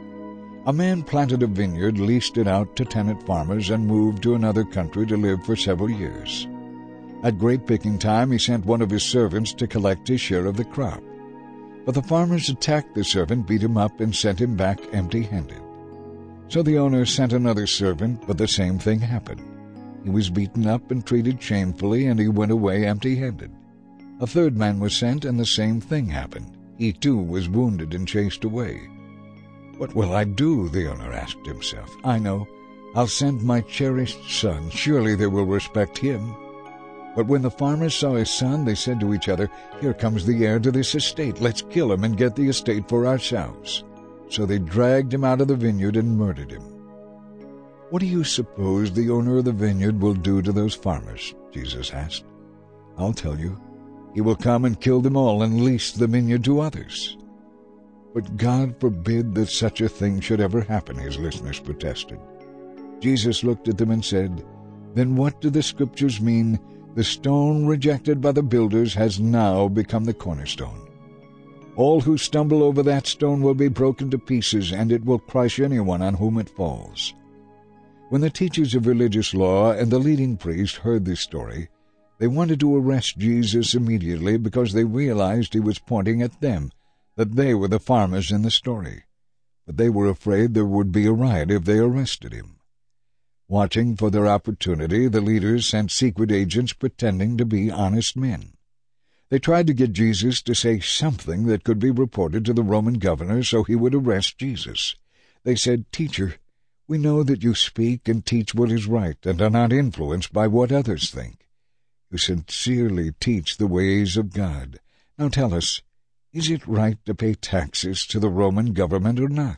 S1: A man planted a vineyard, leased it out to tenant farmers, and moved to another country to live for several years. At grape picking time, he sent one of his servants to collect his share of the crop. But the farmers attacked the servant, beat him up, and sent him back empty-handed. So the owner sent another servant, but the same thing happened. He was beaten up and treated shamefully, and he went away empty-handed. A third man was sent, and the same thing happened. He too was wounded and chased away. "What will I do?" the owner asked himself. "I know. I'll send my cherished son. Surely they will respect him." But when the farmers saw his son, they said to each other, "Here comes the heir to this estate. Let's kill him and get the estate for ourselves." So they dragged him out of the vineyard and murdered him. "What do you suppose the owner of the vineyard will do to those farmers?" Jesus asked. "I'll tell you. He will come and kill them all and lease the vineyard to others." "But God forbid that such a thing should ever happen," his listeners protested. Jesus looked at them and said, "Then what do the Scriptures mean? The stone rejected by the builders has now become the cornerstone. All who stumble over that stone will be broken to pieces, and it will crush anyone on whom it falls." When the teachers of religious law and the leading priests heard this story, they wanted to arrest Jesus immediately because they realized he was pointing at them, that they were the farmers in the story. But they were afraid there would be a riot if they arrested him. Watching for their opportunity, the leaders sent secret agents pretending to be honest men. They tried to get Jesus to say something that could be reported to the Roman governor so he would arrest Jesus. They said, "Teacher, we know that you speak and teach what is right and are not influenced by what others think. You sincerely teach the ways of God. Now tell us, is it right to pay taxes to the Roman government or not?"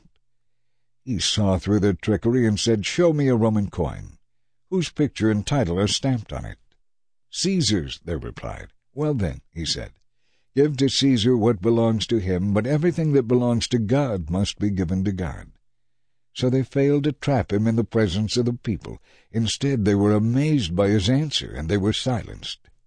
S1: He saw through their trickery and said, "Show me a Roman coin. Whose picture and title are stamped on it?" "Caesar's," they replied. "Well then," he said, "give to Caesar what belongs to him, but everything that belongs to God must be given to God." So they failed to trap him in the presence of the people. Instead, they were amazed by his answer, and they were silenced.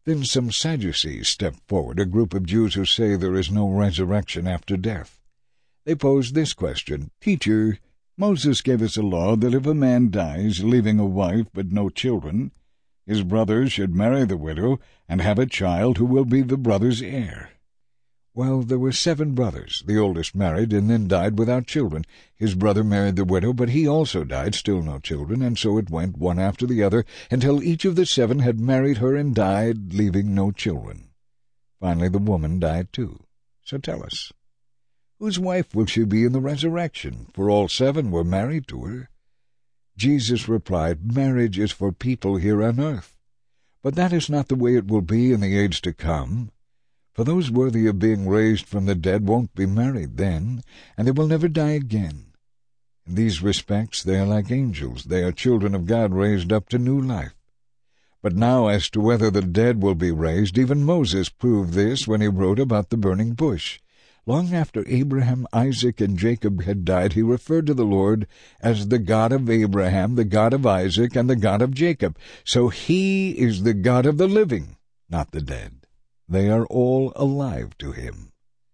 S1: Then some Sadducees stepped forward, a group of Jews who say there is no resurrection after death. They posed this question: "Teacher, Moses gave us a law that if a man dies, leaving a wife but no children, his brother should marry the widow and have a child who will be the brother's heir." Well, there were 7 brothers. The oldest married and then died without children. His brother married the widow, but he also died, still no children, and so it went one after the other, until each of the 7 had married her and died, leaving no children. Finally the woman died too. So tell us, whose wife will she be in the resurrection? For all 7 were married to her. Jesus replied, "Marriage is for people here on earth, but that is not the way it will be in the age to come. For those worthy of being raised from the dead won't be married then, and they will never die again. In these respects they are like angels. They are children of God raised up to new life. But now as to whether the dead will be raised, even Moses proved this when he wrote about the burning bush. Long after Abraham, Isaac, and Jacob had died, he referred to the Lord as the God of Abraham, the God of Isaac, and the God of Jacob. So he is the God of the living, not the dead. They are all alive to him."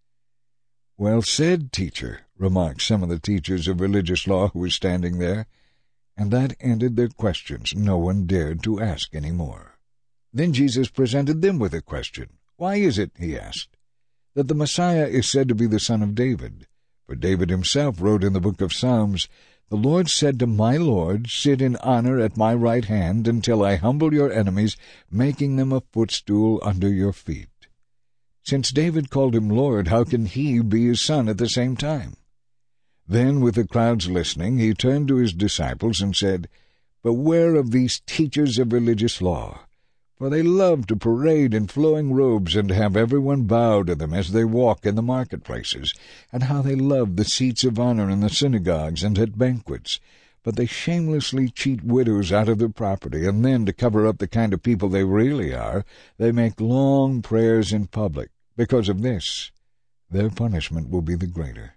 S1: "Well said, teacher," remarked some of the teachers of religious law who were standing there, and that ended their questions. No one dared to ask any more. Then Jesus presented them with a question. "Why is it," he asked, "that the Messiah is said to be the son of David? For David himself wrote in the book of Psalms, 'The Lord said to my Lord, sit in honor at my right hand until I humble your enemies, making them a footstool under your feet.' Since David called him Lord, how can he be his son at the same time?" Then, with the crowds listening, he turned to his disciples and said, "Beware of these teachers of religious law, for they love to parade in flowing robes and have everyone bow to them as they walk in the marketplaces, and how they love the seats of honor in the synagogues and at banquets. But they shamelessly cheat widows out of their property, and then, to cover up the kind of people they really are, they make long prayers in public. Because of this, their punishment will be the greater."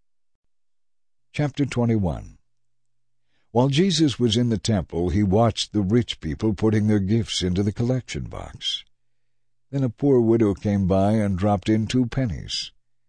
S1: Chapter 21. While Jesus was in the temple, he watched the rich people putting their gifts into the collection box. Then a poor widow came by and dropped in 2 pennies.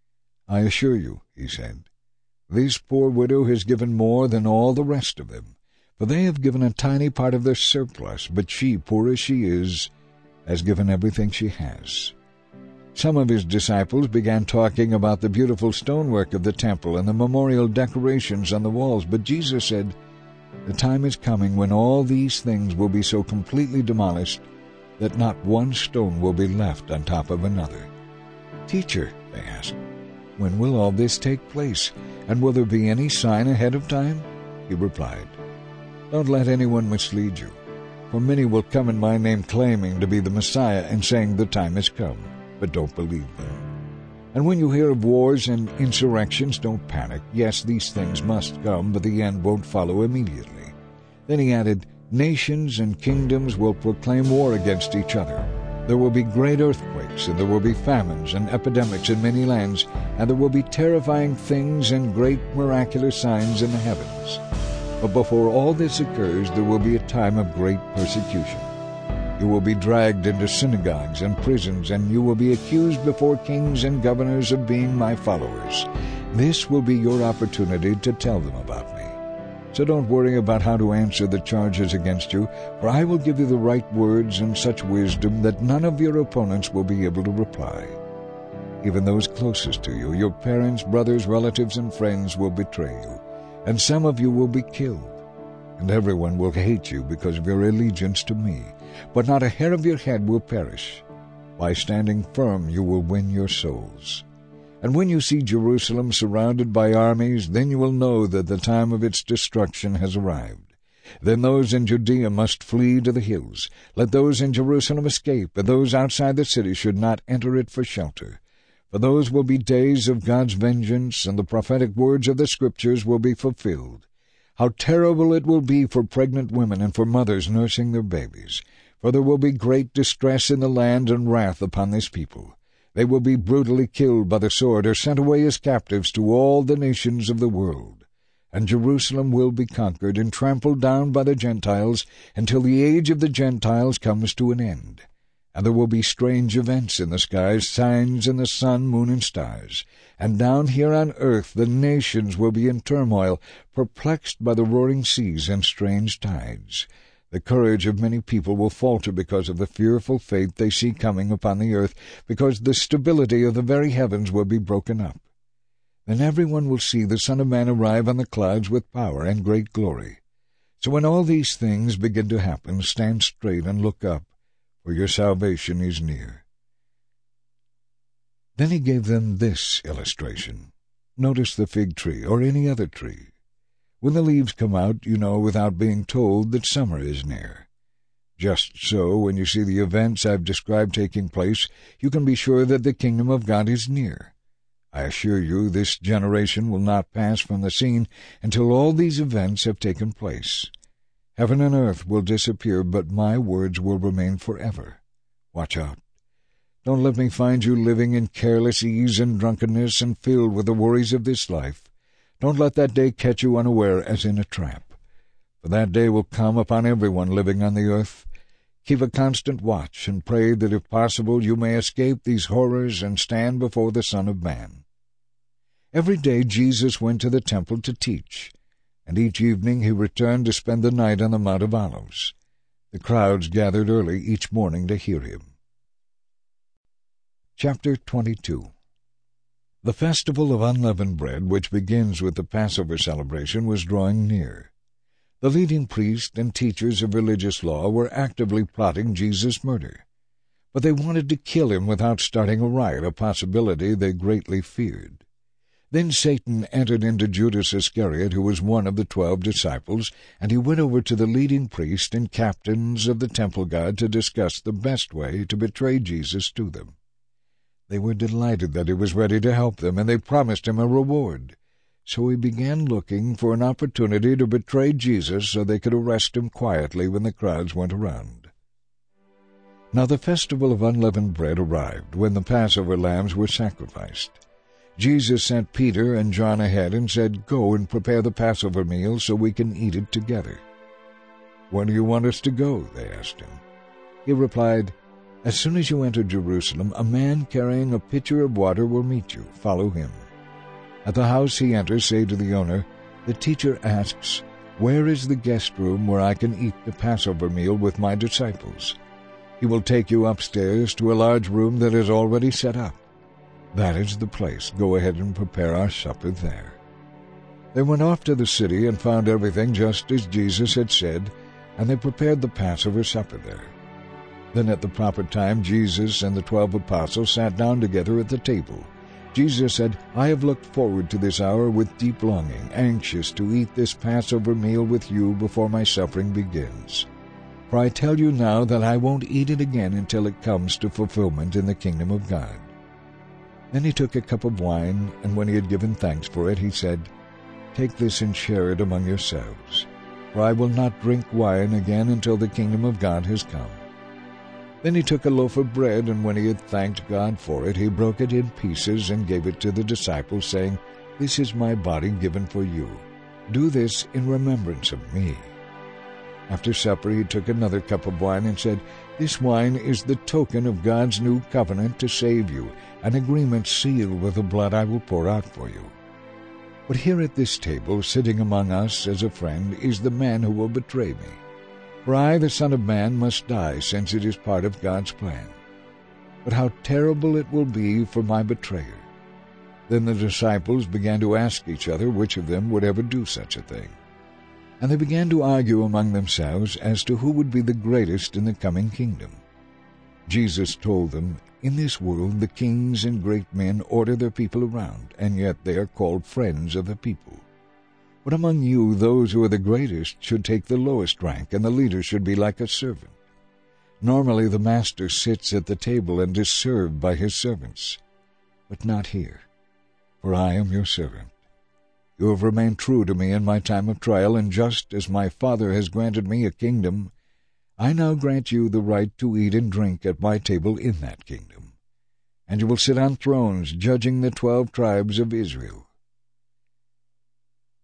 S1: "I assure you," he said, "this poor widow has given more than all the rest of them, for they have given a tiny part of their surplus, but she, poor as she is, has given everything she has." Some of his disciples began talking about the beautiful stonework of the temple and the memorial decorations on the walls, but Jesus said, "The time is coming when all these things will be so completely demolished that not one stone will be left on top of another." "Teacher," they asked, "when will all this take place, and will there be any sign ahead of time?" He replied, "Don't let anyone mislead you, for many will come in my name claiming to be the Messiah and saying the time has come, but don't believe them. And when you hear of wars and insurrections, don't panic. Yes, these things must come, but the end won't follow immediately." Then he added, "Nations and kingdoms will proclaim war against each other. There will be great earthquakes, and there will be famines and epidemics in many lands, and there will be terrifying things and great miraculous signs in the heavens. But before all this occurs, there will be a time of great persecution. You will be dragged into synagogues and prisons, and you will be accused before kings and governors of being my followers. This will be your opportunity to tell them about me. So don't worry about how to answer the charges against you, for I will give you the right words and such wisdom that none of your opponents will be able to reply. Even those closest to you, your parents, brothers, relatives, and friends will betray you, and some of you will be killed. And everyone will hate you because of your allegiance to me. But not a hair of your head will perish. By standing firm you will win your souls. And when you see Jerusalem surrounded by armies, then you will know that the time of its destruction has arrived. Then those in Judea must flee to the hills. Let those in Jerusalem escape, and those outside the city should not enter it for shelter. For those will be days of God's vengeance, and the prophetic words of the Scriptures will be fulfilled. How terrible it will be for pregnant women and for mothers nursing their babies. For there will be great distress in the land and wrath upon this people. They will be brutally killed by the sword or sent away as captives to all the nations of the world. And Jerusalem will be conquered and trampled down by the Gentiles until the age of the Gentiles comes to an end. And there will be strange events in the skies, signs in the sun, moon, and stars. And down here on earth the nations will be in turmoil, perplexed by the roaring seas and strange tides. The courage of many people will falter because of the fearful fate they see coming upon the earth, because the stability of the very heavens will be broken up. Then everyone will see the Son of Man arrive on the clouds with power and great glory. So when all these things begin to happen, stand straight and look up, for your salvation is near. Then he gave them this illustration. Notice the fig tree or any other tree. When the leaves come out, you know without being told that summer is near. Just so, when you see the events I've described taking place, you can be sure that the kingdom of God is near. I assure you this generation will not pass from the scene until all these events have taken place. Heaven and earth will disappear, but my words will remain forever. Watch out. Don't let me find you living in careless ease and drunkenness and filled with the worries of this life. Don't let that day catch you unaware as in a trap. For that day will come upon everyone living on the earth. Keep a constant watch and pray that if possible you may escape these horrors and stand before the Son of Man. Every day Jesus went to the temple to teach, and each evening he returned to spend the night on the Mount of Olives. The crowds gathered early each morning to hear him. Chapter 22. The festival of unleavened bread, which begins with the Passover celebration, was drawing near. The leading priests and teachers of religious law were actively plotting Jesus' murder, but they wanted to kill him without starting a riot, a possibility they greatly feared. Then Satan entered into Judas Iscariot, who was one of the 12 disciples, and he went over to the leading priests and captains of the temple guard to discuss the best way to betray Jesus to them. They were delighted that he was ready to help them, and they promised him a reward. So he began looking for an opportunity to betray Jesus so they could arrest him quietly when the crowds went around. Now the festival of unleavened bread arrived, when the Passover lambs were sacrificed. Jesus sent Peter and John ahead and said, "Go and prepare the Passover meal so we can eat it together." "Where do you want us to go?" they asked him. He replied, "As soon as you enter Jerusalem, a man carrying a pitcher of water will meet you. Follow him. At the house he enters, say to the owner, 'The teacher asks, where is the guest room where I can eat the Passover meal with my disciples?' He will take you upstairs to a large room that is already set up. That is the place. Go ahead and prepare our supper there." They went off to the city and found everything just as Jesus had said, and they prepared the Passover supper there. Then at the proper time Jesus and the 12 apostles sat down together at the table. Jesus said, "I have looked forward to this hour with deep longing, anxious to eat this Passover meal with you before my suffering begins. For I tell you now that I won't eat it again until it comes to fulfillment in the kingdom of God." Then he took a cup of wine, and when he had given thanks for it, he said, "Take this and share it among yourselves, for I will not drink wine again until the kingdom of God has come." Then he took a loaf of bread, and when he had thanked God for it, he broke it in pieces and gave it to the disciples, saying, "This is my body given for you. Do this in remembrance of me." After supper he took another cup of wine and said, "This wine is the token of God's new covenant to save you, an agreement sealed with the blood I will pour out for you. But here at this table, sitting among us as a friend, is the man who will betray me. For I, the Son of Man, must die, since it is part of God's plan. But how terrible it will be for my betrayer." Then the disciples began to ask each other which of them would ever do such a thing. And they began to argue among themselves as to who would be the greatest in the coming kingdom. Jesus told them, "In this world the kings and great men order their people around, and yet they are called friends of the people. But among you those who are the greatest should take the lowest rank, and the leader should be like a servant. Normally the master sits at the table and is served by his servants. But not here, for I am your servant. You have remained true to me in my time of trial, and just as my Father has granted me a kingdom, I now grant you the right to eat and drink at my table in that kingdom. And you will sit on thrones, judging the 12 tribes of Israel.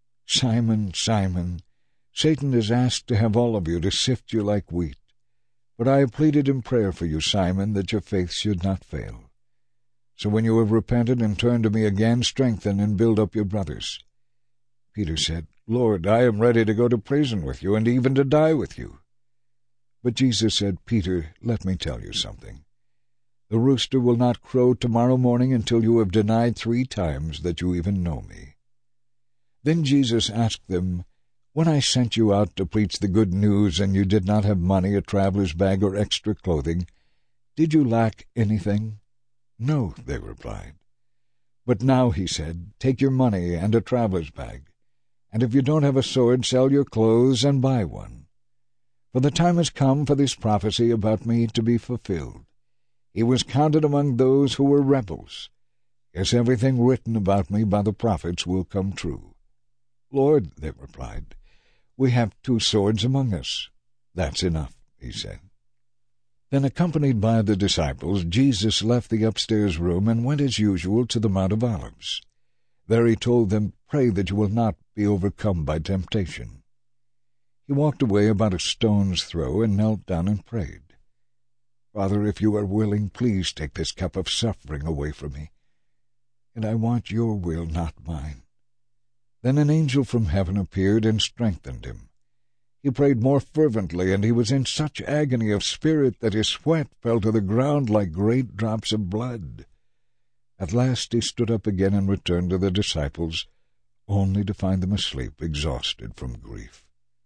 S1: Simon, Simon, Satan has asked to have all of you to sift you like wheat. But I have pleaded in prayer for you, Simon, that your faith should not fail. So when you have repented and turned to me again, strengthen and build up your brothers." Peter said, "Lord, I am ready to go to prison with you, and even to die with you." But Jesus said, "Peter, let me tell you something. The rooster will not crow tomorrow morning until you have denied 3 times that you even know me." Then Jesus asked them, "When I sent you out to preach the good news and you did not have money, a traveler's bag, or extra clothing, did you lack anything?" "No," they replied. "But now," he said, "take your money and a traveler's bag, and if you don't have a sword, sell your clothes and buy one. For the time has come for this prophecy about me to be fulfilled. He was counted among those who were rebels. Yes, everything written about me by the prophets will come true." "Lord," they replied, "we have 2 swords among us." "That's enough," he said. Then, accompanied by the disciples, Jesus left the upstairs room and went as usual to the Mount of Olives. There he told them, "Pray that you will not be overcome by temptation." He walked away about a stone's throw and knelt down and prayed. "Father, if you are willing, please take this cup of suffering away from me. And I want your will, not mine." Then an angel from heaven appeared and strengthened him. He prayed more fervently, and he was in such agony of spirit that his sweat fell to the ground like great drops of blood. At last he stood up again and returned to the disciples, only to find them asleep, exhausted from grief.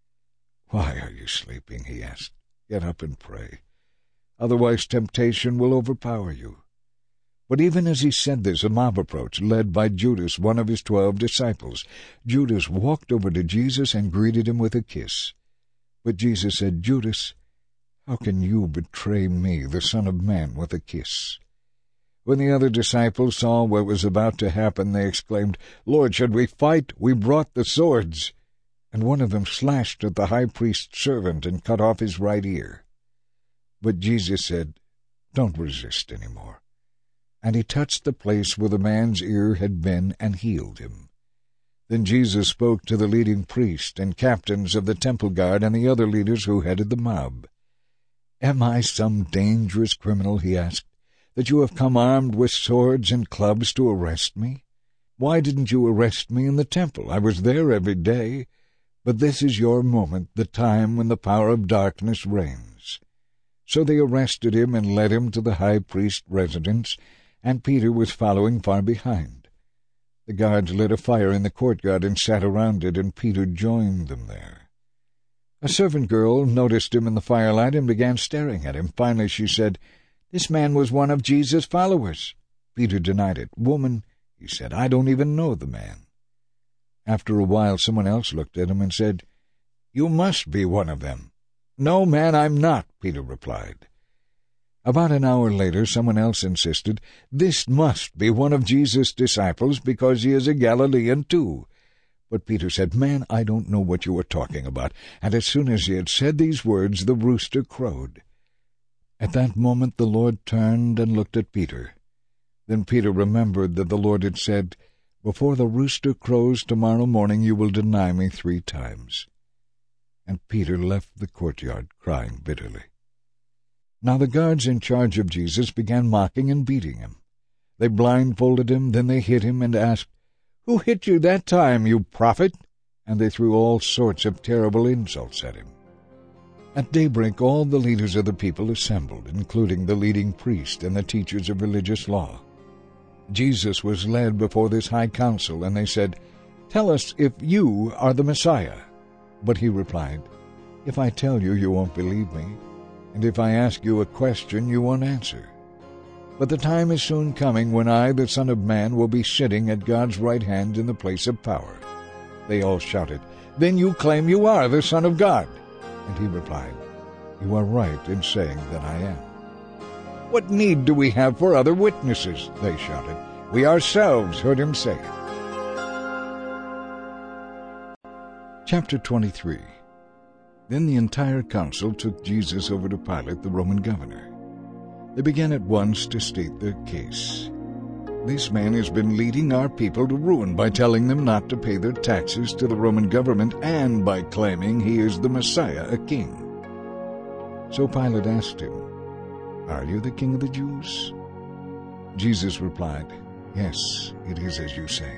S1: "Why are you sleeping?" he asked. "Get up and pray. Otherwise temptation will overpower you." But even as he said this, a mob approached, led by Judas, one of his 12 disciples. Judas walked over to Jesus and greeted him with a kiss. But Jesus said, "Judas, how can you betray me, the Son of Man, with a kiss?" When the other disciples saw what was about to happen, they exclaimed, "Lord, should we fight? We brought the swords." And one of them slashed at the high priest's servant and cut off his right ear. But Jesus said, "Don't resist any more." And he touched the place where the man's ear had been and healed him. Then Jesus spoke to the leading priests and captains of the temple guard and the other leaders who headed the mob. "Am I some dangerous criminal," he asked, "that you have come armed with swords and clubs to arrest me? Why didn't you arrest me in the temple? I was there every day. But this is your moment, the time when the power of darkness reigns." So they arrested him and led him to the high priest's residence, and Peter was following far behind. The guards lit a fire in the courtyard and sat around it, and Peter joined them there. A servant girl noticed him in the firelight and began staring at him. Finally she said, "This man was one of Jesus' followers." Peter denied it. "Woman," he said, "I don't even know the man." After a while someone else looked at him and said, "You must be one of them." "No, man, I'm not," Peter replied. About an hour later, someone else insisted, "This must be one of Jesus' disciples, because he is a Galilean too." But Peter said, "Man, I don't know what you are talking about." And as soon as he had said these words, the rooster crowed. At that moment the Lord turned and looked at Peter. Then Peter remembered that the Lord had said, "Before the rooster crows tomorrow morning you will deny me 3 times." And Peter left the courtyard crying bitterly. Now the guards in charge of Jesus began mocking and beating him. They blindfolded him, then they hit him and asked, "Who hit you that time, you prophet?" And they threw all sorts of terrible insults at him. At daybreak all the leaders of the people assembled, including the leading priest and the teachers of religious law. Jesus was led before this high council, and they said, "Tell us if you are the Messiah." But he replied, "If I tell you, you won't believe me. And if I ask you a question, you won't answer. But the time is soon coming when I, the Son of Man, will be sitting at God's right hand in the place of power." They all shouted, "Then you claim you are the Son of God." And he replied, "You are right in saying that I am." "What need do we have for other witnesses?" they shouted. "We ourselves heard him say it." Chapter 23. Then the entire council took Jesus over to Pilate, the Roman governor. They began at once to state their case. "This man has been leading our people to ruin by telling them not to pay their taxes to the Roman government and by claiming he is the Messiah, a king." So Pilate asked him, "Are you the king of the Jews?" Jesus replied, "Yes, it is as you say."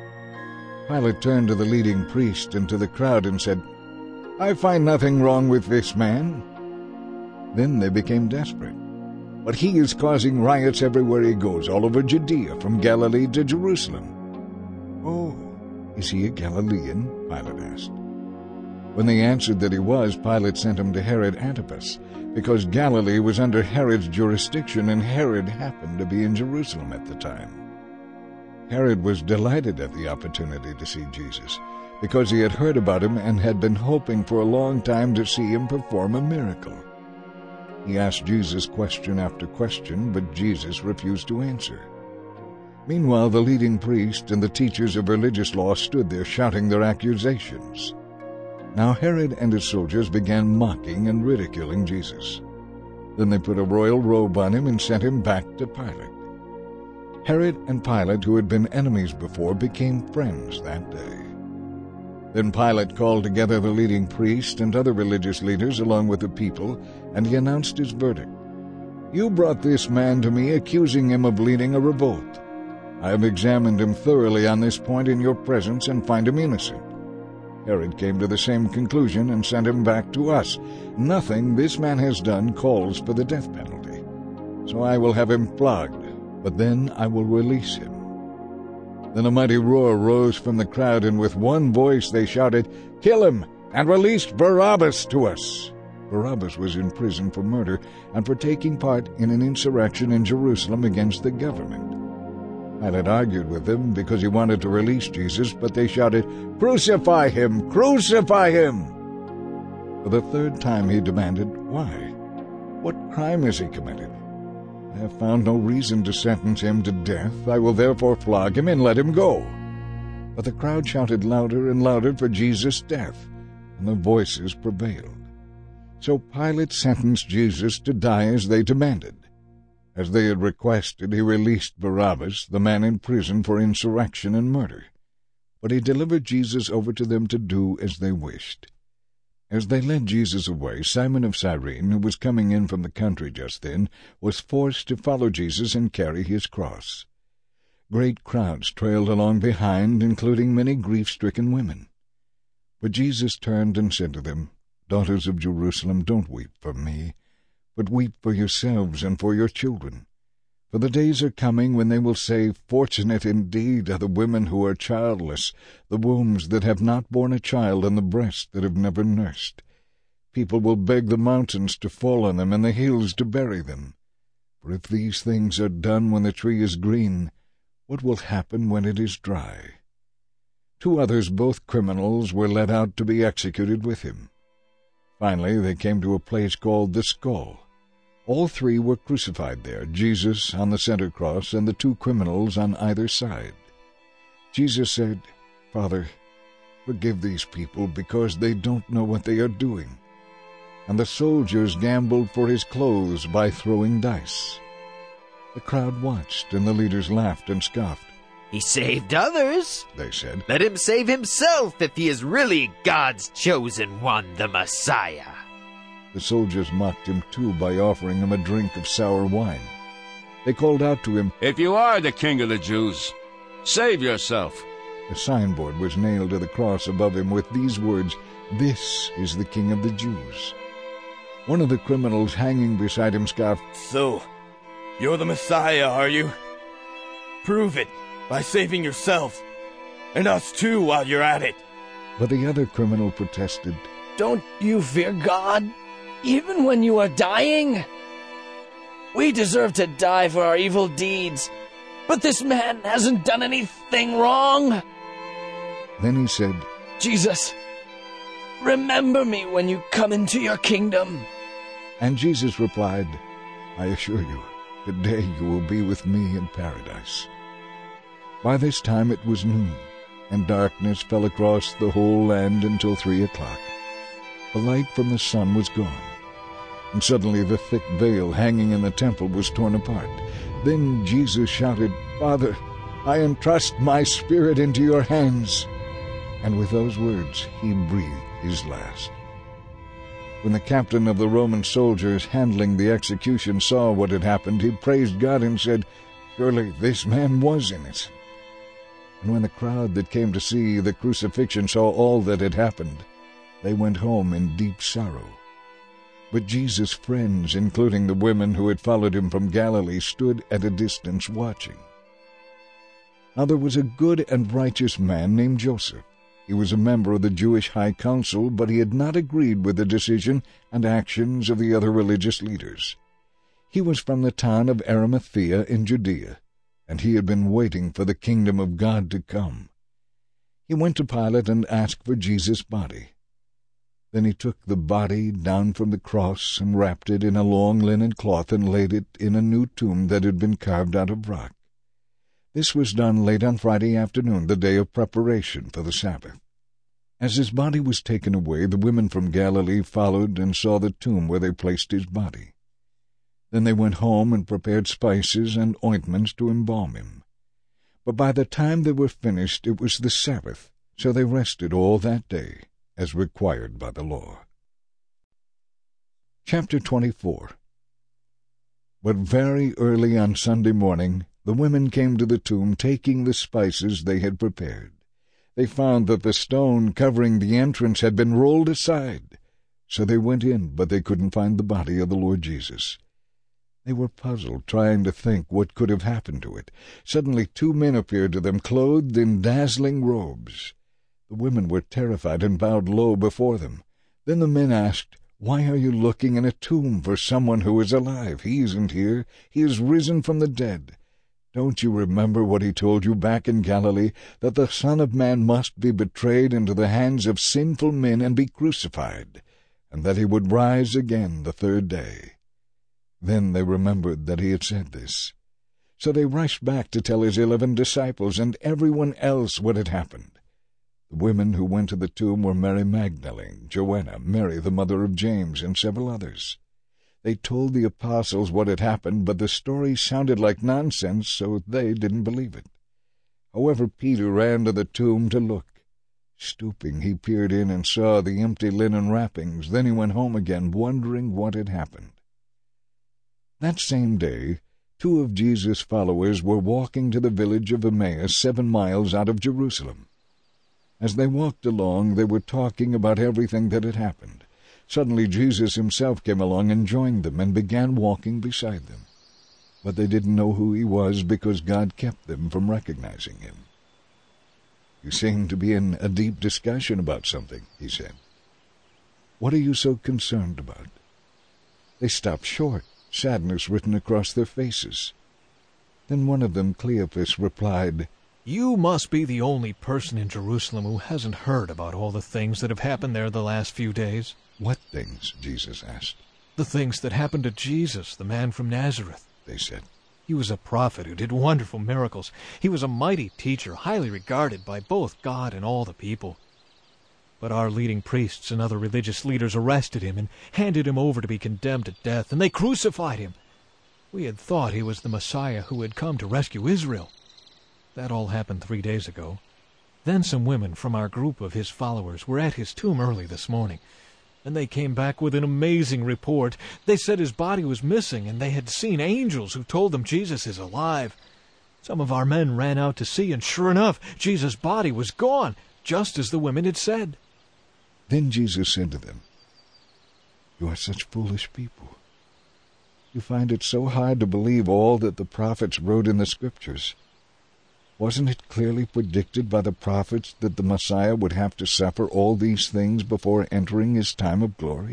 S1: Pilate turned to the leading priest and to the crowd and said, "I find nothing wrong with this man." Then they became desperate. "But he is causing riots everywhere he goes, all over Judea, from Galilee to Jerusalem." "Oh, is he a Galilean?" Pilate asked. When they answered that he was, Pilate sent him to Herod Antipas, because Galilee was under Herod's jurisdiction, and Herod happened to be in Jerusalem at the time. Herod was delighted at the opportunity to see Jesus, because he had heard about him and had been hoping for a long time to see him perform a miracle. He asked Jesus question after question, but Jesus refused to answer. Meanwhile, the leading priest and the teachers of religious law stood there shouting their accusations. Now Herod and his soldiers began mocking and ridiculing Jesus. Then they put a royal robe on him and sent him back to Pilate. Herod and Pilate, who had been enemies before, became friends that day. Then Pilate called together the leading priest and other religious leaders along with the people, and he announced his verdict. "You brought this man to me, accusing him of leading a revolt. I have examined him thoroughly on this point in your presence and find him innocent." Herod came to the same conclusion and sent him back to us. "Nothing this man has done calls for the death penalty. So I will have him flogged, but then I will release him." Then a mighty roar rose from the crowd, and with one voice they shouted, "Kill him, and release Barabbas to us!" Barabbas was in prison for murder and for taking part in an insurrection in Jerusalem against the government. Pilate argued with them because he wanted to release Jesus, but they shouted, "Crucify him! Crucify him!" For the third time he demanded, "Why? What crime has he committed? I have found no reason to sentence him to death. I will therefore flog him and let him go." But the crowd shouted louder and louder for Jesus' death, and the voices prevailed. So Pilate sentenced Jesus to die as they demanded. As they had requested, he released Barabbas, the man in prison for insurrection and murder. But he delivered Jesus over to them to do as they wished. As they led Jesus away, Simon of Cyrene, who was coming in from the country just then, was forced to follow Jesus and carry his cross. Great crowds trailed along behind, including many grief-stricken women. But Jesus turned and said to them, "Daughters of Jerusalem, don't weep for me, but weep for yourselves and for your children. For the days are coming when they will say, 'Fortunate indeed are the women who are childless, the wombs that have not borne a child, and the breasts that have never nursed.' People will beg the mountains to fall on them, and the hills to bury them. For if these things are done when the tree is green, what will happen when it is dry?" 2 others, both criminals, were led out to be executed with him. Finally they came to a place called the Skull. All 3 were crucified there, Jesus on the center cross and the 2 criminals on either side. Jesus said, "Father, forgive these people, because they don't know what they are doing." And the soldiers gambled for his clothes by throwing dice. The crowd watched, and the leaders laughed and scoffed.
S9: "He saved others,"
S1: they said.
S9: "Let him save himself if he is really God's chosen one, the Messiah."
S1: The soldiers mocked him too by offering him a drink of sour wine. They called out to him,
S3: "If you are the king of the Jews, save yourself."
S1: A signboard was nailed to the cross above him with these words, "This is the King of the Jews." One of the criminals hanging beside him scoffed,
S13: "So, you're the Messiah, are you? Prove it by saving yourself, and us too while you're at it."
S1: But the other criminal protested,
S14: "Don't you fear God, even when you are dying? We deserve to die for our evil deeds, but this man hasn't done anything wrong."
S1: Then he said,
S14: "Jesus, remember me when you come into your kingdom."
S1: And Jesus replied, "I assure you, today you will be with me in paradise." By this time it was noon, and darkness fell across the whole land until 3 o'clock. The light from the sun was gone, and suddenly the thick veil hanging in the temple was torn apart. Then Jesus shouted, "Father, I entrust my spirit into your hands." And with those words he breathed his last. When the captain of the Roman soldiers handling the execution saw what had happened, he praised God and said, "Surely this man was innocent." And when the crowd that came to see the crucifixion saw all that had happened, they went home in deep sorrow. But Jesus' friends, including the women who had followed him from Galilee, stood at a distance watching. Now there was a good and righteous man named Joseph. He was a member of the Jewish High Council, but he had not agreed with the decision and actions of the other religious leaders. He was from the town of Arimathea in Judea, and he had been waiting for the kingdom of God to come. He went to Pilate and asked for Jesus' body. Then he took the body down from the cross and wrapped it in a long linen cloth and laid it in a new tomb that had been carved out of rock. This was done late on Friday afternoon, the day of preparation for the Sabbath. As his body was taken away, the women from Galilee followed and saw the tomb where they placed his body. Then they went home and prepared spices and ointments to embalm him. But by the time they were finished, it was the Sabbath, so they rested all that day, as required by the law. Chapter 24. But very early on Sunday morning, the women came to the tomb, taking the spices they had prepared. They found that the stone covering the entrance had been rolled aside. So they went in, but they couldn't find the body of the Lord Jesus. They were puzzled, trying to think what could have happened to it. Suddenly 2 men appeared to them, clothed in dazzling robes. The women were terrified and bowed low before them. Then the men asked, "Why are you looking in a tomb for someone who is alive? He isn't here. He is risen from the dead. Don't you remember what he told you back in Galilee, that the Son of Man must be betrayed into the hands of sinful men and be crucified, and that he would rise again the 3rd day?" Then they remembered that he had said this. So they rushed back to tell his 11 disciples and everyone else what had happened. The women who went to the tomb were Mary Magdalene, Joanna, Mary the mother of James, and several others. They told the apostles what had happened, but the story sounded like nonsense, so they didn't believe it. However, Peter ran to the tomb to look. Stooping, he peered in and saw the empty linen wrappings. Then he went home again, wondering what had happened. That same day, 2 of Jesus' followers were walking to the village of Emmaus, 7 miles out of Jerusalem. As they walked along, they were talking about everything that had happened. Suddenly Jesus himself came along and joined them and began walking beside them. But they didn't know who he was because God kept them from recognizing him. "You seem to be in a deep discussion about something," he said. "What are you so concerned about?" They stopped short, sadness written across their faces. Then one of them, Cleopas, replied,
S15: "You must be the only person in Jerusalem who hasn't heard about all the things that have happened there the last few days."
S1: "What things?" Jesus asked.
S15: "The things that happened to Jesus, the man from Nazareth,"
S1: they said.
S15: "He was a prophet who did wonderful miracles. He was a mighty teacher, highly regarded by both God and all the people. But our leading priests and other religious leaders arrested him and handed him over to be condemned to death, and they crucified him. We had thought he was the Messiah who had come to rescue Israel. That all happened 3 days ago. Then some women from our group of his followers were at his tomb early this morning, and they came back with an amazing report. They said his body was missing, and they had seen angels who told them Jesus is alive. Some of our men ran out to see, and sure enough, Jesus' body was gone, just as the women had said."
S1: Then Jesus said to them, "You are such foolish people. You find it so hard to believe all that the prophets wrote in the Scriptures. Wasn't it clearly predicted by the prophets that the Messiah would have to suffer all these things before entering his time of glory?"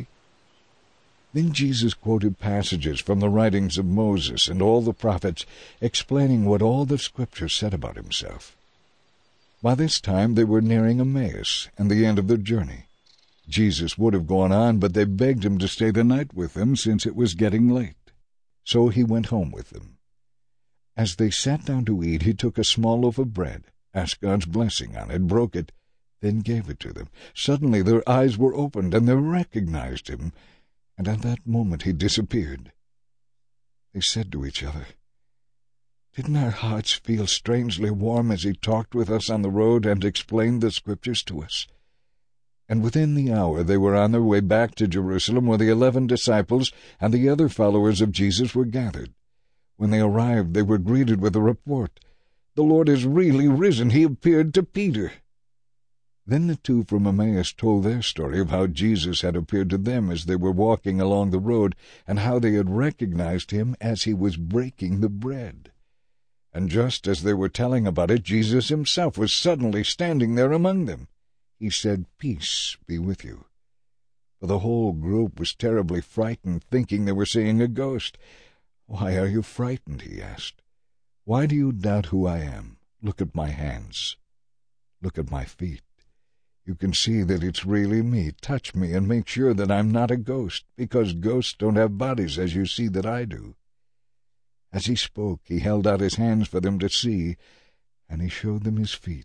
S1: Then Jesus quoted passages from the writings of Moses and all the prophets, explaining what all the Scriptures said about himself. By this time they were nearing Emmaus and the end of their journey. Jesus would have gone on, but they begged him to stay the night with them since it was getting late. So he went home with them. As they sat down to eat, he took a small loaf of bread, asked God's blessing on it, broke it, then gave it to them. Suddenly their eyes were opened, and they recognized him, and at that moment he disappeared. They said to each other, "Didn't our hearts feel strangely warm as he talked with us on the road and explained the Scriptures to us?" And within the hour they were on their way back to Jerusalem, where the 11 disciples and the other followers of Jesus were gathered. When they arrived, they were greeted with a report. "The Lord is really risen. He appeared to Peter." Then the two from Emmaus told their story of how Jesus had appeared to them as they were walking along the road, and how they had recognized him as he was breaking the bread. And just as they were telling about it, Jesus himself was suddenly standing there among them. He said, "Peace be with you." For the whole group was terribly frightened, thinking they were seeing a ghost. "Why are you frightened?" he asked. "Why do you doubt who I am? Look at my hands. Look at my feet. You can see that it's really me. Touch me and make sure that I'm not a ghost, because ghosts don't have bodies as you see that I do." As he spoke, he held out his hands for them to see, and he showed them his feet.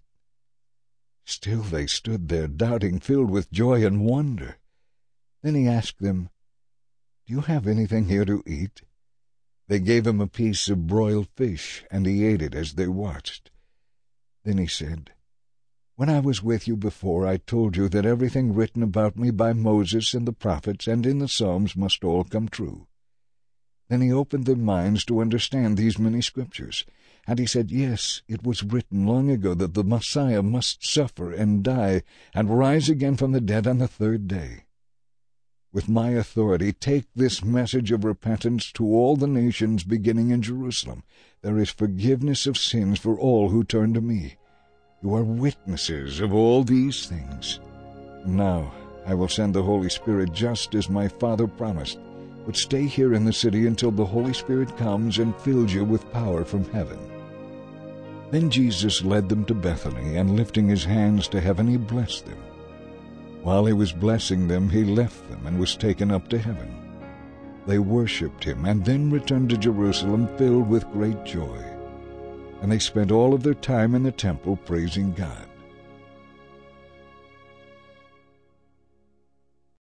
S1: Still they stood there, doubting, filled with joy and wonder. Then he asked them, "Do you have anything here to eat?" They gave him a piece of broiled fish, and he ate it as they watched. Then he said, "When I was with you before, I told you that everything written about me by Moses and the prophets and in the Psalms must all come true." Then he opened their minds to understand these many scriptures, and he said, "Yes, it was written long ago that the Messiah must suffer and die and rise again from the dead on the third day. With my authority, take this message of repentance to all the nations beginning in Jerusalem. There is forgiveness of sins for all who turn to me. You are witnesses of all these things. Now I will send the Holy Spirit just as my Father promised, but stay here in the city until the Holy Spirit comes and fills you with power from heaven." Then Jesus led them to Bethany, and lifting his hands to heaven, he blessed them. While he was blessing them, he left them and was taken up to heaven. They worshipped him, and then returned to Jerusalem filled with great joy. And they spent all of their time in the temple praising God.